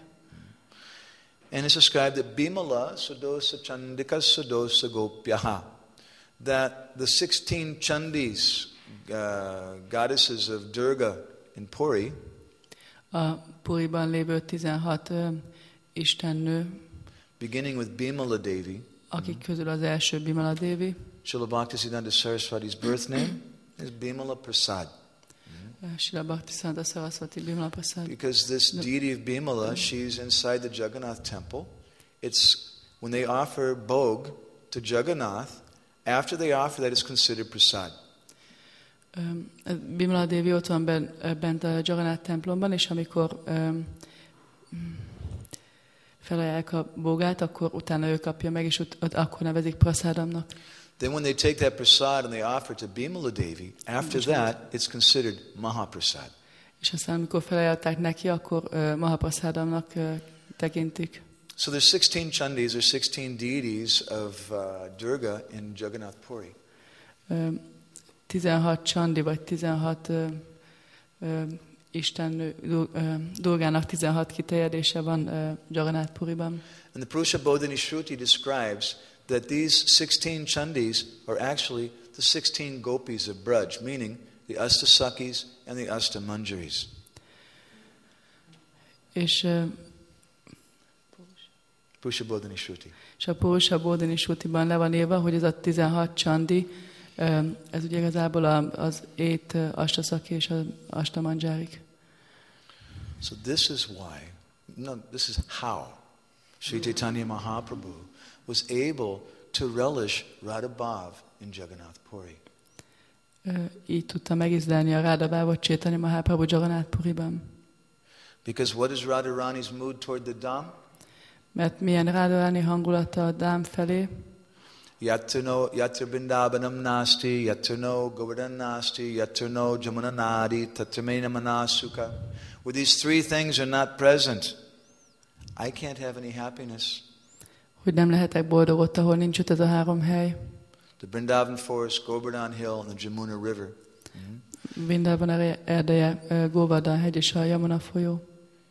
And it's described that Bimala Sadosa Chandika Sadosa Gopyaha, that the 16 Chandis, goddesses of Durga in Puri, a Puriban lévő 16 istennő, beginning with Bimala Devi, akik közül az első Bimala Devi, Srila Bhaktisiddhanta Saraswati's birth name is Bimala Prasad. Srila Bhaktisiddhanta Saraswati Bimala Prasad. Because this deity of Bimala, she's inside the Jagannath temple. It's when they offer bhog to Jagannath, after they offer that, it's considered prasad. Bimala Devi ott van bent a Jagannath templomban, és amikor felajánlják a bógát, akkor utána ő kapja meg, és akkor nevezik prasadamnak. Then when they take that prasad and they offer it to Bimala Devi, after that, it's considered Mahaprasad. És aztán, amikor felajánlották neki, akkor Mahaprasadamnak tekintik. So there's 16 Chandis, or 16 deities of Durga in Jagannath Puri. 16 Chandi, vagy 16 istennő, Durgának 16 kiterjedése van Jagannath Puriban. And the Purusha Bodhani Shruti describes that these 16 Chandis are actually the 16 gopis of Braj, meaning the Astasakis and the Astamanjaris. És Purusha Bodhani Shruti. És a Purusha Bodhani Shrutiban le van írva, hogy ez a 16 Chandi, ez ugye igazából az 8 Astasaki és az Astamanjárik. So this is why, this is how Sri Chaitanya Mahaprabhu was able to relish Radhabhav in Jagannath Puri. Így tudta megízlelni a Radhabhavot Chaitanya Mahaprabhu Jagannath Puriban. Because what is Radharani's mood toward the Dham? Mert milyen Radharani hangulata a Dham felé? yatra Vrindavanam nasti, yatra no Govardhan nasti, yatra no Jamuna nadi, tatra me namana sukha. Where these three things are not present, I can't have any happiness. Hogy nem lehetek boldog ott, ahol nincs ott ez a három hely. The Vrindavan forest, Govardhan hill, and the Jamuna river. Vrindavan erdeje, Govardhan hegy és a Yamuna folyó.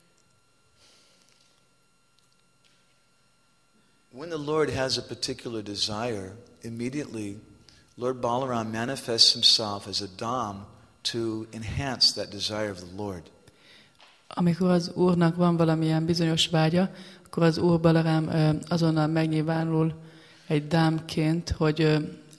When the Lord has a particular desire, immediately Lord Balaram manifests himself as a Dham to enhance that desire of the Lord. Amikor az Úrnak van valamilyen bizonyos vágya, akkor az Úr Balaram azonnal megnyilvánul egy dámként, hogy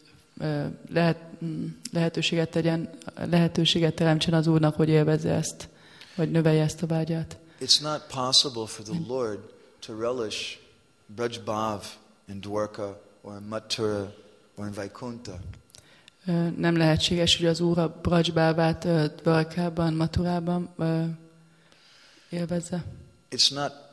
lehetőséget teremtsen az Úrnak, hogy élvezze ezt, vagy növelje ezt a vágyát. It's not possible for the Lord to relish Braj Bhav in Dwarka or in Mathura or in Vaikuntha. Nem lehetséges, hogy az Úr a Braj Bhavát Dwarkában, Mathurában élvezze. It's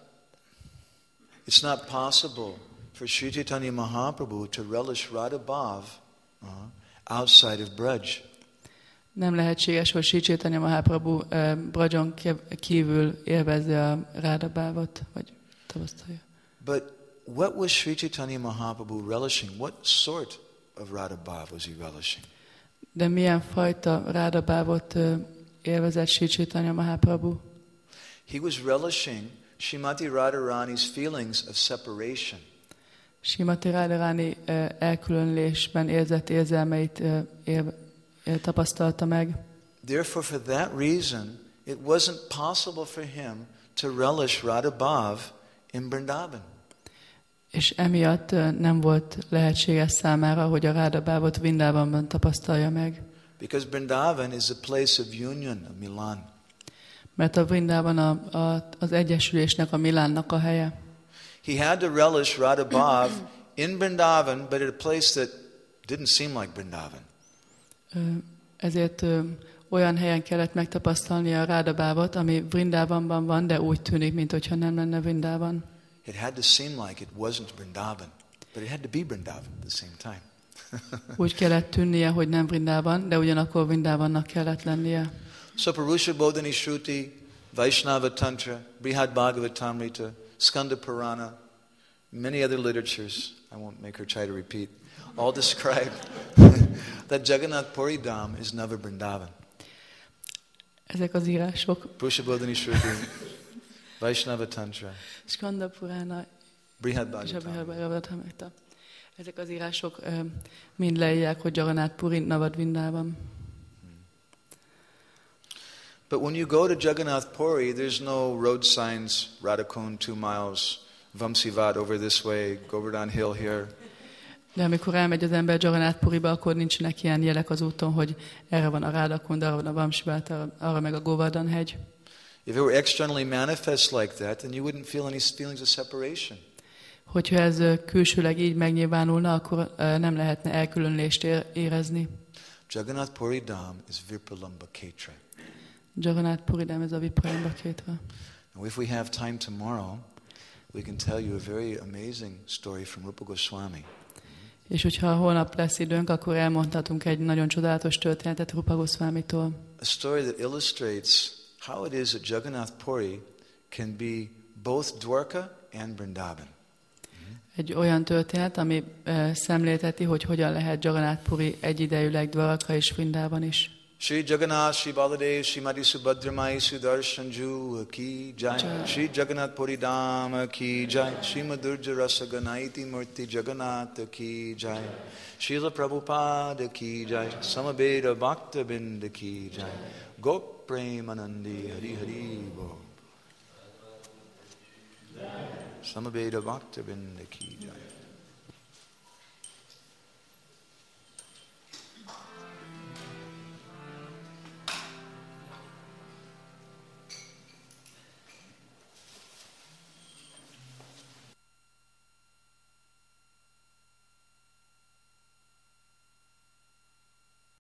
not possible for Sri Chaitanya Mahaprabhu to relish Radha Bhav outside of Braj. Nem lehetséges, hogy Sri Chaitanya Mahaprabhu Brajon kívül élvezze a Radha Bhavot, vagy tapasztalja. But what was Sri Chaitanya Mahaprabhu relishing? What sort of Radha Bhav was he relishing? De milyen fajta Radha Bhavot élvezett Sri Chaitanya Mahaprabhu? He was relishing Srimati Radharani's feelings of separation. Srimati Radharani elkülönülésben érzett érzelmeit tapasztalta meg. Therefore, for that reason, it wasn't possible for him to relish Radha Bhav in Vrindavan. És emiatt nem volt lehetséges számára, hogy a Radha Bhavot Vrindavanban tapasztalja meg. Because Vrindavan is a place of union, of Milan. Mert a Vrindavan az egyesülésnek, a Milánnak a helye. He had to relish Radha Bhav in Vrindavan, but at a place that didn't seem like Vrindavan. Ezért olyan helyen kellett megtapasztalni a Radha Bhavot, ami Vrindavanban van, de úgy tűnik, mintha nem lenne Vrindavan. It had to seem like it wasn't Vrindavan, but it had to be Vrindavan at the same time. Úgy kellett tűnnie, hogy nem Vrindavan, de ugyanakkor Vrindavannak kellett lennie. So Purusha Bodhini Shruti, Vaishnava Tantra, Brihad Bhagavatamrita, Skanda Purana, many other literatures, I won't make her try to repeat, all describe that Jagannath Puri Dham is never Vrindavan. Ezek az írások, Purusha Bodhini Shruti, Vaishnava Tantra, Skanda Purana, Brihad Bhagavatamrita. Ezek az írások mind leírják, hogy Jagannath Puri Navad Vrindavan. But when you go to Jagannath Puri, there's no road signs, Radhakund 2 miles, Vamsivat over this way, Govardhan Hill here. De amikor elmegy az ember Jagannath Puriba, akkor nincsenek ilyen jelek az úton, hogy erre van a Radhakund, arra van a Vamsivat, arra meg a Govardhan hegy. If it were externally manifest like that, then you wouldn't feel any feelings of separation. Hogyha ez külsőleg így megnyilvánulna, akkor nem lehetne elkülönülést érezni. Jagannath Puri Dham is Virpalamba Ketra. Jagannath Puri Dham ez a Virpalamba Ketra. Now if we have time tomorrow, we can tell you a very amazing story from Rupa Goswami. És hogyha holnap lesz időnk, akkor elmondhatunk egy nagyon csodálatos történetet Rupa Goswamitól. A story that illustrates how it is that Jagannath Puri can be both Dwarka and Vrindavan. Egy olyan történet, ami szemlélteti, hogy hogyan lehet Jagannath Puri egyidejűleg Dwarka és Vrindavan is. Shri Jagannath, Shri Baladev, Shrimati Subhadramai, Sudarshanju ki jai. Shri Jagannath Puri Dham ki jai. Shri Madhurja Rasaganaiti Murti Jagannath ki jai. Srila Prabhupada ki jai. Samaveda Bhakta Binda ki jai. Gop Premanandi Hari Hari Bo. Samaveda Bhakta Binda ki jai.